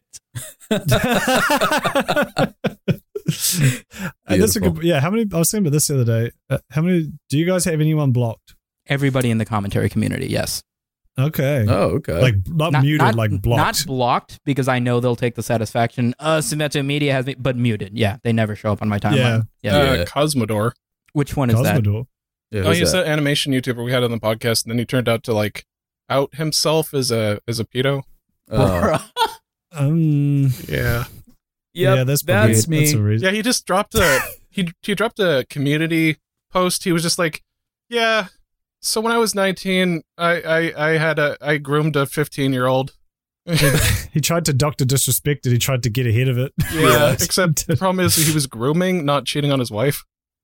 Speaker 3: And that's a good. Yeah, how many? I was thinking about this the other day. Uh, how many? Do you guys have anyone blocked?
Speaker 2: Everybody in the commentary community, yes.
Speaker 3: Okay.
Speaker 4: Oh, okay.
Speaker 3: Like not, muted, like blocked.
Speaker 2: Not blocked because I know they'll take the satisfaction. Uh, Symmetra Media has me, but muted. Yeah, they never show up on my timeline. Yeah.
Speaker 5: Uh,
Speaker 4: Yeah.
Speaker 5: Cosmodor.
Speaker 2: Which one is that?
Speaker 3: Cosmodor.
Speaker 4: Yeah,
Speaker 5: Oh,
Speaker 4: who's
Speaker 5: he's
Speaker 4: that?
Speaker 5: an animation YouTuber we had on the podcast, and then he turned out to like out himself as a as a pedo.
Speaker 4: Oh.
Speaker 3: Um.
Speaker 5: Yeah,
Speaker 4: Yep,
Speaker 3: yeah, that's probably,
Speaker 4: that's me.
Speaker 3: That's a reason.
Speaker 5: yeah. He just dropped a he he dropped a community post. He was just like, yeah. So when I was nineteen, I I, I had a I groomed a fifteen year old.
Speaker 3: He tried to doctor disrespect it. He tried to get ahead of it.
Speaker 5: Yeah, except the problem is he was grooming, not cheating on his wife.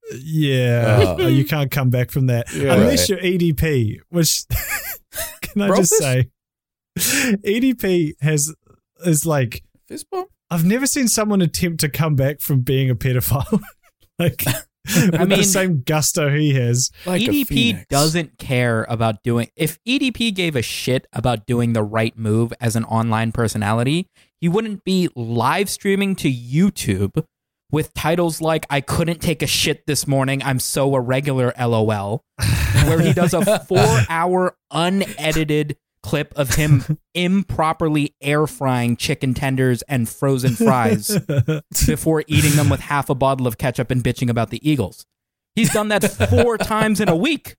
Speaker 3: Yeah,
Speaker 4: Oh.
Speaker 3: you can't come back from that
Speaker 5: Yeah.
Speaker 3: unless you're E D P. Which can I just
Speaker 4: Brofist?
Speaker 3: say, E D P has is like
Speaker 4: Fist bump?
Speaker 3: I've never seen someone attempt to come back from being a pedophile. Like with
Speaker 2: mean-
Speaker 3: the same gusto he has.
Speaker 4: Like a
Speaker 2: E D P
Speaker 4: phoenix.
Speaker 2: doesn't care about doing. If E D P gave a shit about doing the right move as an online personality, he wouldn't be live streaming to YouTube with titles like "I couldn't take a shit this morning. I'm so irregular." LOL, where he does a four-hour unedited clip of him improperly air frying chicken tenders and frozen fries before eating them with half a bottle of ketchup and bitching about the Eagles. He's done that four times in a week.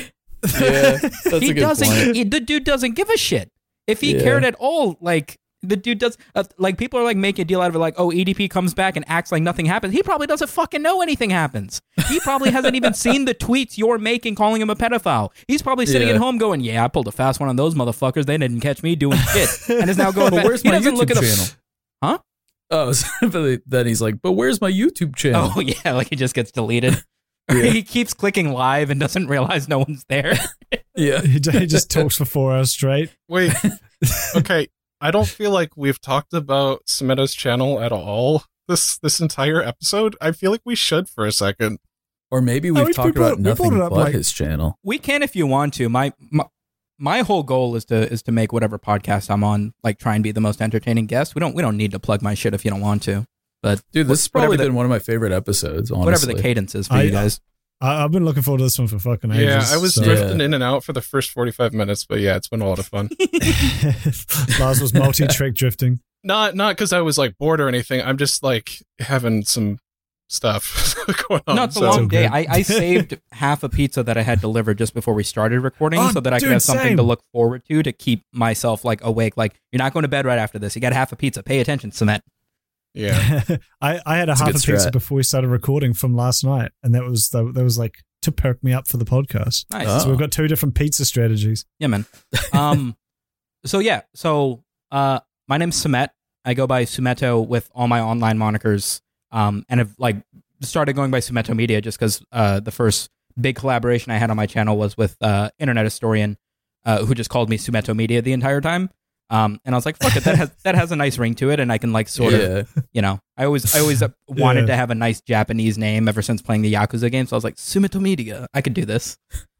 Speaker 4: Yeah, that's
Speaker 2: he
Speaker 4: a good
Speaker 2: doesn't.
Speaker 4: point.
Speaker 2: he- the dude doesn't give a shit. If he
Speaker 4: Yeah.
Speaker 2: cared at all, like the dude does. Uh, like people are like making a deal out of it, like, oh, E D P comes back and acts like nothing happens. He probably doesn't fucking know anything happens. He probably hasn't even seen the tweets you're making calling him a pedophile. He's probably sitting
Speaker 4: Yeah.
Speaker 2: at home going, "Yeah, I pulled a fast one on those motherfuckers. They didn't catch me doing shit," and is now going.
Speaker 4: But
Speaker 2: back.
Speaker 4: where's
Speaker 2: he
Speaker 4: my
Speaker 2: doesn't
Speaker 4: YouTube
Speaker 2: look at the-
Speaker 4: channel?
Speaker 2: Huh?
Speaker 4: Oh, so but then he's like, but where's my YouTube channel?
Speaker 2: Oh yeah, like he just gets deleted. He keeps clicking live and doesn't realize no one's there.
Speaker 4: Yeah.
Speaker 3: He, he just talks for four hours straight.
Speaker 5: Wait, okay. I don't feel like we've talked about Smetta's channel at all this this entire episode. I feel like we should for a second.
Speaker 4: Or maybe
Speaker 3: Oh,
Speaker 4: we've
Speaker 3: we- we
Speaker 4: talked
Speaker 3: brought-
Speaker 4: about
Speaker 3: we brought
Speaker 4: nothing
Speaker 3: it up,
Speaker 4: but
Speaker 3: like-
Speaker 4: his channel.
Speaker 2: We can if you want to. My, my my whole goal is to is to make whatever podcast I'm on, like, try and be the most entertaining guest. We don't we don't need to plug my shit if you don't want to. But
Speaker 4: dude, this has probably
Speaker 2: the,
Speaker 4: been one of my favorite episodes. Honestly.
Speaker 2: Whatever the cadence is for
Speaker 3: I,
Speaker 2: you guys.
Speaker 3: I, I've been looking forward to this one for fucking ages.
Speaker 5: Yeah, I was
Speaker 3: so.
Speaker 5: drifting
Speaker 4: Yeah.
Speaker 5: in and out for the first forty-five minutes, but yeah, it's been a lot of fun.
Speaker 3: Lars was multi-trick drifting.
Speaker 5: Not not because I was like bored or anything. I'm just like having some stuff going on.
Speaker 2: No, it's a
Speaker 5: so-
Speaker 2: long
Speaker 3: So
Speaker 2: day.
Speaker 3: good.
Speaker 2: I, I saved half a pizza that I had delivered just before we started recording
Speaker 3: Oh,
Speaker 2: so that I
Speaker 3: dude,
Speaker 2: could have something
Speaker 3: same.
Speaker 2: to look forward to to keep myself like awake. Like, you're not going to bed right after this. You got half a pizza. Pay attention, Cement.
Speaker 5: Yeah.
Speaker 3: I, I had a
Speaker 4: It's a
Speaker 3: half a,
Speaker 4: good
Speaker 3: pizza
Speaker 4: strat.
Speaker 3: before we started recording from last night, and that was that, that was like to perk me up for the podcast.
Speaker 2: Nice.
Speaker 4: Oh.
Speaker 3: So we've got two different pizza strategies.
Speaker 2: Yeah, man. Um, so yeah, so uh, my name's Sumet. I go by Sumeto with all my online monikers, um, and have like started going by Sumeto Media just because uh, the first big collaboration I had on my channel was with uh, Internet Historian, uh, who just called me Sumeto Media the entire time. Um, and I was like, fuck it, that has that has a nice ring to it, and I can like sort of,
Speaker 4: yeah.
Speaker 2: you know, I always I always wanted
Speaker 3: Yeah.
Speaker 2: to have a nice Japanese name ever since playing the Yakuza game. So I was like, Sumeto Media, I could do this.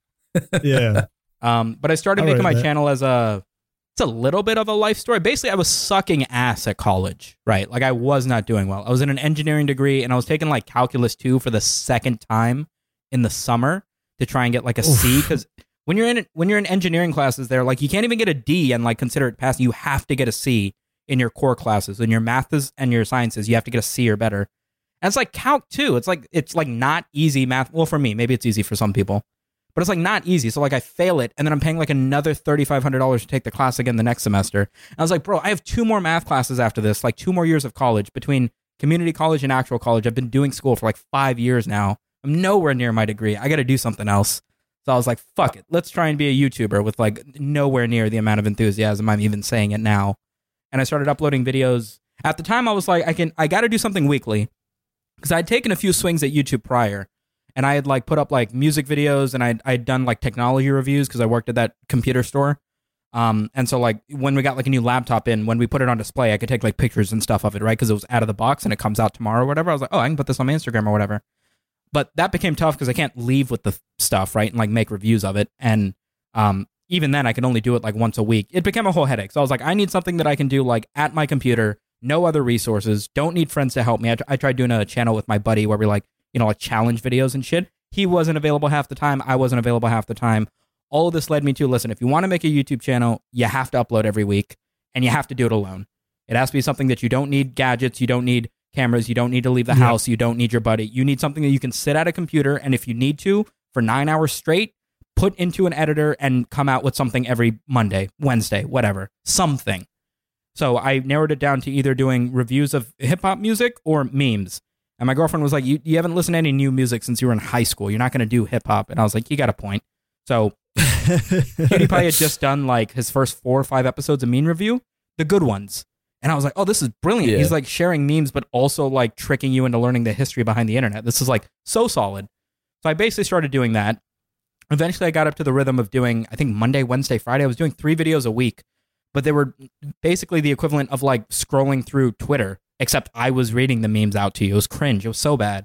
Speaker 3: Yeah.
Speaker 2: Um, but I started
Speaker 3: I
Speaker 2: making
Speaker 3: read
Speaker 2: my
Speaker 3: that.
Speaker 2: channel as a, it's a little bit of a life story. Basically, I was sucking ass at college, right? Like, I was not doing well. I was in an engineering degree, and I was taking like calculus two for the second time in the summer to try and get like a C. Because when you're in when you're in engineering classes, there, like, you can't even get a D and like consider it passed. You have to get a C in your core classes. In your maths and your sciences, you have to get a C or better. And it's like calc too. It's like it's like not easy math. Well, for me, maybe it's easy for some people. But it's like not easy. So like I fail it, and then I'm paying like another thirty-five hundred dollars to take the class again the next semester. And I was like, bro, I have two more math classes after this, like two more years of college between community college and actual college. I've been doing school for like five years now. I'm nowhere near my degree. I got to do something else. So I was like, fuck it. Let's try and be a YouTuber with like nowhere near the amount of enthusiasm I'm even saying it now. And I started uploading videos. At the time, I was like, I can, I got to do something weekly because I'd taken a few swings at YouTube prior. And I had like put up like music videos, and I'd, I'd done like technology reviews because I worked at that computer store. Um, and so like when we got like a new laptop in, when we put it on display, I could take like pictures and stuff of it, right? Because it was out of the box and it comes out tomorrow or whatever. I was like, oh, I can put this on my Instagram or whatever. But that became tough because I can't leave with the stuff, right? And like make reviews of it. And um, even then I could only do it like once a week. It became a whole headache. So I was like, I need something that I can do like at my computer, no other resources, don't need friends to help me. I, t- I tried doing a channel with my buddy where we like, you know, like challenge videos and shit. He wasn't available half the time. I wasn't available half the time. All of this led me to, listen, if you want to make a YouTube channel, you have to upload every week, and you have to do it alone. It has to be something that you don't need gadgets, you don't need cameras, you don't need to leave the
Speaker 3: Yeah.
Speaker 2: house, you don't need your buddy. You need something that you can sit at a computer, and if you need to, for nine hours straight, put into an editor and come out with something every Monday, Wednesday, whatever. Something. So I narrowed it down to either doing reviews of hip-hop music or memes. And my girlfriend was like, you, you haven't listened to any new music since you were in high school. You're not going to do hip-hop. And I was like, you got a point. So PewDiePie had just done like his first four or five episodes of meme review, the good ones. And I was like, oh, this is brilliant.
Speaker 4: Yeah.
Speaker 2: He's like sharing memes, but also like tricking you into learning the history behind the internet. This is like so solid. So I basically started doing that. Eventually I got up to the rhythm of doing, I think Monday, Wednesday, Friday. I was doing three videos a week, but they were basically the equivalent of like scrolling through Twitter, except I was reading the memes out to you. It was cringe. It was so bad.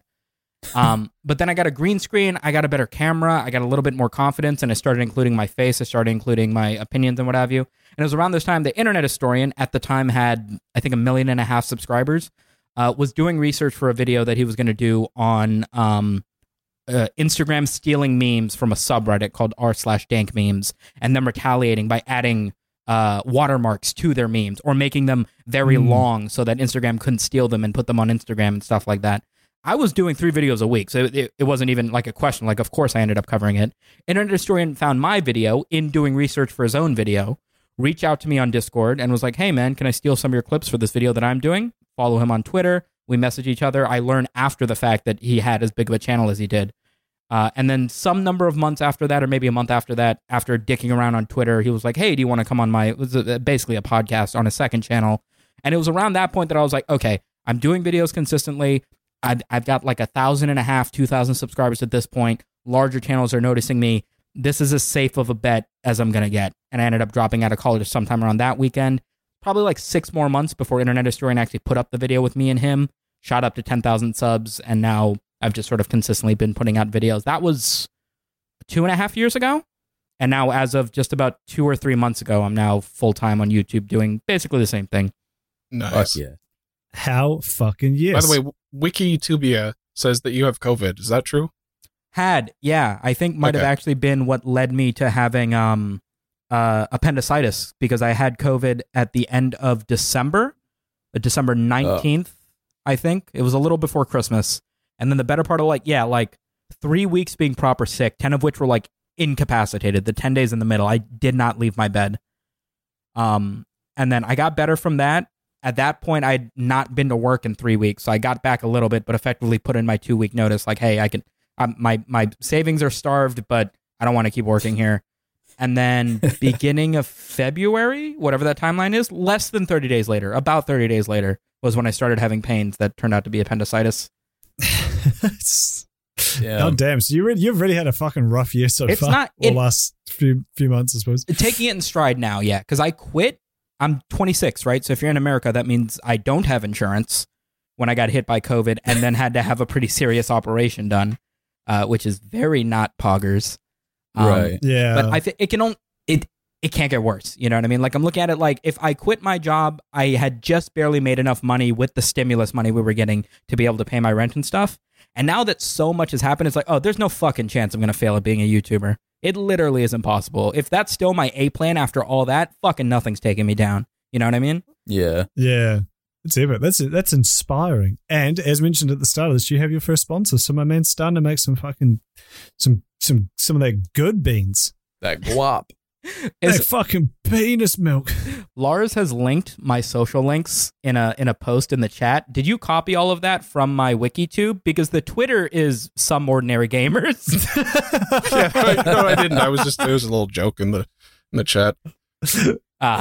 Speaker 2: Um, but then I got a green screen. I got a better camera. I got a little bit more confidence, and I started including my face. I started including my opinions and what have you. And it was around this time the Internet Historian at the time had, I think, a million and a half subscribers, uh, was doing research for a video that he was going to do on um, uh, Instagram stealing memes from a subreddit called r slash dank memes and then retaliating by adding uh, watermarks to their memes or making them very
Speaker 3: Mm.
Speaker 2: long so that Instagram couldn't steal them and put them on Instagram and stuff like that. I was doing three videos a week, so it, it wasn't even like a question. Like, of course, I ended up covering it. Internet Historian found my video in doing research for his own video, reached out to me on Discord, and was like, hey, man, can I steal some of your clips for this video that I'm doing? Follow him on Twitter. We message each other. I learned after the fact that he had as big of a channel as he did. Uh, and then some number of months after that, or maybe a month after that, after dicking around on Twitter, he was like, hey, do you want to come on my, it was a, basically a podcast on a second channel. And it was around that point that I was like, okay, I'm doing videos consistently. I've, I've got like a thousand and a half, two thousand subscribers at this point. Larger channels are noticing me. This is as safe of a bet as I'm going to get. And I ended up dropping out of college sometime around that weekend. Probably like six more months before Internet Historian actually put up the video with me and him. Shot up to ten thousand subs. And now I've just sort of consistently been putting out videos. That was two and a half years ago. And now, as of just about two or three months ago, I'm now full time on YouTube doing basically the same thing.
Speaker 5: Nice.
Speaker 4: Fuck yeah.
Speaker 3: How fucking yes.
Speaker 5: By the way, Wikitubia says that you have COVID. Is that true?
Speaker 2: Had, yeah, I think might
Speaker 5: Okay.
Speaker 2: have actually been what led me to having um uh appendicitis, because I had COVID at the end of December, uh, December nineteenth, I think. It was a little before Christmas. And then the better part of like, yeah, like three weeks being proper sick, ten of which were like incapacitated. The ten days in the middle, I did not leave my bed. Um, and then I got better from that. At that point, I'd not been to work in three weeks. So I got back a little bit, but effectively put in my two week notice. Like, hey, I can, um, my, my savings are starved, but I don't want to keep working here. And then beginning of February, whatever that timeline is, less than thirty days later, about thirty days later, was when I started having pains that turned out to be appendicitis.
Speaker 3: Yeah. Oh damn! So you really, you've really had a fucking rough year so
Speaker 2: It's
Speaker 3: far.
Speaker 2: not-
Speaker 3: or
Speaker 2: it-
Speaker 3: last few few months, I suppose.
Speaker 2: Taking it in stride now, yeah, because I quit. I'm twenty-six, right? So if you're in America, that means I don't have insurance when I got hit by COVID, and then had to have a pretty serious operation done, uh, which is very not poggers. Um,
Speaker 4: Right.
Speaker 3: Yeah.
Speaker 2: But I think it can only it it can't get worse. You know what I mean? Like I'm looking at it like if I quit my job, I had just barely made enough money with the stimulus money we were getting to be able to pay my rent and stuff. And now that so much has happened, it's like, oh, there's no fucking chance I'm gonna fail at being a YouTuber. It literally is impossible. If that's still my A plan after all that, fucking nothing's taking me down. You know what I mean?
Speaker 4: Yeah.
Speaker 3: Yeah. That's epic. That's that's inspiring. And as mentioned at the start of this, you have your first sponsor. So my man's starting to make some fucking some some some of that good beans.
Speaker 4: That guap.
Speaker 3: That fucking penis milk.
Speaker 2: Lars has linked my social links in a in a post in the chat. Did you copy all of that from my WikiTube? Because the Twitter is Some Ordinary Gamers.
Speaker 5: Yeah, no, no, I didn't. I was just, it was a little joke in the in the chat.
Speaker 2: Ah.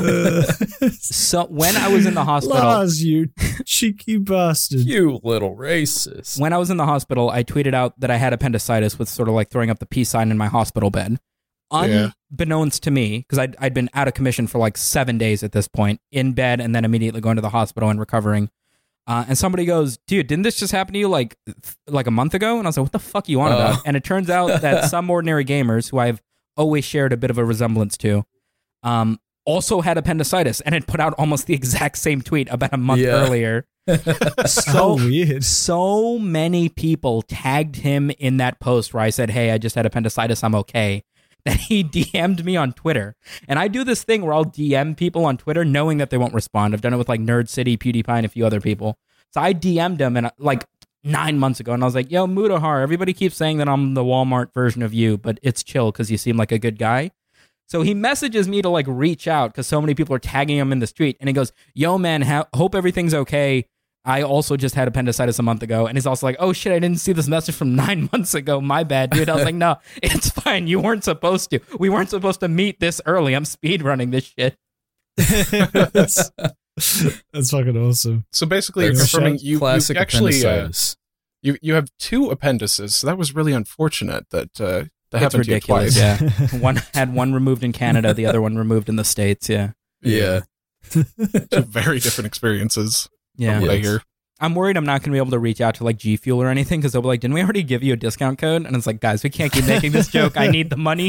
Speaker 2: So when I was in the hospital,
Speaker 3: Lars, you cheeky bastard.
Speaker 4: You little racist.
Speaker 2: when I was in the hospital, I tweeted out that I had appendicitis with sort of like throwing up the peace sign in my hospital bed.
Speaker 5: Yeah.
Speaker 2: Unbeknownst to me, because I'd, I'd been out of commission for like seven days at this point, in bed, and then immediately going to the hospital and recovering. Uh, and somebody goes, dude, didn't this just happen to you like th- like a month ago? And I was like, what the fuck are you on
Speaker 4: Uh.
Speaker 2: about? And it turns out that Some Ordinary Gamers, who I've always shared a bit of a resemblance to, um, also had appendicitis and had put out almost the exact same tweet about a month
Speaker 4: Yeah.
Speaker 2: earlier. So
Speaker 3: Oh, weird.
Speaker 2: so many people tagged him in that post where I said, hey, I just had appendicitis, I'm okay, that he D M'd me on Twitter. And I do this thing where I'll D M people on Twitter knowing that they won't respond. I've done it with like Nerd City, PewDiePie, and a few other people. So I D M'd him and like nine months ago, and I was like, yo, Mudahar, everybody keeps saying that I'm the Walmart version of you, but it's chill because you seem like a good guy. So he messages me to like reach out because so many people are tagging him in the street. And he goes, yo, man, ha- hope everything's okay. I also just had appendicitis a month ago. And he's also like, oh, shit, I didn't see this message from nine months ago. My bad, dude. I was like, no, it's fine. You weren't supposed to. We weren't supposed to meet this early. I'm speed running this shit.
Speaker 3: that's, that's fucking awesome.
Speaker 5: So basically, you're
Speaker 3: That's
Speaker 5: confirming you, you
Speaker 4: Classic
Speaker 5: actually uh,
Speaker 4: appendicitis.
Speaker 5: you you have two appendices. So that was really unfortunate that uh, that
Speaker 2: It's
Speaker 5: happened
Speaker 2: ridiculous.
Speaker 5: to you twice.
Speaker 2: Yeah. One had one removed in Canada, the other one removed in the States. Yeah.
Speaker 4: Yeah.
Speaker 5: Two very different experiences.
Speaker 2: Yeah.
Speaker 5: From what I
Speaker 4: Yes.
Speaker 5: hear.
Speaker 2: I'm worried I'm not going to be able to reach out to like G Fuel or anything because they'll be like, didn't we already give you a discount code? And it's like, guys, we can't keep making this joke. I need the money.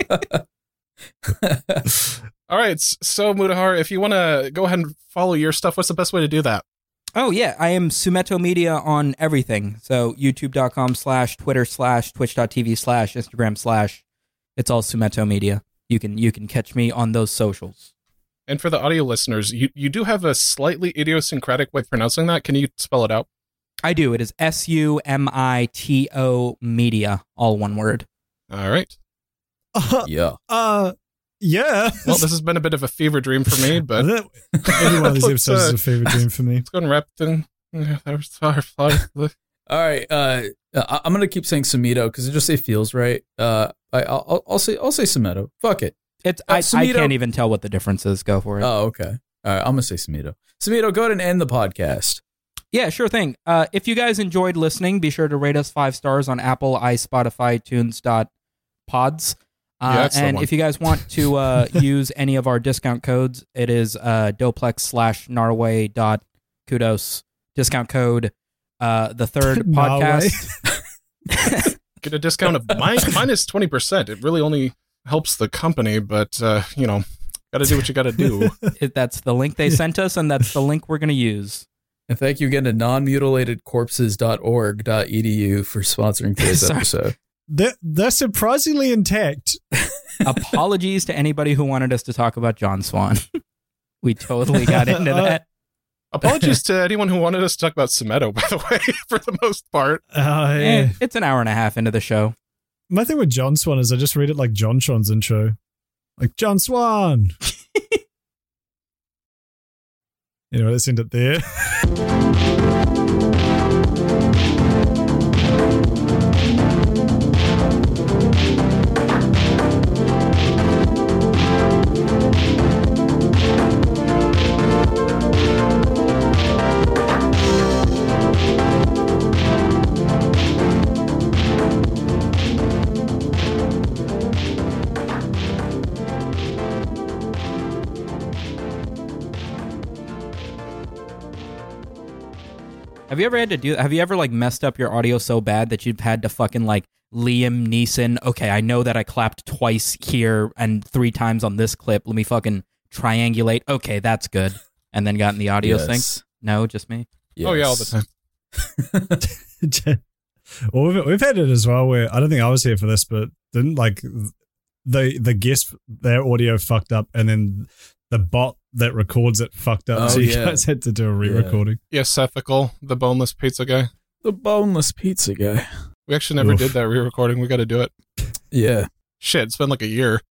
Speaker 5: All right, s- so Mudahar, if you want to go ahead and follow your stuff, what's the best way to do that?
Speaker 2: Oh, yeah. I am Sumeto Media on everything. So youtube.com slash Twitter slash twitch.tv slash Instagram slash. It's all Sumeto Media. You can you can catch me on those socials.
Speaker 5: And for the audio listeners, you, you do have a slightly idiosyncratic way of pronouncing that. Can you spell it out?
Speaker 2: I do. It is S U M I T O Media, all one word.
Speaker 5: All right.
Speaker 3: Uh,
Speaker 4: Yeah.
Speaker 3: uh, yeah.
Speaker 5: Well, this has been a bit of a fever dream for me, but
Speaker 3: That- every one of these
Speaker 5: Let's,
Speaker 3: episodes
Speaker 5: uh,
Speaker 3: is a favorite dream for me.
Speaker 5: let's go and wrap it in. Yeah, that was our thought.
Speaker 4: All right. Uh, I- I'm gonna keep saying Sumeto because it just it feels right. Uh, I, I'll, I'll say I'll say Sumeto. Fuck it.
Speaker 2: It's
Speaker 4: Uh,
Speaker 2: I, I
Speaker 4: Sumeto-
Speaker 2: can't even tell what the difference is. Go for it.
Speaker 4: Oh, okay. All right. I'm gonna say Sumeto. Sumeto, go ahead and end the podcast.
Speaker 2: Yeah, sure thing. Uh, if you guys enjoyed listening, be sure to rate us five stars on Apple, iSpotify, Tunes dot pods.
Speaker 5: Yeah,
Speaker 2: Uh,
Speaker 5: that's the
Speaker 2: and
Speaker 5: one.
Speaker 2: if you guys want to uh, use any of our discount codes, it is uh, Doplex slash Norway dot kudos discount code. Uh, the third
Speaker 3: Norway.
Speaker 2: podcast.
Speaker 5: Get a discount of min- minus twenty percent. It really only helps the company, but uh, you know, got to do what you got to do.
Speaker 2: It, that's the link they sent us, and that's the link we're going to use.
Speaker 4: And thank you again to non mutilated corpses dot org dot e d u for sponsoring today's episode.
Speaker 3: They're, they're surprisingly intact.
Speaker 2: Apologies to anybody who wanted us to talk about John Swan. We totally got into that.
Speaker 5: Apologies to anyone who wanted us to talk about Semedo, by the way, for the most part.
Speaker 3: Oh, yeah.
Speaker 2: Eh, it's an hour and a half into the show.
Speaker 3: My thing with John Swan is I just read it like John Tron's intro. Like, John Swan! Anyway, let's end it there.
Speaker 2: Have you ever had to do Have you ever like messed up your audio so bad that you've had to fucking like Liam Neeson? Okay, I know that I clapped twice here and three times on this clip. Let me fucking triangulate. Okay, that's good. And then got in the audio
Speaker 4: Yes.
Speaker 2: sync. No, just me.
Speaker 4: Yes.
Speaker 5: Oh yeah, all the time.
Speaker 3: Well, we've, we've had it as well where I don't think I was here for this, but didn't like the the guest, their audio fucked up and then the bot that records it fucked up.
Speaker 4: Oh,
Speaker 3: so you
Speaker 4: yeah.
Speaker 3: guys had to do a re-recording.
Speaker 5: Yes, Ethical, the boneless pizza guy.
Speaker 4: The boneless pizza guy.
Speaker 5: We actually never
Speaker 3: Oof.
Speaker 5: did that re-recording. We got to do it.
Speaker 4: Yeah.
Speaker 5: Shit, it's been like a year.